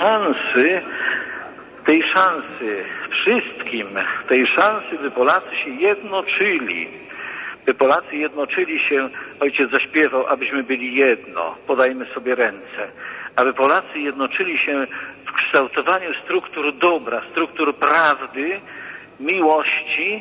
tej szansy wszystkim, tej szansy, by Polacy się jednoczyli. By Polacy jednoczyli się, ojciec zaśpiewał, abyśmy byli jedno, podajmy sobie ręce. Aby Polacy jednoczyli się w kształtowaniu struktur dobra, struktur prawdy, miłości,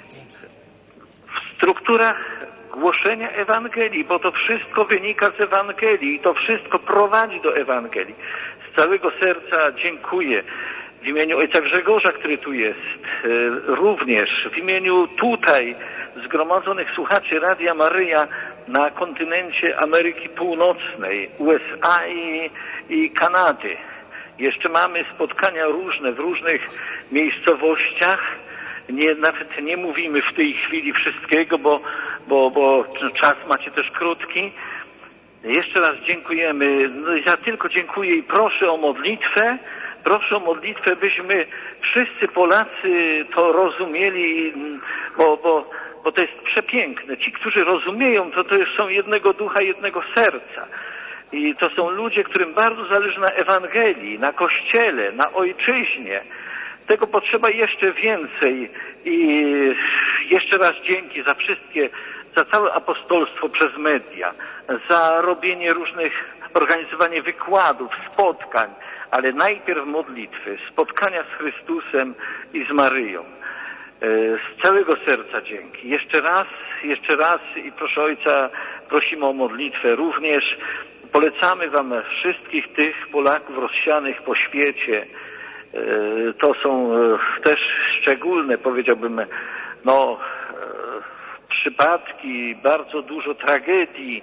w strukturach głoszenia Ewangelii, bo to wszystko wynika z Ewangelii i to wszystko prowadzi do Ewangelii. Z całego serca dziękuję w imieniu ojca Grzegorza, który tu jest, również w imieniu tutaj zgromadzonych słuchaczy Radia Maryja na kontynencie Ameryki Północnej, USA i Kanady. Jeszcze mamy spotkania różne w różnych miejscowościach. Nawet nie mówimy w tej chwili wszystkiego, bo czas macie też krótki. Jeszcze raz dziękujemy. No, ja tylko dziękuję i proszę o modlitwę. Proszę o modlitwę, byśmy wszyscy Polacy to rozumieli, bo to jest przepiękne. Ci, którzy rozumieją, to już są jednego ducha, jednego serca. I to są ludzie, którym bardzo zależy na Ewangelii, na Kościele, na Ojczyźnie. Tego potrzeba jeszcze więcej i jeszcze raz dzięki za wszystkie, za całe apostolstwo przez media, za robienie organizowanie wykładów, spotkań, ale najpierw modlitwy, spotkania z Chrystusem i z Maryją. Z całego serca dzięki. Jeszcze raz i proszę Ojca prosimy o modlitwę. Również polecamy Wam wszystkich tych Polaków rozsianych po świecie. To są też szczególne, powiedziałbym, przypadki, bardzo dużo tragedii.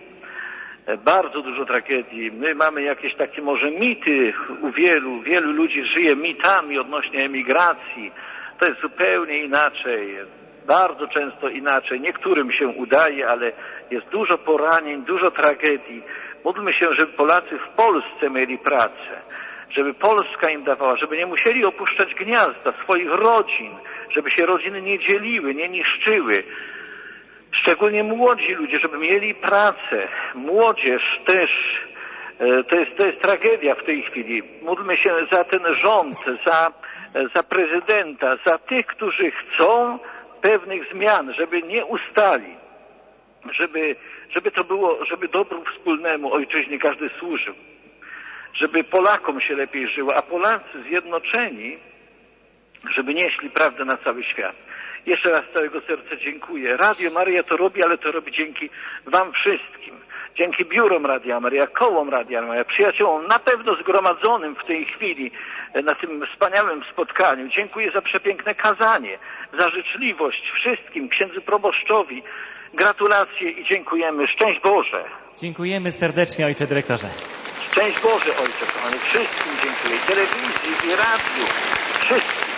My mamy jakieś takie może mity u wielu ludzi żyje mitami odnośnie emigracji. To jest zupełnie inaczej, bardzo często inaczej. Niektórym się udaje, ale jest dużo poranień, dużo tragedii. Módlmy się, żeby Polacy w Polsce mieli pracę, żeby Polska im dawała, żeby nie musieli opuszczać gniazda swoich rodzin, żeby się rodziny nie dzieliły, nie niszczyły. Szczególnie młodzi ludzie, żeby mieli pracę. Młodzież też, to jest tragedia w tej chwili. Módlmy się za ten rząd, za prezydenta, za tych, którzy chcą pewnych zmian, żeby nie ustali, żeby to było, żeby dobru wspólnemu ojczyźnie każdy służył, żeby Polakom się lepiej żyło, a Polacy zjednoczeni, żeby nieśli prawdę na cały świat. Jeszcze raz z całego serca dziękuję. Radio Maryja to robi, ale to robi dzięki Wam wszystkim. Dzięki biurom Radia Maryja, kołom Radia Maryja, przyjaciołom na pewno zgromadzonym w tej chwili na tym wspaniałym spotkaniu. Dziękuję za przepiękne kazanie, za życzliwość wszystkim, księdzu proboszczowi. Gratulacje i dziękujemy. Szczęść Boże. Dziękujemy serdecznie, ojcze dyrektorze. Szczęść Boże, ojcze kochany. Wszystkim dziękuję. I telewizji, i radiu. Wszystkim.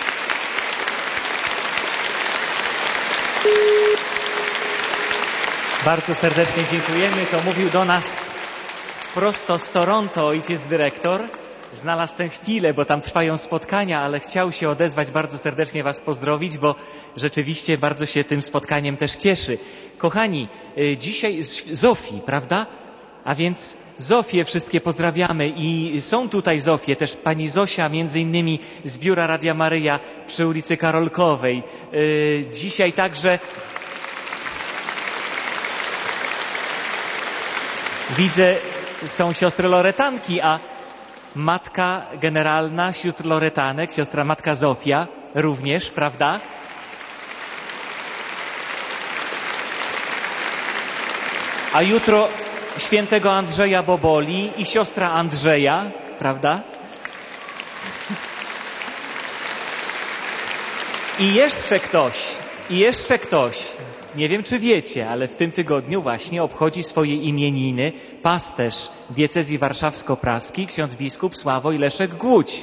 Bardzo serdecznie dziękujemy. To mówił do nas prosto z Toronto ojciec dyrektor. Znalazł tę chwilę, bo tam trwają spotkania, ale chciał się odezwać, bardzo serdecznie Was pozdrowić, bo rzeczywiście bardzo się tym spotkaniem też cieszy. Kochani, dzisiaj z Zofii, prawda? A więc Zofię wszystkie pozdrawiamy i są tutaj Zofie, też pani Zosia, między innymi z biura Radia Maryja przy ulicy Karolkowej. Dzisiaj także widzę, są siostry Loretanki, a matka generalna sióstr Loretanek, siostra matka Zofia również, prawda? A jutro świętego Andrzeja Boboli i siostra Andrzeja, prawda? I jeszcze ktoś, nie wiem czy wiecie, ale w tym tygodniu właśnie obchodzi swoje imieniny pasterz diecezji warszawsko-praskiej, ksiądz biskup Sławoj Leszek Głódź.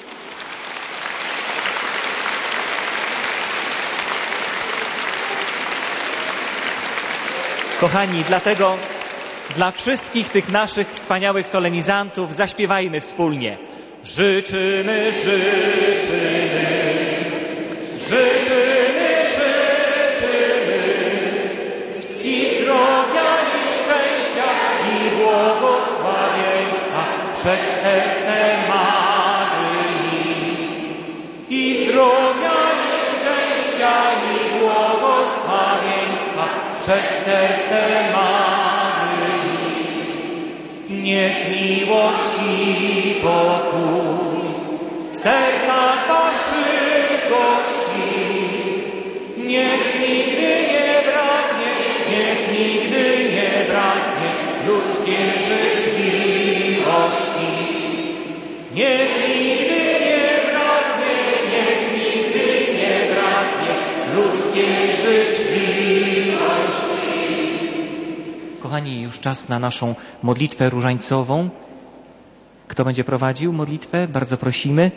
Kochani, dlatego dla wszystkich tych naszych wspaniałych solenizantów zaśpiewajmy wspólnie. Życzymy, życzymy, życzymy, życzymy i zdrowia, i szczęścia, i błogosławieństwa przez serce Maryi. I zdrowia, i szczęścia, i błogosławieństwa przez serce Maryi. Niech miłość i pokój w sercach waszych gości, niech nigdy nie braknie, niech nigdy nie braknie ludzkiej życzliwości. Niech nigdy nie braknie, niech nigdy nie braknie ludzkiej życzliwości. Kochani, już czas na naszą modlitwę różańcową. Kto będzie prowadził modlitwę? Bardzo prosimy.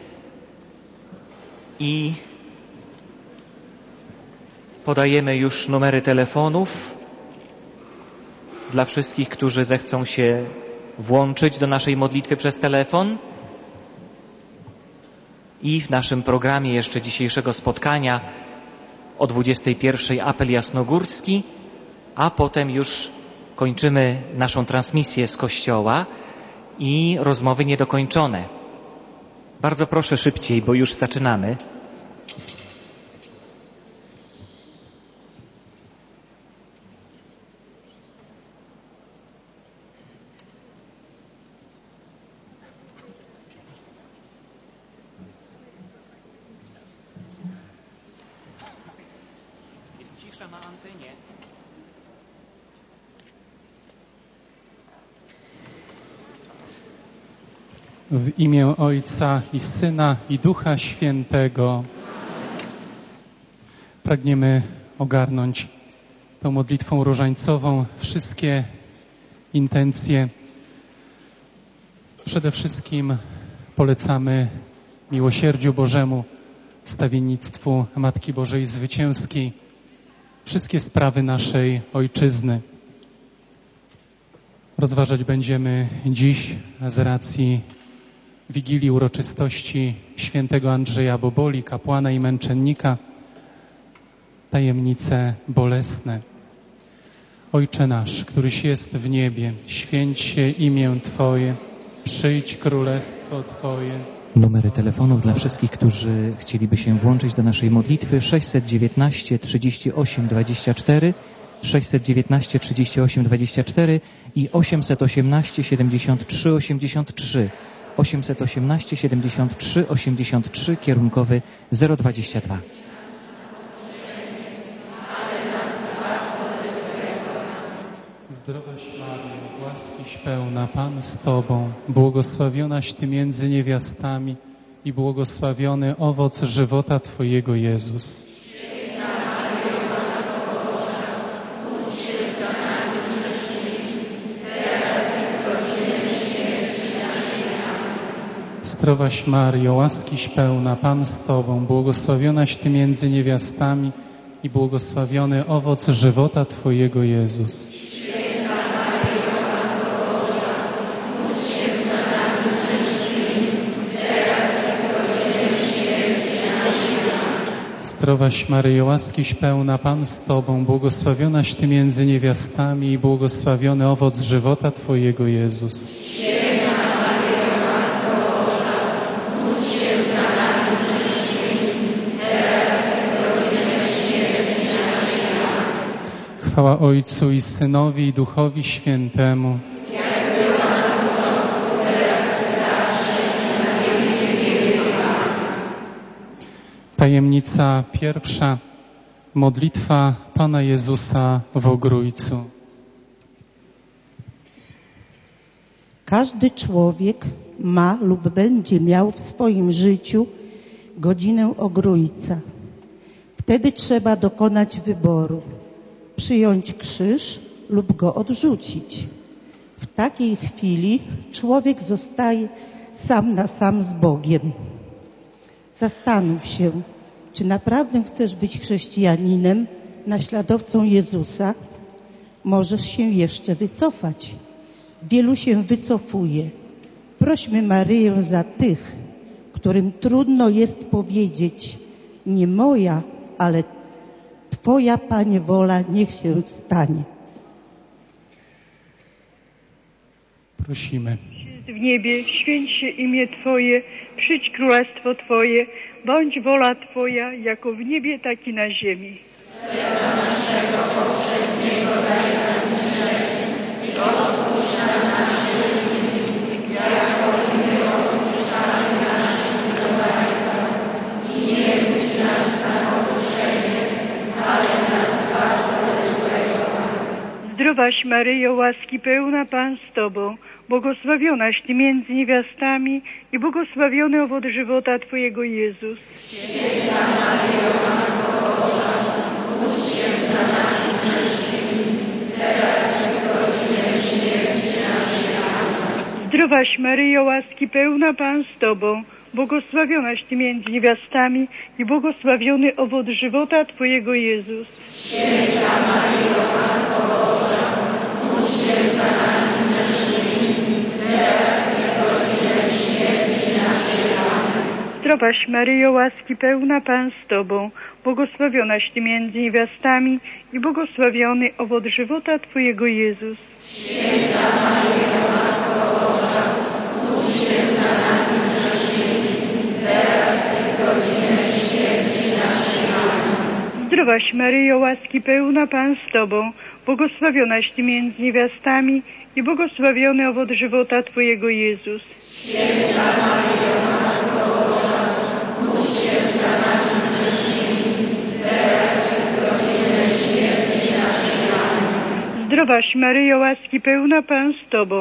I podajemy już numery telefonów dla wszystkich, którzy zechcą się włączyć do naszej modlitwy przez telefon. I w naszym programie jeszcze dzisiejszego spotkania o 21:00 apel jasnogórski, a potem już kończymy naszą transmisję z kościoła i rozmowy niedokończone. Bardzo proszę szybciej, bo już zaczynamy. Jest cisza na antenie. W imię Ojca i Syna i Ducha Świętego. Pragniemy ogarnąć tą modlitwą różańcową wszystkie intencje. Przede wszystkim polecamy miłosierdziu Bożemu, stawiennictwu Matki Bożej Zwycięskiej, wszystkie sprawy naszej Ojczyzny. Rozważać będziemy dziś z racji Wigilii uroczystości świętego Andrzeja Boboli, kapłana i męczennika, tajemnice bolesne. Ojcze nasz, któryś jest w niebie, święć się imię Twoje, przyjdź królestwo Twoje. Numery telefonów dla wszystkich, którzy chcieliby się włączyć do naszej modlitwy: 619 38 24, 619 38 24 i 818 73 83. 818 73 83, kierunkowy 022. Zdrowaś Maryjo, łaskiś pełna, Pan z Tobą, błogosławionaś Ty między niewiastami i błogosławiony owoc żywota Twojego, Jezus. Święta Maryjo, Matko Boża, módl się za nami grzesznymi, teraz i w godzinę śmierci naszej. Amen. Zdrowaś Maryjo, łaskiś pełna, Pan z Tobą, błogosławionaś Ty między niewiastami i błogosławiony owoc żywota Twojego, Jezus. Zdrowaś Maryjo, łaskiś pełna, Pan z Tobą, błogosławionaś Ty między niewiastami i błogosławiony owoc żywota Twojego, Jezus. Święta Maryjo, Matko Boża, módl się za nami grzesznymi, teraz i w godzinę śmierci naszej. Amen. Chwała Ojcu i Synowi i Duchowi Świętemu. Jak była na początku, teraz i zawsze, i na wieki wieków. Tajemnica pierwsza. Modlitwa Pana Jezusa w Ogrójcu. Każdy człowiek ma lub będzie miał w swoim życiu godzinę Ogrójca. Wtedy trzeba dokonać wyboru: przyjąć krzyż lub go odrzucić. W takiej chwili człowiek zostaje sam na sam z Bogiem. Zastanów się, czy naprawdę chcesz być chrześcijaninem, naśladowcą Jezusa. Możesz się jeszcze wycofać. Wielu się wycofuje. Prośmy Maryję za tych, którym trudno jest powiedzieć: nie moja, ale Twoja, Panie, wola niech się stanie. Prosimy. W niebie, święć się imię Twoje, przyjdź królestwo Twoje, bądź wola Twoja, jako w niebie, tak i na ziemi. Chleba naszego powszedniego daj nam dzisiaj i odpuść nam nasze winy, jako i my odpuszczamy naszym winowajcom. I nie budź nas na pokuszenie, ale nas zbaw od złego. Zdrowaś Maryjo, łaski pełna, Pan z Tobą, błogosławionaś Ty między niewiastami i błogosławiony owoc żywota Twojego, Jezus. Święta Maryjo, Matko Boża, módl się za nami grzesznymi, teraz i w godzinę śmierci naszej. Amen. Zdrowaś Maryjo, łaski pełna, Pan z Tobą, błogosławionaś Ty między niewiastami i błogosławiony owoc żywota Twojego, Jezus. Święta Maryjo, Matko Boża, módl się za nami grzesznymi, teraz i w godzinę śmierci naszej. Amen. Zdrowaś Maryjo, łaski pełna, Pan z Tobą, błogosławionaś Ty między niewiastami i błogosławiony owoc żywota Twojego, Jezus. Święta Maryjo, Matko Boża, módl się za nami grzesznymi, teraz i w godzinę śmierci naszej. Amen. Zdrowaś Maryjo, łaski pełna, Pan z Tobą, błogosławionaś Ty między niewiastami i błogosławiony owoc żywota Twojego, Jezus. Święta Maryjo, Matko Boża, módl się za nami grzesznymi, teraz i w godzinę śmierci naszej. Amen. Zdrowaś Maryjo, łaski pełna, Pan z Tobą,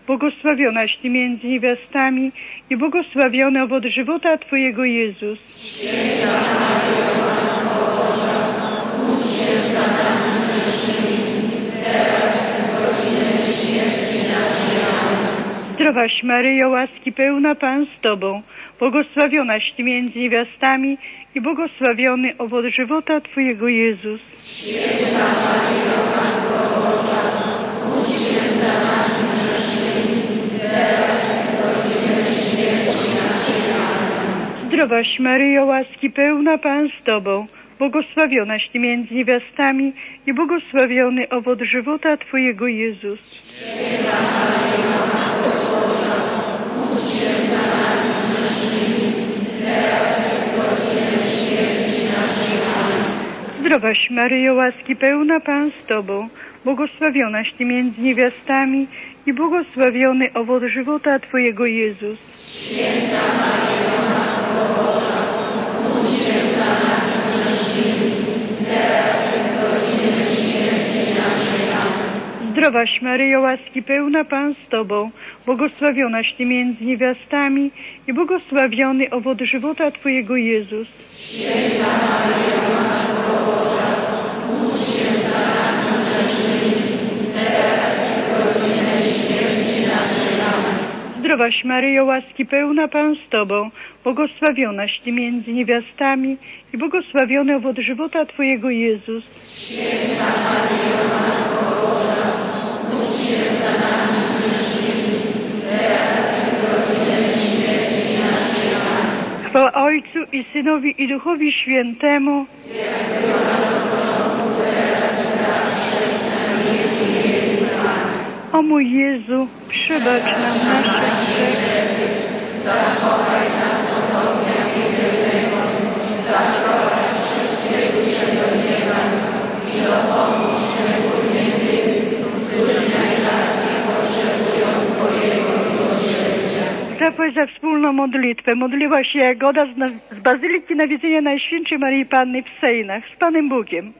błogosławionaś Ty między niewiastami i błogosławiony owoc żywota Twojego Jezus. Święta Maryjo, Matko Boża, módl się za nami grzesznymi, teraz i w godzinę śmierci naszej. Amen. Zdrowaś Maryjo, łaski pełna, Pan z Tobą, błogosławionaś Ty między niewiastami i błogosławiony owoc żywota Twojego Jezus. Święta Maryjo, Matko Boża, módl się za nami grzesznymi, teraz i w godzinę śmierci naszej. Amen. Zdrowaś Maryjo, łaski pełna, Pan z Tobą, błogosławionaś Ty między niewiastami i błogosławiony owoc żywota Twojego Jezus. Święta Maryjo, Matko Boża, módl się za nami grzesznymi, teraz i w godzinę śmierci naszej. Amen. Zdrowaś Maryjo, łaski pełna, Pan z Tobą, błogosławionaś Ty między niewiastami i błogosławiony owoc żywota Twojego Jezus. Święta Maryjo, Matko Boża, módl się za nami grzesznymi, teraz i w godzinę śmierci naszej. Amen. Zdrowaś Maryjo, łaski pełna, Pan z Tobą, błogosławionaś Ty między niewiastami i błogosławiony owoc żywota Twojego Jezus. Święta Maryjo, Matko Boża, módl się za nami grzesznymi, teraz i w godzinę śmierci naszej. Amen. Zdrowaś Maryjo, łaski pełna, Pan z Tobą, błogosławionaś Ty między niewiastami i błogosławiony owoc żywota Twojego Jezus. Święta Maryjo, Matko Boża, módl się za nami grzesznymi, teraz i w godzinę śmierci naszej. Amen. Chwała Ojcu i Synowi i Duchowi Świętemu. Jak było na początku, teraz i zawsze, na wieki wieków. Amen. O mój Jezu, przebacz nam nasze grzechy. Zachowaj nas od ognia piekielnego, zaprowadź wszystkie dusze do nieba i dopomóż szczególnie tym, którzy najbardziej potrzebują Twojego miłosierdzia. Zapłać za wspólną modlitwę. Modliła się Jagoda z Bazyliki Nawiedzenia Najświętszej Maryi Panny w Sejnach z Panem Bogiem.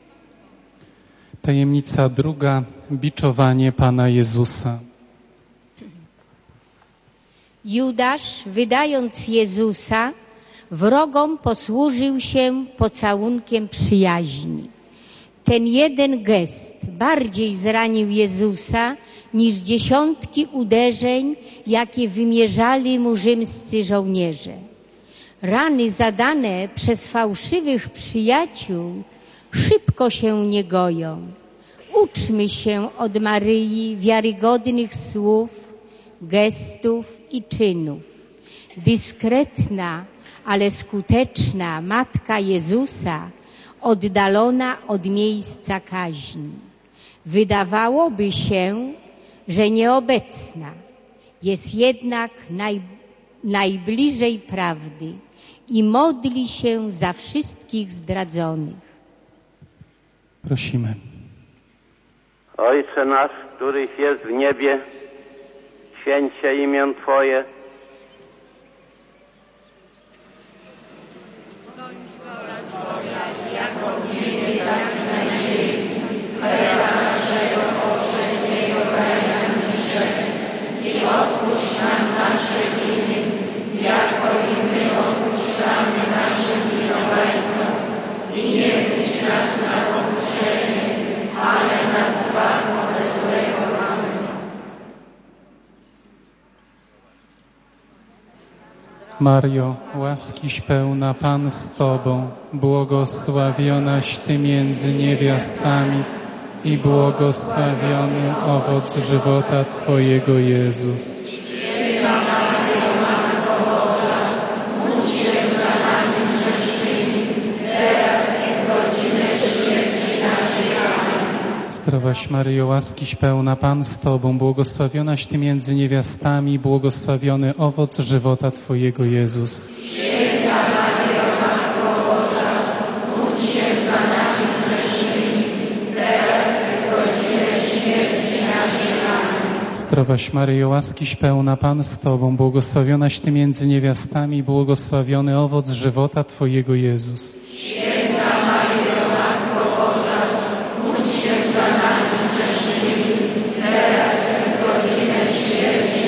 Tajemnica druga. Biczowanie Pana Jezusa. Judasz, wydając Jezusa, wrogom posłużył się pocałunkiem przyjaźni. Ten jeden gest bardziej zranił Jezusa niż dziesiątki uderzeń, jakie wymierzali mu rzymscy żołnierze. Rany zadane przez fałszywych przyjaciół szybko się nie goją. Uczmy się od Maryi wiarygodnych słów, gestów i czynów. Dyskretna, ale skuteczna Matka Jezusa, oddalona od miejsca kaźni. Wydawałoby się, że nieobecna, jest jednak najbliżej prawdy i modli się za wszystkich zdradzonych. Prosimy. Ojcze nasz, któryś jest w niebie, święć się imię Twoje. Bądź wola Twoja, jako w niebie, tak i na ziemi. Chleba naszego powszedniego daj nam dzisiaj i odpuść nam nasze winy, jako i my odpuszczamy naszym winowajcom. I nie wpuść nas na pokuszenie, ale nas zbaw ode złego. Amen. Mario, łaskiś pełna, Pan z Tobą, błogosławionaś Ty między niewiastami i błogosławiony owoc żywota Twojego Jezus. Święta Maryjo, Matko Boża, módl się za nami grzesznymi, teraz i w godzinę śmierci naszej. Amen. Zdrowaś Maryjo, łaskiś pełna, Pan z Tobą, błogosławionaś Ty między niewiastami, błogosławiony owoc żywota Twojego Jezus. Święta Maryjo, Matko Boża, módl się za nami grzesznymi, teraz i w godzinę śmierci naszej. Amen. Zdrowaś Maryjo, łaskiś pełna, Pan z Tobą, błogosławionaś Ty między niewiastami, błogosławiony owoc żywota Twojego Jezus. Święta Maryjo, Matko Boża, módl się za nami grzesznymi, teraz i w godzinę śmierci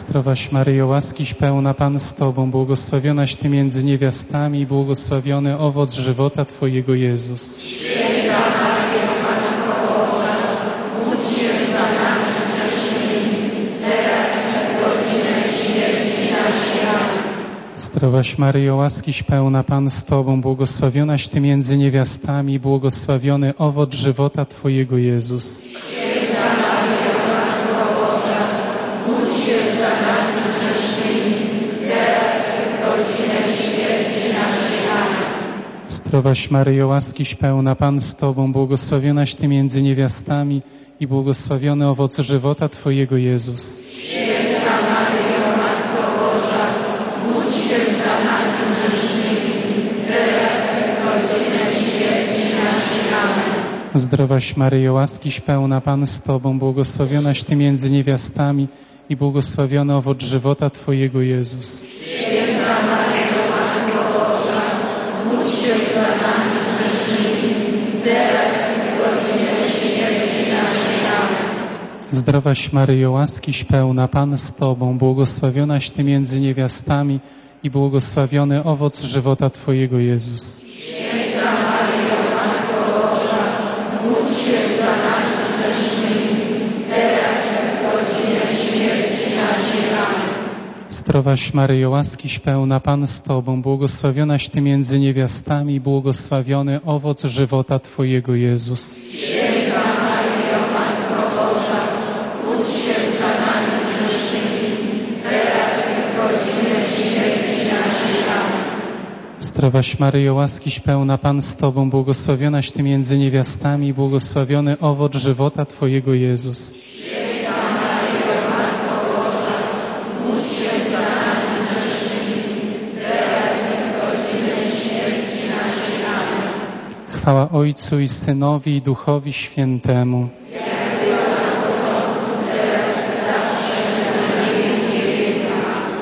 Zdrowaś Maryjo, łaskiś pełna, Pan z Tobą, błogosławionaś Ty między niewiastami i błogosławiony owoc żywota Twojego, Jezus. Święta Maryjo, Matko Boża, módl się za nami grzesznymi, teraz i w godzinę śmierci naszej. Amen. Zdrowaś Maryjo, łaskiś pełna, Pan z Tobą, błogosławionaś Ty między niewiastami i błogosławiony owoc żywota Twojego, Jezus. Święta Maryjo, Matko Boża, módl się za nami grzesznymi, teraz i w godzinę śmierci naszej. Amen. Zdrowaś Maryjo, łaskiś pełna, Pan z Tobą, błogosławionaś Ty między niewiastami i błogosławiony owoc żywota Twojego, Jezus. Święta Maryjo, Matko Boża, módl się za nami grzesznymi, teraz i w godzinę śmierci naszej. Amen. Zdrowaś Maryjo, łaskiś pełna, Pan z Tobą, błogosławionaś Ty między niewiastami i błogosławiony owoc żywota Twojego, Jezus. Święta Maryjo, Matko Boża, módl się za nami grzesznymi, teraz i w godzinę śmierci naszej. Amen. Zdrowaś Maryjo, łaskiś pełna, Pan z Tobą, błogosławionaś Ty między niewiastami i błogosławiony owoc żywota Twojego, Jezus. Święta Maryjo, Matko Boża, módl się za nami grzesznymi, teraz i w godzinę śmierci naszej. Amen. Zdrowaś Maryjo, łaskiś pełna, Pan z Tobą, błogosławionaś Ty między niewiastami i błogosławiony owoc żywota Twojego, Jezus. Święta Maryjo, Matko Boża, módl się za nami grzesznymi, teraz i w godzinę śmierci naszej. Amen. Zdrowaś Maryjo, łaskiś pełna, Pan z Tobą, błogosławionaś Ty między niewiastami i błogosławiony owoc żywota Twojego, Jezus. Święta Maryjo, Matko Boża, módl się za nami grzesznymi, teraz i w godzinę śmierci naszej. Amen. Chwała Ojcu i Synowi i Duchowi Świętemu. Jak była na początku, teraz i zawsze, i na wieki wieków.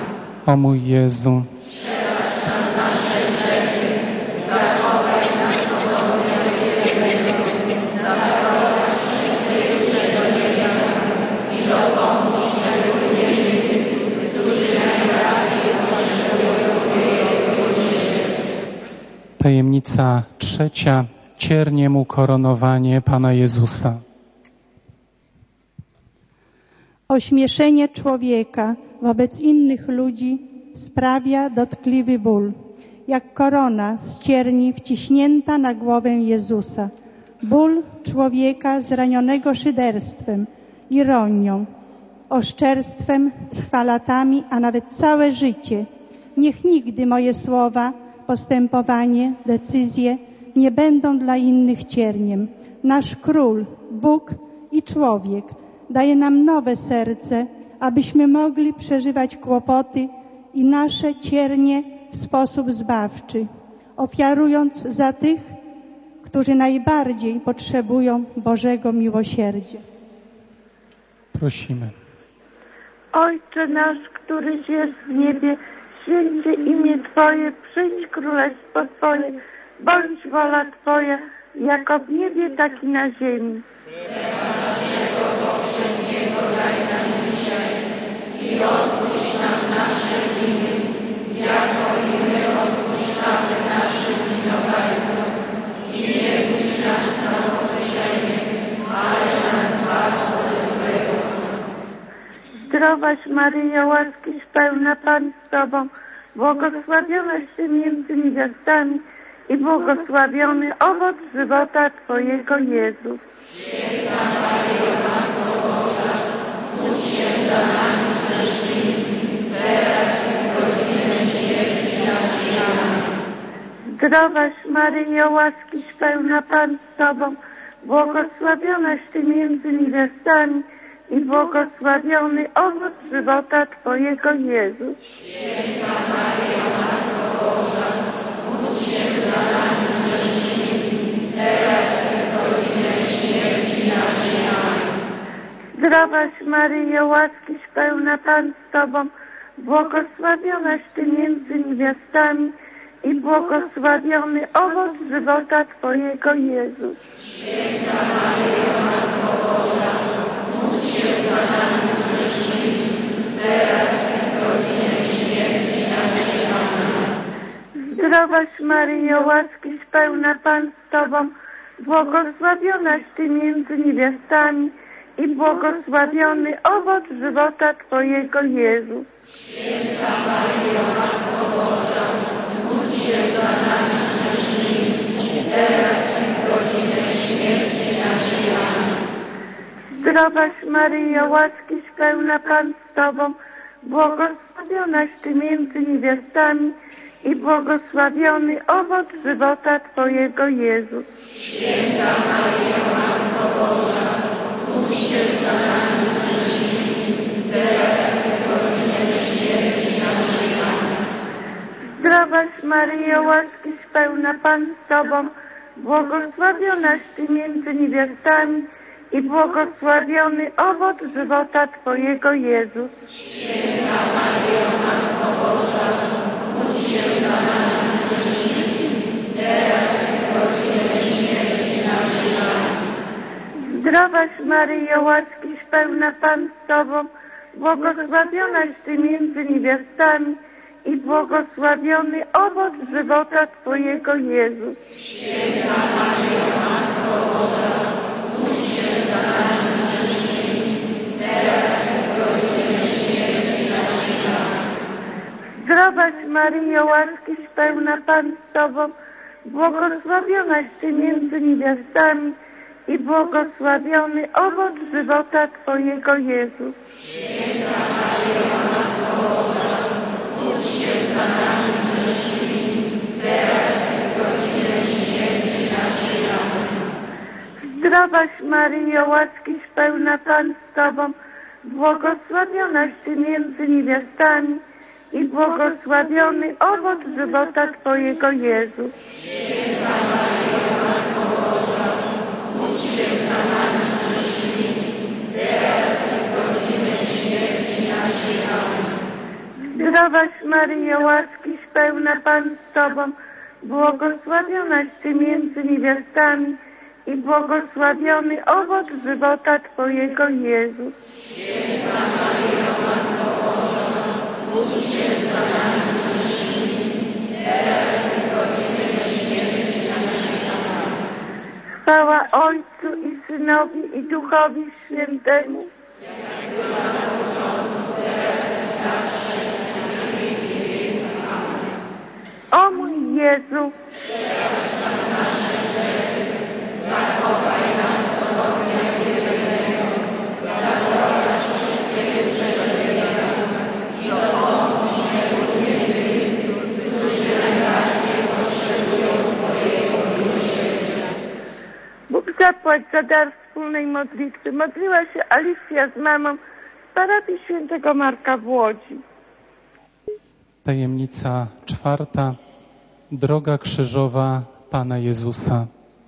O mój Jezu, Przebacz nam nasze grzechy, zachowaj nas od ognia wielokrotnego, zaprowadź wszystkie dusze do nieba i dopomóż szczególnie tym, którzy najbardziej potrzebują Twojego miłosierdzia. tajemnica trzecia, cierniem ukoronowanie Pana Jezusa. Ośmieszenie człowieka wobec innych ludzi sprawia dotkliwy ból, jak korona z cierni wciśnięta na głowę Jezusa. Ból człowieka zranionego szyderstwem, ironią, oszczerstwem trwa latami, a nawet całe życie. Niech nigdy moje słowa, postępowanie, decyzje nie będą dla innych cierniem. Nasz Król, Bóg i człowiek daje nam nowe serce, abyśmy mogli przeżywać kłopoty i nasze ciernie w sposób zbawczy, ofiarując za tych, którzy najbardziej potrzebują Bożego miłosierdzia. Prosimy. Ojcze nasz, któryś jest w niebie, święć się imię Twoje, przyjdź królestwo Twoje, bądź wola Twoja, jako w niebie, tak i na ziemi. Chleba naszego powszedniego daj nam dzisiaj i odpuść nam nasze winy, jako i my odpuszczamy naszym winowajcom. I nie budź nas na pokuszenie, ale nas zbaw od złego. Zdrowaś Maryjo, łaskiś pełna, Pan z Tobą, błogosławionaś Ty między niewiastami i błogosławiony owoc żywota Twojego, Jezus. Święta Maryjo, Matko Boża, módl się za nami grzesznymi, teraz i w godzinę śmierci naszej. Amen. Zdrowaś Maryjo, łaskiś pełna, Pan z Tobą, błogosławionaś Ty między niewiastami i błogosławiony owoc żywota Twojego, Jezus. Święta Maryjo, Matko Boża, módl się za nami grzesznymi, teraz i w godzinę śmierci naszej. Amen. Zdrowaś Maryjo, łaskiś pełna, Pan z Tobą, błogosławionaś Ty między niewiastami i błogosławiony owoc żywota Twojego, Jezus. Święta Maryjo, Matko Boża, módl się za nami grzesznymi, teraz Zdrowaś Maryjo, łaskiś pełna, Pan z Tobą, błogosławionaś Ty między niewiastami i błogosławiony owoc żywota Twojego, Jezus. Święta Maryjo, Matko Boża, módl się za nami grzesznymi, teraz i w godzinę śmierci naszej. Amen. Zdrowaś Maryjo, łaskiś pełna, Pan z Tobą, błogosławionaś Ty między niewiastami i błogosławiony owoc żywota Twojego, Jezus. Święta Maryjo, Matko Boża, módl się za nami grzesznymi, teraz i w godzinę śmierci naszej. Amen. Zdrowaś Maryjo, łaskiś pełna, Pan z Tobą, błogosławionaś Ty między niewiastami i błogosławiony owoc żywota Twojego, Jezus. Święta Maryjo, Matko Boża, módl się za nami grzesznymi, teraz i w godzinę śmierci naszej. Amen. Zdrowaś Maryjo, łaskiś pełna, Pan z Tobą, błogosławionaś Ty między niewiastami i błogosławiony owoc żywota Twojego, Jezus. Święta Maryjo, Matko Boża, módl się za nami grzesznymi, teraz i w godzinę śmierci naszej. Amen. Zdrowaś Maryjo, łaskiś pełna, Pan z Tobą, błogosławionaś Ty między niewiastami i błogosławiony owoc żywota Twojego, Jezus. Święta Maryjo, Matko Boża, módl się za nami grzesznymi, teraz i w godzinę śmierci naszej. Amen. Zdrowaś Maryjo, łaskiś pełna, Pan z Tobą, błogosławionaś Ty między niewiastami i błogosławiony owoc żywota Twojego, Jezus. Święta Maryjo, Matko Boża, módl się za nami grzesznymi, teraz i w godzinę śmierci naszej. Amen. Zdrowaś Maryjo, łaskiś pełna, Pan z Tobą, błogosławionaś Ty między niewiastami i błogosławiony owoc żywota Twojego, Jezus. Święta Maryjo, Matko Boża, módl się za nami grzesznymi, teraz i w godzinę śmierci naszej. Amen. Chwała Ojcu i Synowi i Duchowi Świętemu. Jak była na początku, teraz i zawsze, i na wieki wieków. Amen. O mój Jezu, przebacz nam nasze grzechy, zachowaj nas od ognia wielokrotnego, zaprowadź wszystkie przebawienia i dopomóż szczególnie tym, którzy najbardziej potrzebują Twojego miłosierdzia. Bóg zapłać za dar wspólnej modlitwy. Modliła się Alicja z mamą z parafii świętego Marka w Łodzi. Tajemnica czwarta. Droga krzyżowa Pana Jezusa.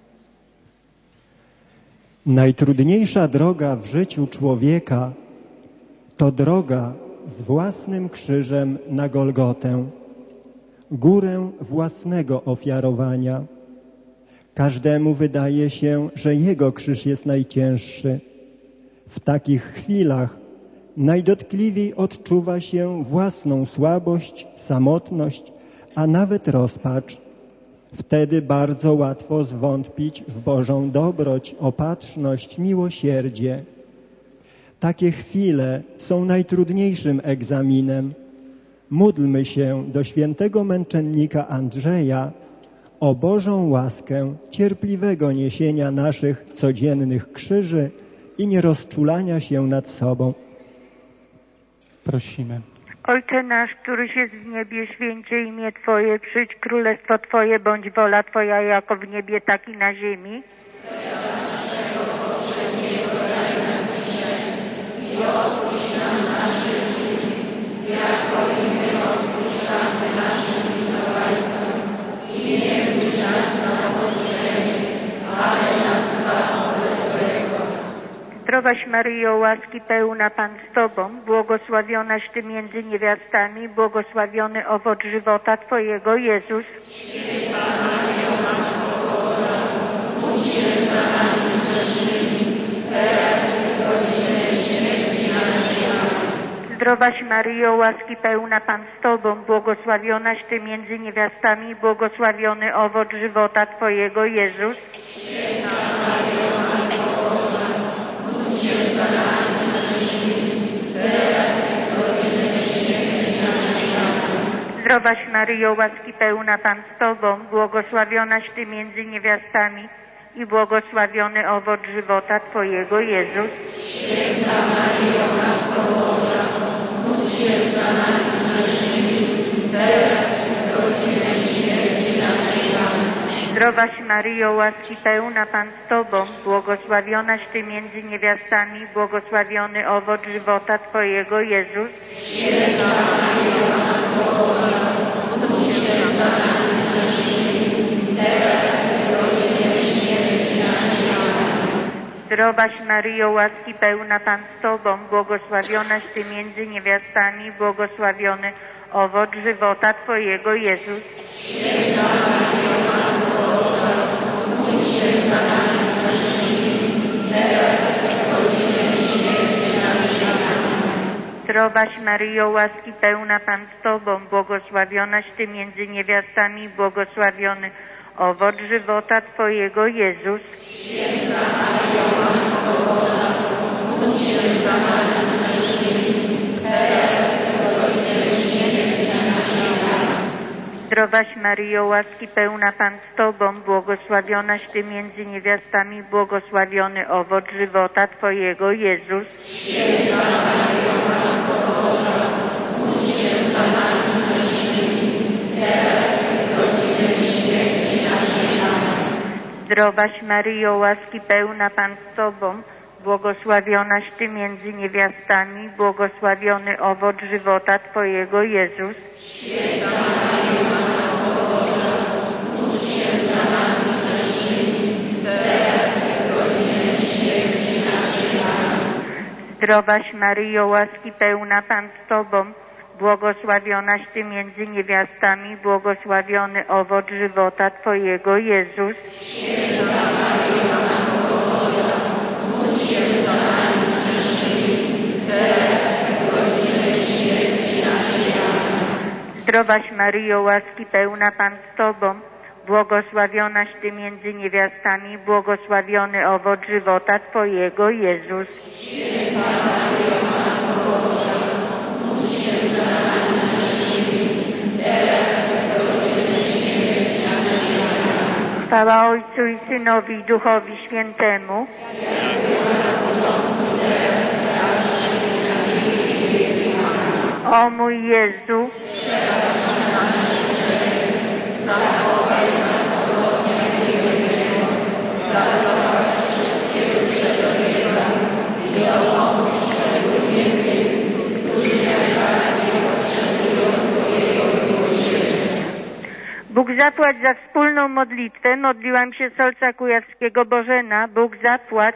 Najtrudniejsza droga w życiu człowieka to droga z własnym krzyżem na Golgotę, górę własnego ofiarowania. Każdemu wydaje się, że jego krzyż jest najcięższy. W takich chwilach najdotkliwiej odczuwa się własną słabość, samotność, a nawet rozpacz. Wtedy bardzo łatwo zwątpić w Bożą dobroć, opatrzność, miłosierdzie. Takie chwile są najtrudniejszym egzaminem. Módlmy się do świętego męczennika Andrzeja o Bożą łaskę cierpliwego niesienia naszych codziennych krzyży i nierozczulania się nad sobą. Prosimy. Ojcze nasz, któryś jest w niebie, święcie imię Twoje, przyjdź królestwo Twoje, bądź wola Twoja jako w niebie, tak i na ziemi. Chleba naszego powszedniego daj nam dzisiaj i odpuść nam nasze winy, jako i my odpuszczamy naszym winowajcom. I nie wódź nas na pokuszenie, ale nas zbaw ode złego. Zdrowaś Maryjo, łaski pełna, Pan z Tobą, błogosławionaś Ty między niewiastami, błogosławiony owoc żywota Twojego, Jezus. Święta Maryjo, Matko Boża, módl się za nami grzesznymi, teraz i w godzinę śmierci naszej. Amen. Zdrowaś Maryjo, łaski pełna Pan z Tobą, błogosławionaś Ty między niewiastami, błogosławiony owoc żywota Twojego, Jezus. Święta Maryjo, Matko Boża, módl się za nami grzesznymi, teraz i w godzinę śmierci naszej. Amen. Zdrowaś Maryjo, łaski pełna Pan z Tobą, błogosławionaś Ty między niewiastami i błogosławiony owoc żywota Twojego, Jezus. Święta Maryjo, Matko Boża, módl się za nami grzesznymi, teraz i w godzinę śmierci naszej. Amen. Zdrowaś Maryjo, łaski pełna Pan z Tobą, błogosławionaś Ty między niewiastami, błogosławiony owoc żywota Twojego, Jezus. Święta Maryjo, Matko Boża, módl się za nami grzesznymi, teraz i w godzinę śmierci naszej. Amen. Zdrowaś Maryjo, łaski pełna Pan z Tobą, błogosławionaś Ty między niewiastami, błogosławiony owoc żywota Twojego, Jezus. Święta Maryjo, Matko Boża, módl się za nami grzesznymi, teraz i w godzinę śmierci naszej. Amen. Zdrowaś Maryjo, łaski pełna Pan z Tobą, błogosławionaś Ty między niewiastami, błogosławiony owoc żywota Twojego, Jezus. Święta Maryjo, Matko Boża, módl się za nami grzesznymi, teraz i w godzinę śmierci naszej. Amen. Zdrowaś Maryjo, łaski pełna Pan z Tobą, błogosławionaś Ty między niewiastami, błogosławiony owoc żywota Twojego, Jezus. Święta Maryjo, Matko Boża, módl się za nami grzesznymi, teraz i w godzinę śmierci naszej. Amen. Zdrowaś Maryjo, łaski pełna Pan z Tobą, błogosławionaś Ty między niewiastami, błogosławiony owoc żywota Twojego, Jezus. Święta Maryjo, Matko Boża, módl się za nami grzesznymi, teraz i w godzinę śmierci naszej. Amen. Zdrowaś Maryjo, łaski pełna Pan z Tobą, błogosławionaś Ty między niewiastami, błogosławiony owoc żywota Twojego, Jezus. Święta Maryjo, Matko Boża, módl się za nami grzesznymi, teraz i w godzinę śmierci naszej. Amen. Zdrowaś Maryjo, łaski pełna Pan z Tobą, błogosławionaś Ty między niewiastami, błogosławiony owoc żywota Twojego, Jezus. Święta Maryjo, Matko Boża, módl się za nami grzesznymi, teraz i w godzinę śmierci naszej. Amen. Chwała Ojcu i Synowi i Duchowi Świętemu. O mój Jezu, zachowaj nas zgodnie Jego, zaprowadź wszystkie dusze do nieba i dopomóż szczególnie tym, którzy najbardziej potrzebują Twojego miłosierdzia. Bóg zapłać za wspólną modlitwę. Modliłam się z Ojca Kujawskiego Bożena. Bóg zapłać.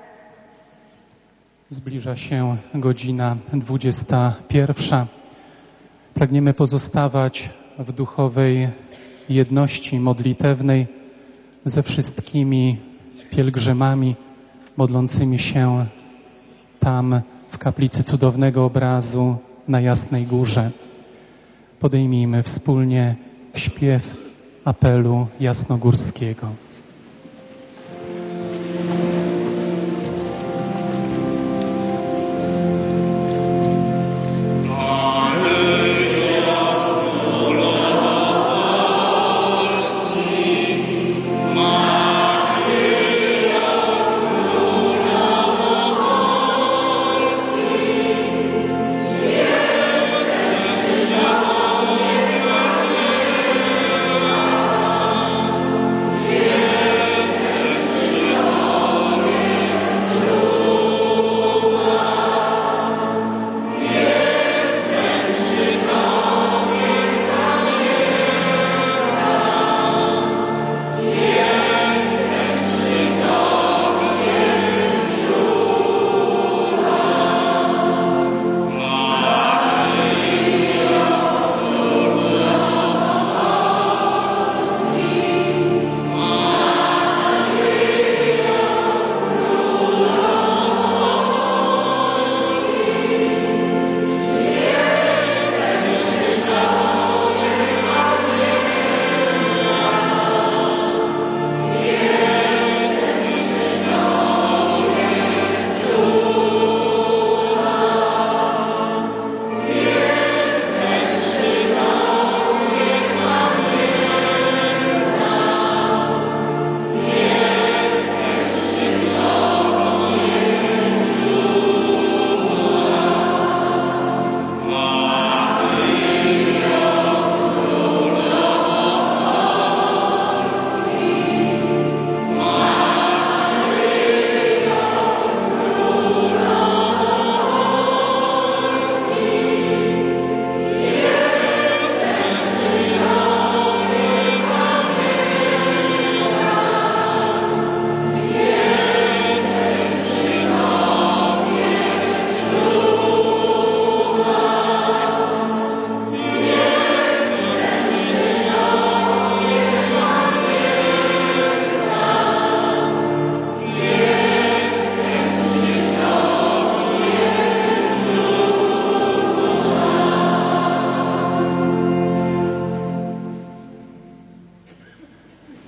Zbliża się godzina 21. Pragniemy pozostawać w duchowej jedności modlitewnej ze wszystkimi pielgrzymami modlącymi się tam w kaplicy Cudownego Obrazu na Jasnej Górze. Podejmijmy wspólnie śpiew apelu jasnogórskiego. Yeah.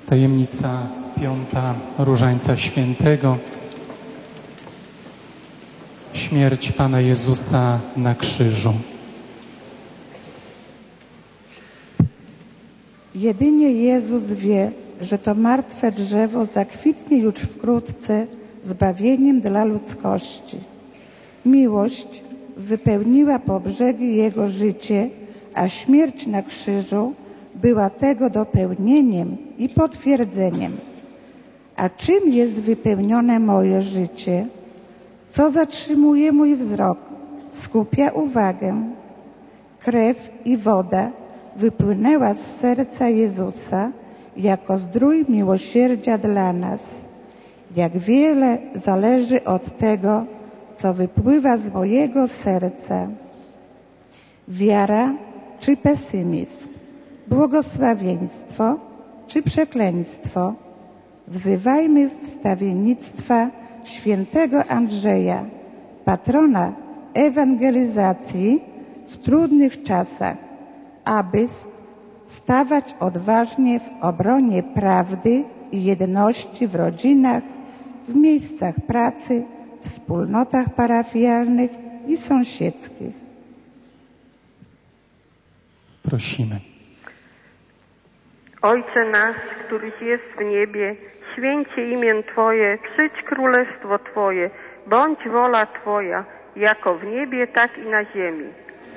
Tajemnica 5. Różańca Świętego. Śmierć Pana Jezusa na krzyżu. Jedynie Jezus wie, że to martwe drzewo zakwitnie już wkrótce zbawieniem dla ludzkości. Miłość wypełniła po brzegi Jego życie, a śmierć na krzyżu była tego dopełnieniem i potwierdzeniem. A czym jest wypełnione moje życie? Co zatrzymuje mój wzrok, skupia uwagę? Krew i woda wypłynęła z serca Jezusa jako zdrój miłosierdzia dla nas. Jak wiele zależy od tego, co wypływa z mojego serca. Wiara czy pesymizm, błogosławieństwo czy przekleństwo. Wzywajmy wstawiennictwa świętego Andrzeja, patrona ewangelizacji w trudnych czasach, aby stawać odważnie w obronie prawdy i jedności w rodzinach, w miejscach pracy, w wspólnotach parafialnych i sąsiedzkich. Prosimy. Ojcze nasz, któryś jest w niebie, święcie imię Twoje, przyjdź królestwo Twoje, bądź wola Twoja, jako w niebie, tak i na ziemi.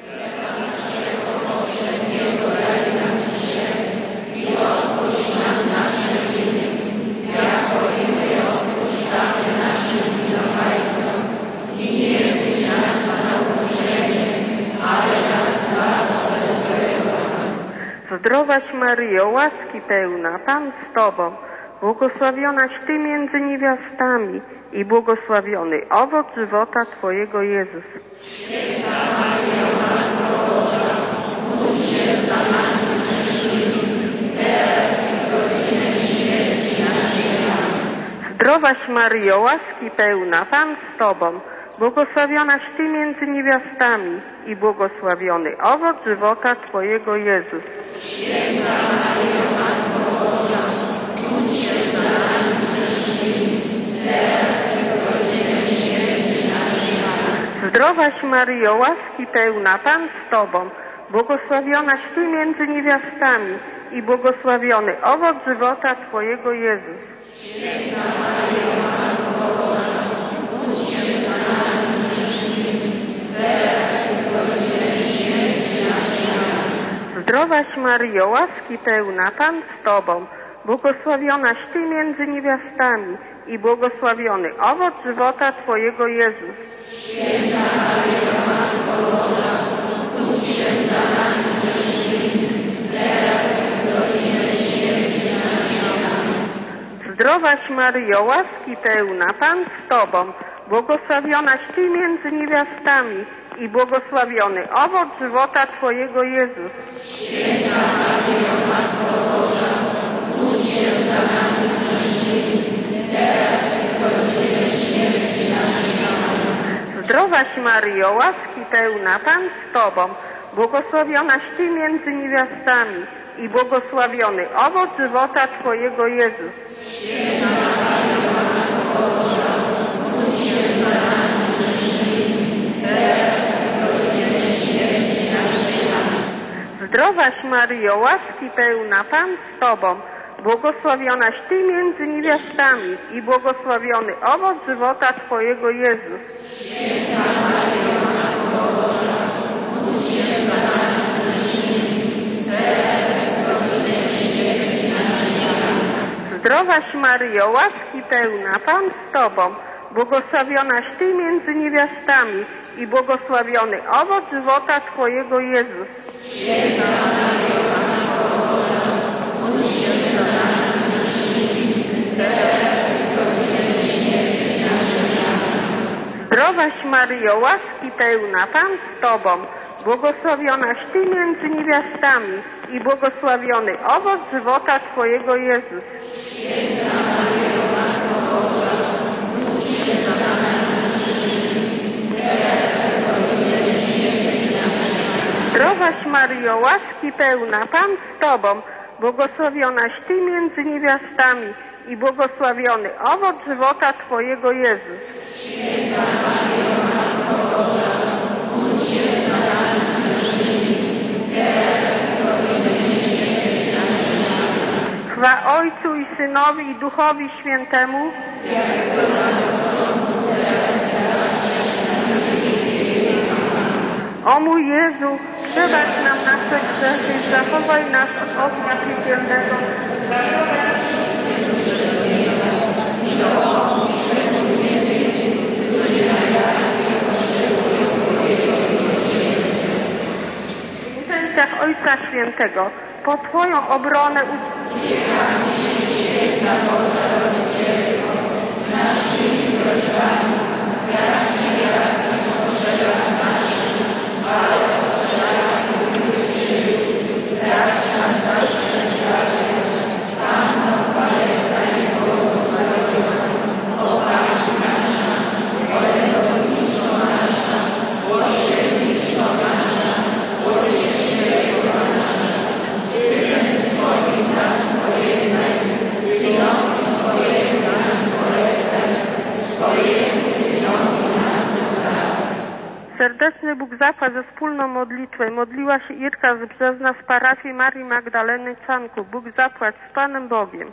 Zdrowaś Maryjo, łaski pełna, Pan z Tobą, błogosławionaś Ty między niewiastami i błogosławiony owoc żywota Twojego Jezus. Święta Maryjo, Matko Boża, módl się za nami grzesznymi, teraz i w godzinę śmierci naszej. Amen. Zdrowaś Maryjo, łaski pełna, Pan z Tobą, błogosławionaś Ty między niewiastami i błogosławiony owoc żywota Twojego Jezus. Święta Maryjo, Matko Boża, módl się za nami grzesznymi, teraz i w godzinę śmierci naszej. Amen. Zdrowaś Maryjo, łaski pełna, Pan z Tobą, błogosławionaś Ty między niewiastami i błogosławiony owoc żywota Twojego Jezus. Święta Maryjo, Matko Boża, módl się za nami grzesznymi, teraz i w godzinę śmierci naszej. Amen. Zdrowaś Maryjo, łaski pełna, Pan z Tobą, błogosławionaś Ty między niewiastami i błogosławiony owoc żywota Twojego Jezus. Święta Maryjo, Matko Boża, módl się za nami grzesznymi, teraz i w godzinę śmierci naszej. Amen. Zdrowaś Maryjo, łaski pełna, Pan z Tobą, błogosławionaś Ty między niewiastami i błogosławiony owoc żywota Twojego Jezus. Święta Maryjo, Matko Boża, módl się za nami grzesznymi, teraz i w godzinę śmierci naszej. Amen. Zdrowaś Maryjo, łaski pełna, Pan z Tobą, błogosławionaś Ty między niewiastami i błogosławiony owoc żywota Twojego Jezus. Święta Maryjo, Matko Boża, módl się za nami grzesznymi, teraz i w godzinę śmierci naszej. Amen. Zdrowaś Maryjo, łaski pełna, Pan z Tobą, błogosławionaś Ty między niewiastami i błogosławiony owoc żywota Twojego Jezus. Święta Maryjo, Matko Boża, módl się za nami grzesznymi, teraz i w godzinę śmierci naszej. Amen. Zdrowaś Maryjo, łaski pełna, Pan z Tobą, błogosławionaś Ty między niewiastami i błogosławiony owoc żywota Twojego Jezus. Święta Maryjo, Matko Boża, módl się za nami grzesznymi, teraz i w godzinę śmierci naszej. Amen. Zdrowaś Maryjo, łaski pełna, Pan z Tobą, błogosławionaś Ty między niewiastami i błogosławiony owoc żywota Twojego Jezus. Święta Maryjo, Matko Boża, módl się za nami grzesznymi, teraz i w godzinę śmierci naszej. Zdrowaś Maryjo, łaski pełna, Pan z Tobą, błogosławionaś Ty między niewiastami i błogosławiony owoc żywota Twojego Jezus. Święta Maryjo, Matko Boża, módl się za nami grzesznymi, teraz i w godzinę śmierci naszej. Chwała Ojcu i Synowi i Duchowi Świętemu, jak było na początku, teraz i zawsze, na wieki wieków. O mój Jezu, przebacz nam nasze grzechy, zachowaj nas od ognia piekielnego, zachowaj nas i dopomóż szczególnie tym, którzy najbardziej potrzebują Twojego miłosierdzia. w intencjach Ojca Świętego, po Twoją obronę uciekamy się, święta Boża Rodzicielko, naszymi prośbami, raczej jak potrzebach naszych, ale potrzebami zwyciężył, racz nam zastrzegać, Panno chwalebna i błogosławiona, o Pani nasza, orędowniczo nasza, pośredniczo nasza, Pocieszycielko nasza, Synem swoim nas pojednaj, Synowi swojemu nas polecaj, swojemu Synowi nas oddaj. Serdeczny Bóg zapłać za wspólną modlitwę. Modliła się Irka z Brzezna z parafii Marii Magdaleny Czanku. Bóg zapłać z Panem Bogiem.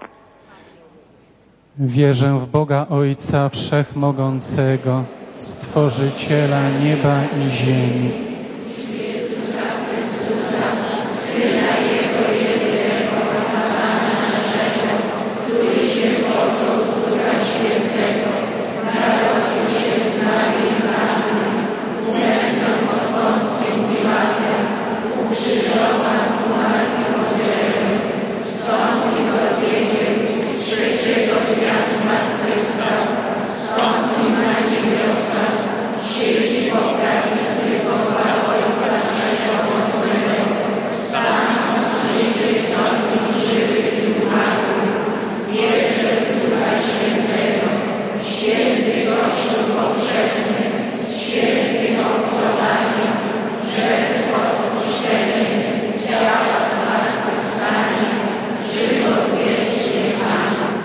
Wierzę w Boga Ojca Wszechmogącego, Stworzyciela nieba i ziemi, Jezusa Chrystusa, Syna Jego jedynego, Pana naszego, który się począł z Ducha Świętego, narodził się z Marii Panny, umęczon pod Pąckim Piłatem, ukrzyżowan, umarł i poczęły, wstąpił do piekieł, trzeciego dnia zmartwychwstał, wstąpił na niebiosa, siedzi po prawicy Boga Ojca Wszechmogącego, stanął przyjdzie sądzić żywych i umarłych. Wierzę w Ducha Świętego, święty Kościół powszechny, świętym obcowaniem, grzechów odpuszczeniem, ciała zmartwychwstaniem, żywot wieczny. Amen.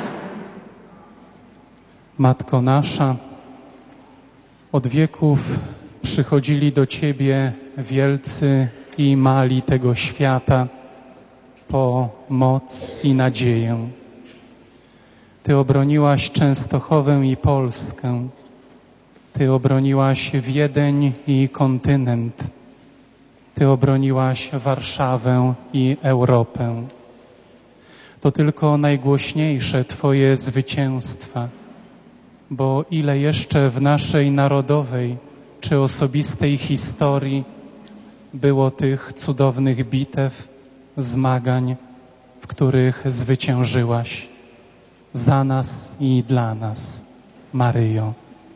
Matko nasza, od wieków przychodzili do Ciebie wielcy i mali tego świata po moc i nadzieję. Ty obroniłaś Częstochowę i Polskę. Ty obroniłaś Wiedeń i kontynent. Ty obroniłaś Warszawę i Europę. To tylko najgłośniejsze Twoje zwycięstwa, bo ile jeszcze w naszej narodowej czy osobistej historii było tych cudownych bitew, zmagań, w których zwyciężyłaś za nas i dla nas, Maryjo.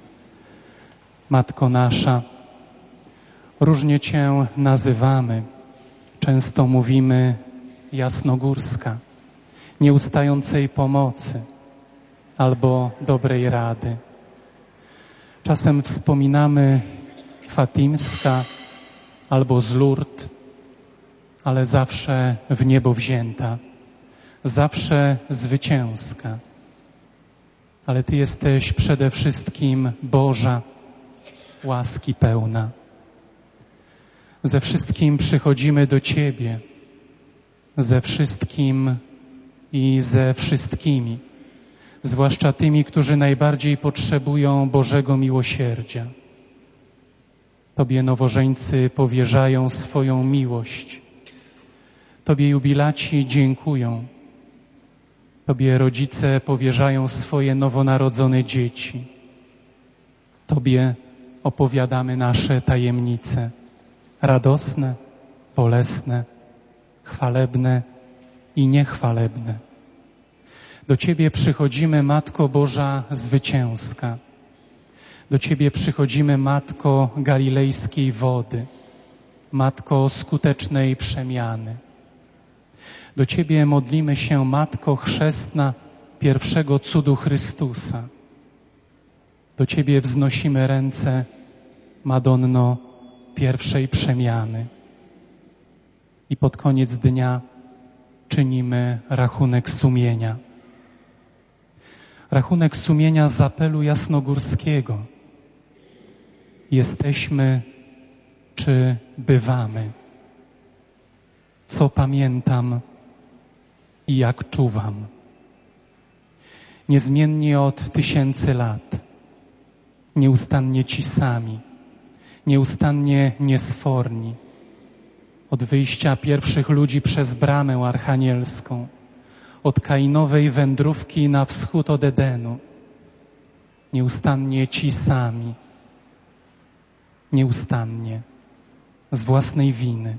Matko nasza, różnie Cię nazywamy, często mówimy Jasnogórska, nieustającej pomocy albo dobrej rady. Czasem wspominamy Fatimska albo z Lourdes, ale zawsze w niebo wzięta, zawsze zwycięska. Ale Ty jesteś przede wszystkim Boża, łaski pełna. Ze wszystkim przychodzimy do Ciebie, ze wszystkim i ze wszystkimi, zwłaszcza tymi, którzy najbardziej potrzebują Bożego miłosierdzia. Tobie nowożeńcy powierzają swoją miłość. Tobie jubilaci dziękują. Tobie rodzice powierzają swoje nowonarodzone dzieci. Tobie opowiadamy nasze tajemnice, radosne, bolesne, chwalebne i niechwalebne. Do Ciebie przychodzimy, Matko Boża zwycięska. Do Ciebie przychodzimy, Matko galilejskiej wody, Matko skutecznej przemiany. Do Ciebie modlimy się, Matko chrzestna pierwszego cudu Chrystusa. Do Ciebie wznosimy ręce, Madonno pierwszej przemiany. I pod koniec dnia czynimy rachunek sumienia. Rachunek sumienia z apelu jasnogórskiego. Jesteśmy czy bywamy? Co pamiętam i jak czuwam? Niezmiennie od 1000 lat, nieustannie ci sami, nieustannie niesforni, od wyjścia pierwszych ludzi przez bramę archanielską, od kainowej wędrówki na wschód od Edenu, nieustannie ci sami, nieustannie, z własnej winy.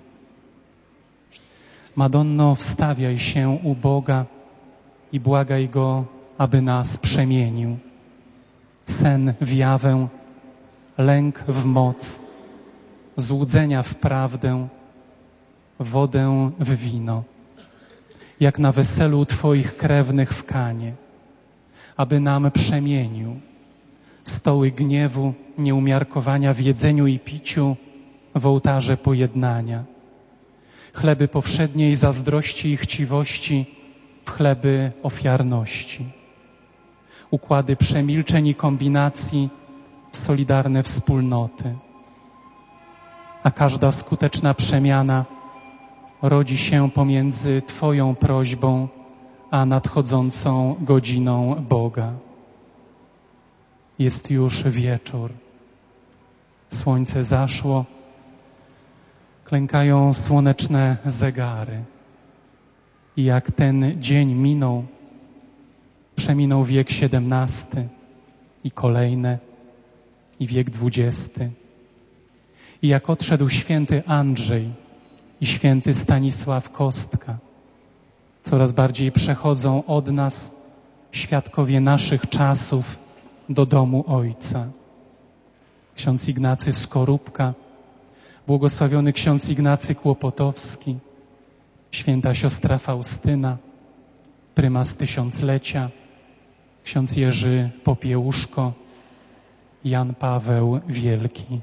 Madonno, wstawiaj się u Boga i błagaj Go, aby nas przemienił. Sen w jawę, lęk w moc, złudzenia w prawdę, wodę w wino, jak na weselu Twoich krewnych w Kanie, aby nam przemienił stoły gniewu, nieumiarkowania w jedzeniu i piciu, w ołtarze pojednania, chleby powszedniej zazdrości i chciwości w chleby ofiarności, układy przemilczeń i kombinacji w solidarne wspólnoty. A każda skuteczna przemiana rodzi się pomiędzy Twoją prośbą a nadchodzącą godziną Boga. Jest już wieczór. Słońce zaszło. Klękają słoneczne zegary. I jak ten dzień minął, przeminął wiek XVII i kolejne, i wiek XX. I jak odszedł święty Andrzej i święty Stanisław Kostka, coraz bardziej przechodzą od nas świadkowie naszych czasów do domu Ojca. Ksiądz Ignacy Skorupka, błogosławiony ksiądz Ignacy Kłopotowski, święta siostra Faustyna, prymas tysiąclecia, ksiądz Jerzy Popiełuszko, Jan Paweł Wielki.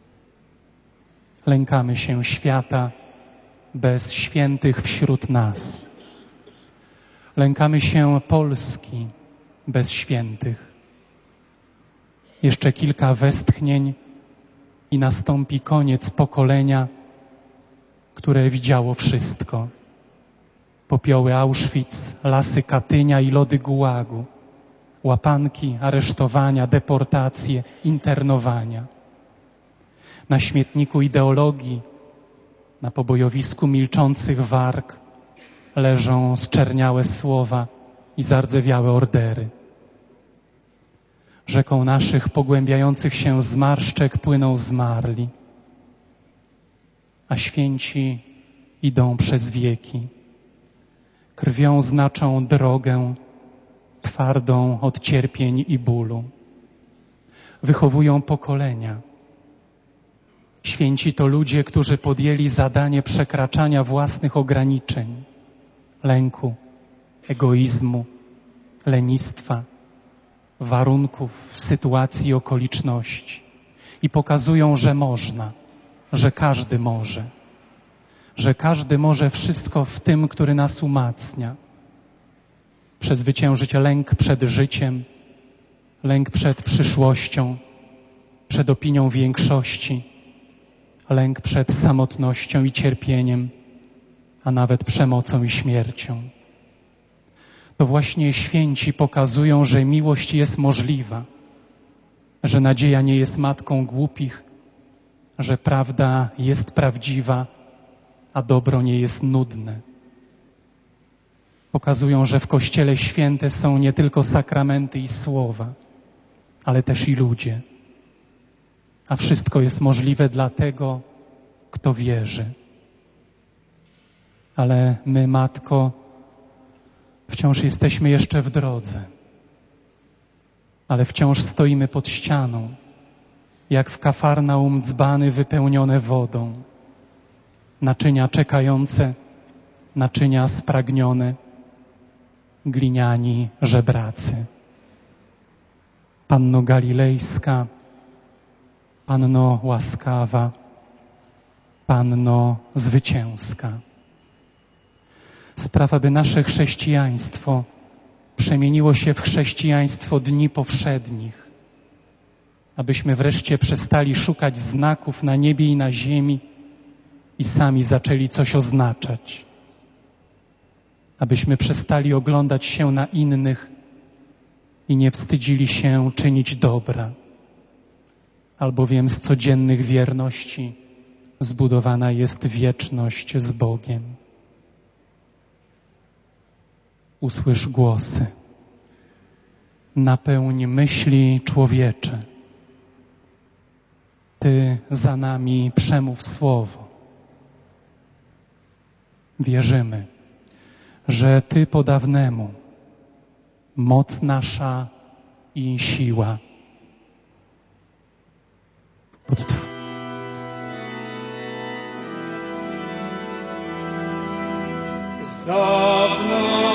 Lękamy się świata bez świętych wśród nas. Lękamy się Polski bez świętych. Jeszcze kilka westchnień i nastąpi koniec pokolenia, które widziało wszystko. Popioły Auschwitz, lasy Katynia i lody Gułagu, łapanki, aresztowania, deportacje, internowania. Na śmietniku ideologii, na pobojowisku milczących warg leżą zczerniałe słowa i zardzewiałe ordery. Rzeką naszych pogłębiających się zmarszczek płyną zmarli, a święci idą przez wieki. Krwią znaczą drogę, twardą od cierpień i bólu. Wychowują pokolenia. Święci to ludzie, którzy podjęli zadanie przekraczania własnych ograniczeń, lęku, egoizmu, lenistwa, warunków, sytuacji, okoliczności i pokazują, że można, że każdy może wszystko w tym, który nas umacnia. Przezwyciężyć lęk przed życiem, lęk przed przyszłością, przed opinią większości, lęk przed samotnością i cierpieniem, a nawet przemocą i śmiercią. To właśnie święci pokazują, że miłość jest możliwa, że nadzieja nie jest matką głupich, że prawda jest prawdziwa, a dobro nie jest nudne. Pokazują, że w Kościele święte są nie tylko sakramenty i słowa, ale też i ludzie. A wszystko jest możliwe dla tego, kto wierzy. Ale my, Matko, wciąż jesteśmy jeszcze w drodze, ale wciąż stoimy pod ścianą, jak w Kafarnaum dzbany wypełnione wodą, naczynia czekające, naczynia spragnione, gliniani żebracy. Panno Galilejska, Panno łaskawa, Panno zwycięska. Spraw, aby nasze chrześcijaństwo przemieniło się w chrześcijaństwo dni powszednich. Abyśmy wreszcie przestali szukać znaków na niebie i na ziemi i sami zaczęli coś oznaczać. Abyśmy przestali oglądać się na innych i nie wstydzili się czynić dobra, albowiem z codziennych wierności zbudowana jest wieczność z Bogiem. Usłysz głosy. Napełń myśli człowiecze. Ty za nami przemów słowo. Wierzymy, że Ty po dawnemu moc nasza i siła. Z dawna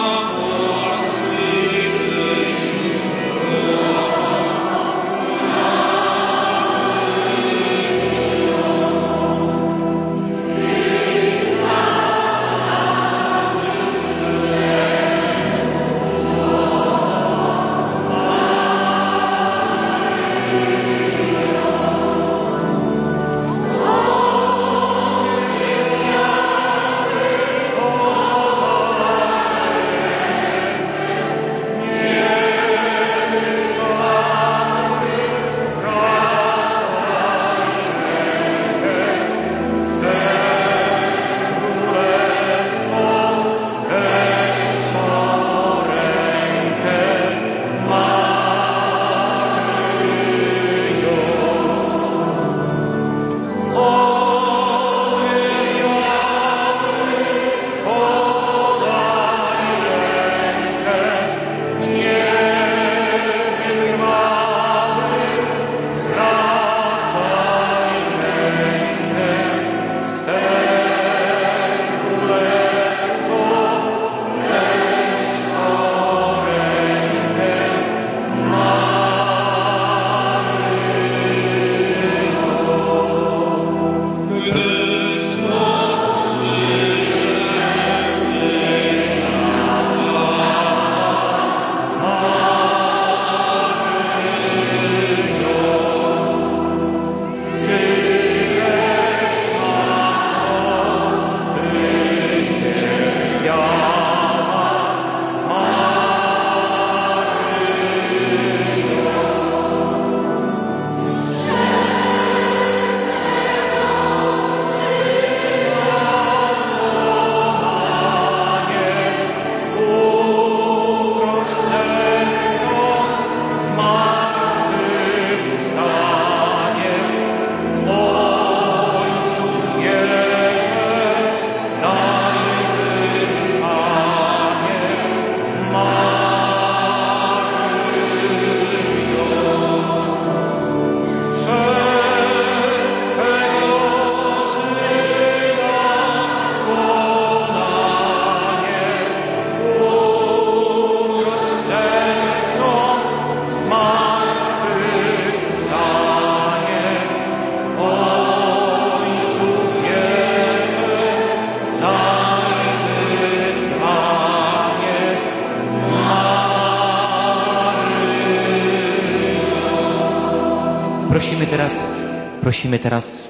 Prosimy teraz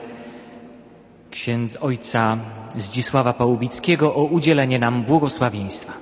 ojca Zdzisława Pałubickiego o udzielenie nam błogosławieństwa.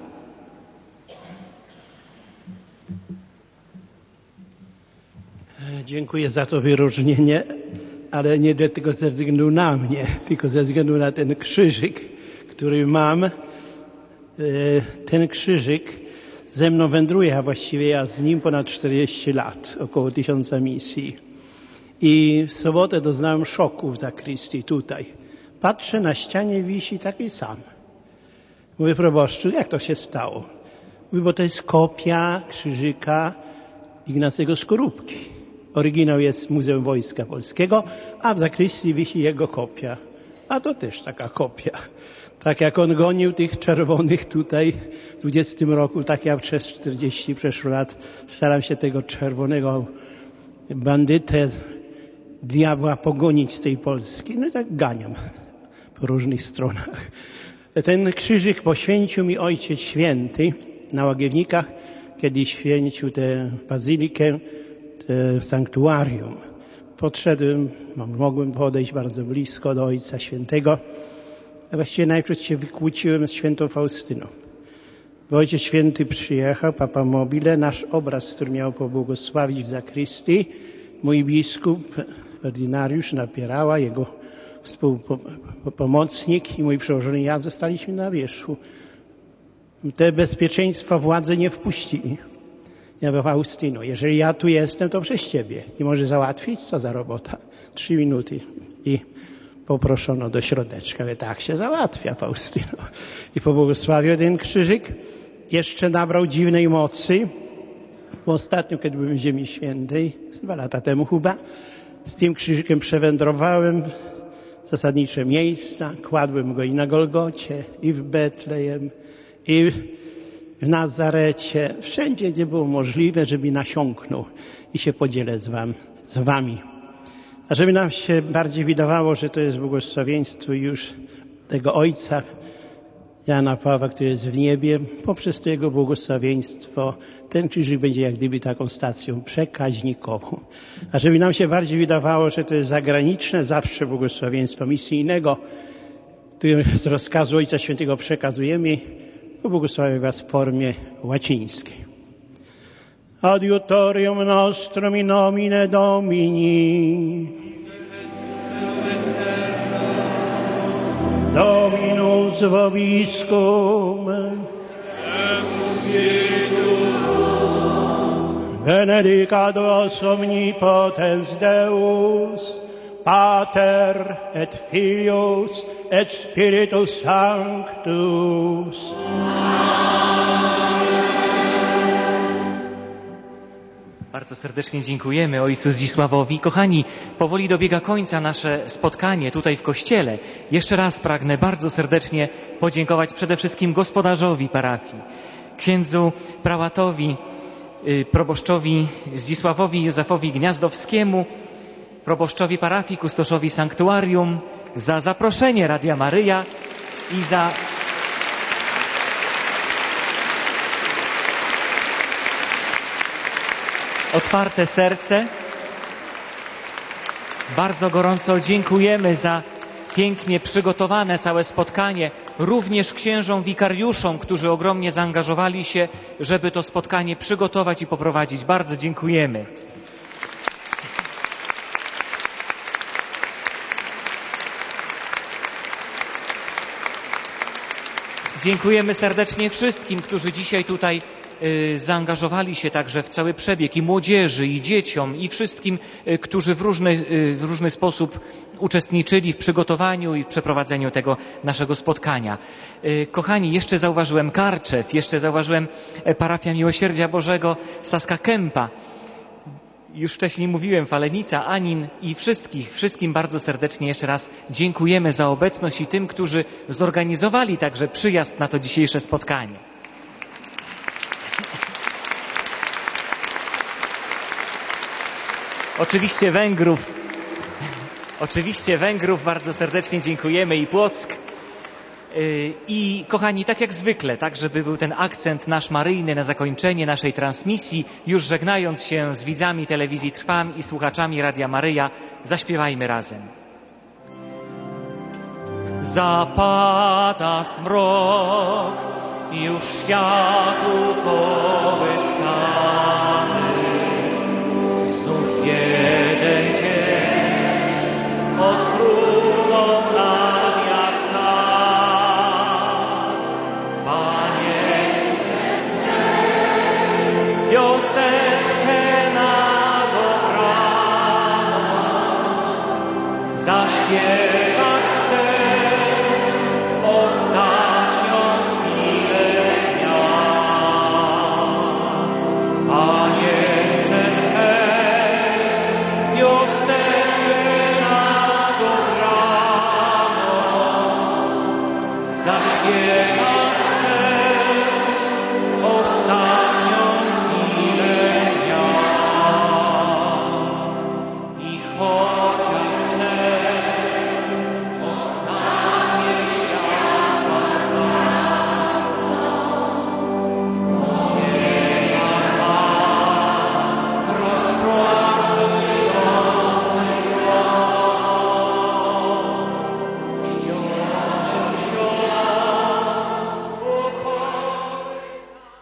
Dziękuję za to wyróżnienie, ale nie tylko ze względu na mnie, tylko ze względu na ten krzyżyk, który mam. Ten krzyżyk ze mną wędruje, a właściwie ja z nim ponad 40 lat, około 1000 misji. I w sobotę doznałem szoku w zakrystii tutaj. Patrzę, na ścianie wisi taki sam. Mówię, proboszczu, jak to się stało? Mówi, bo to jest kopia krzyżyka Ignacego Skorupki. Oryginał jest w Muzeum Wojska Polskiego, a w zakrystii wisi jego kopia. A to też taka kopia. Tak jak on gonił tych czerwonych tutaj w 20 roku, tak ja przez 40 przeszło lat staram się tego czerwonego bandytę, diabła pogonić z tej Polski. No i tak ganiam po różnych stronach. Ten krzyżyk poświęcił mi Ojciec Święty na Łagiewnikach, kiedy święcił tę bazylikę, tę sanktuarium. Podszedłem, mogłem podejść bardzo blisko do Ojca Świętego. A właściwie najpierw się wykłóciłem z świętą Faustyną. Bo Ojciec Święty przyjechał, Papa Mobile, nasz obraz, który miał pobłogosławić w zakrystii, mój biskup, ordynariusz Napierała, jego współpomocnik i mój przełożony ja zostaliśmy na wierzchu. Te bezpieczeństwa władze nie wpuścili. Ja mówię, Faustyno, jeżeli ja tu jestem, to przez ciebie. Nie może załatwić? Co za robota? 3 minuty i poproszono do środeczka. Mówię, tak się załatwia, Faustyno. I pobłogosławił ten krzyżyk. Jeszcze nabrał dziwnej mocy. Bo ostatnio, kiedy byłem w Ziemi Świętej, 2 lata temu chyba, z tym krzyżykiem przewędrowałem w zasadnicze miejsca. Kładłem go i na Golgocie, i w Betlejem, i w Nazarecie. Wszędzie, gdzie było możliwe, żeby nasiąknął i się podzielę z wami. A żeby nam się bardziej wydawało, że to jest błogosławieństwo już tego Ojca Jana Pawła, który jest w niebie, poprzez to Jego błogosławieństwo ten krzyżyk będzie jak gdyby taką stacją przekaźnikową. A żeby nam się bardziej wydawało, że to jest zagraniczne zawsze błogosławieństwo misyjnego, które z rozkazu Ojca Świętego przekazujemy, pobłogosławię was w formie łacińskiej. Adiutorium nostrum in nomine Domini. Dominus vobiscum. Benedicat vos omnipotens Deus, Pater et Filius et Spiritus Sanctus. Bardzo serdecznie dziękujemy Ojcu Zdzisławowi. Kochani, powoli dobiega końca nasze spotkanie tutaj w Kościele. Jeszcze raz pragnę bardzo serdecznie podziękować przede wszystkim gospodarzowi parafii, księdzu prałatowi, proboszczowi Zdzisławowi Józefowi Gniazdowskiemu, proboszczowi parafii, kustoszowi sanktuarium za zaproszenie Radia Maryja i za otwarte serce. Bardzo gorąco dziękujemy za pięknie przygotowane całe spotkanie, również księżom wikariuszom, którzy ogromnie zaangażowali się, żeby to spotkanie przygotować i poprowadzić. Bardzo dziękujemy. Dziękujemy serdecznie wszystkim, którzy dzisiaj tutaj zaangażowali się także w cały przebieg, i młodzieży, i dzieciom, i wszystkim, którzy w różny sposób uczestniczyli w przygotowaniu i w przeprowadzeniu tego naszego spotkania. Kochani, jeszcze zauważyłem Karczew, jeszcze zauważyłem parafia Miłosierdzia Bożego Saska Kępa. Już wcześniej mówiłem, Falenica, Anin i wszystkim bardzo serdecznie jeszcze raz dziękujemy za obecność i tym, którzy zorganizowali także przyjazd na to dzisiejsze spotkanie. Oczywiście Węgrów bardzo serdecznie dziękujemy i Płock. I kochani, tak jak zwykle, tak żeby był ten akcent nasz maryjny na zakończenie naszej transmisji, już żegnając się z widzami telewizji Trwam i słuchaczami Radia Maryja, zaśpiewajmy razem. Zapada zmrok, już światu kołysany, znów jeden dzień odfrunął nam jak tak.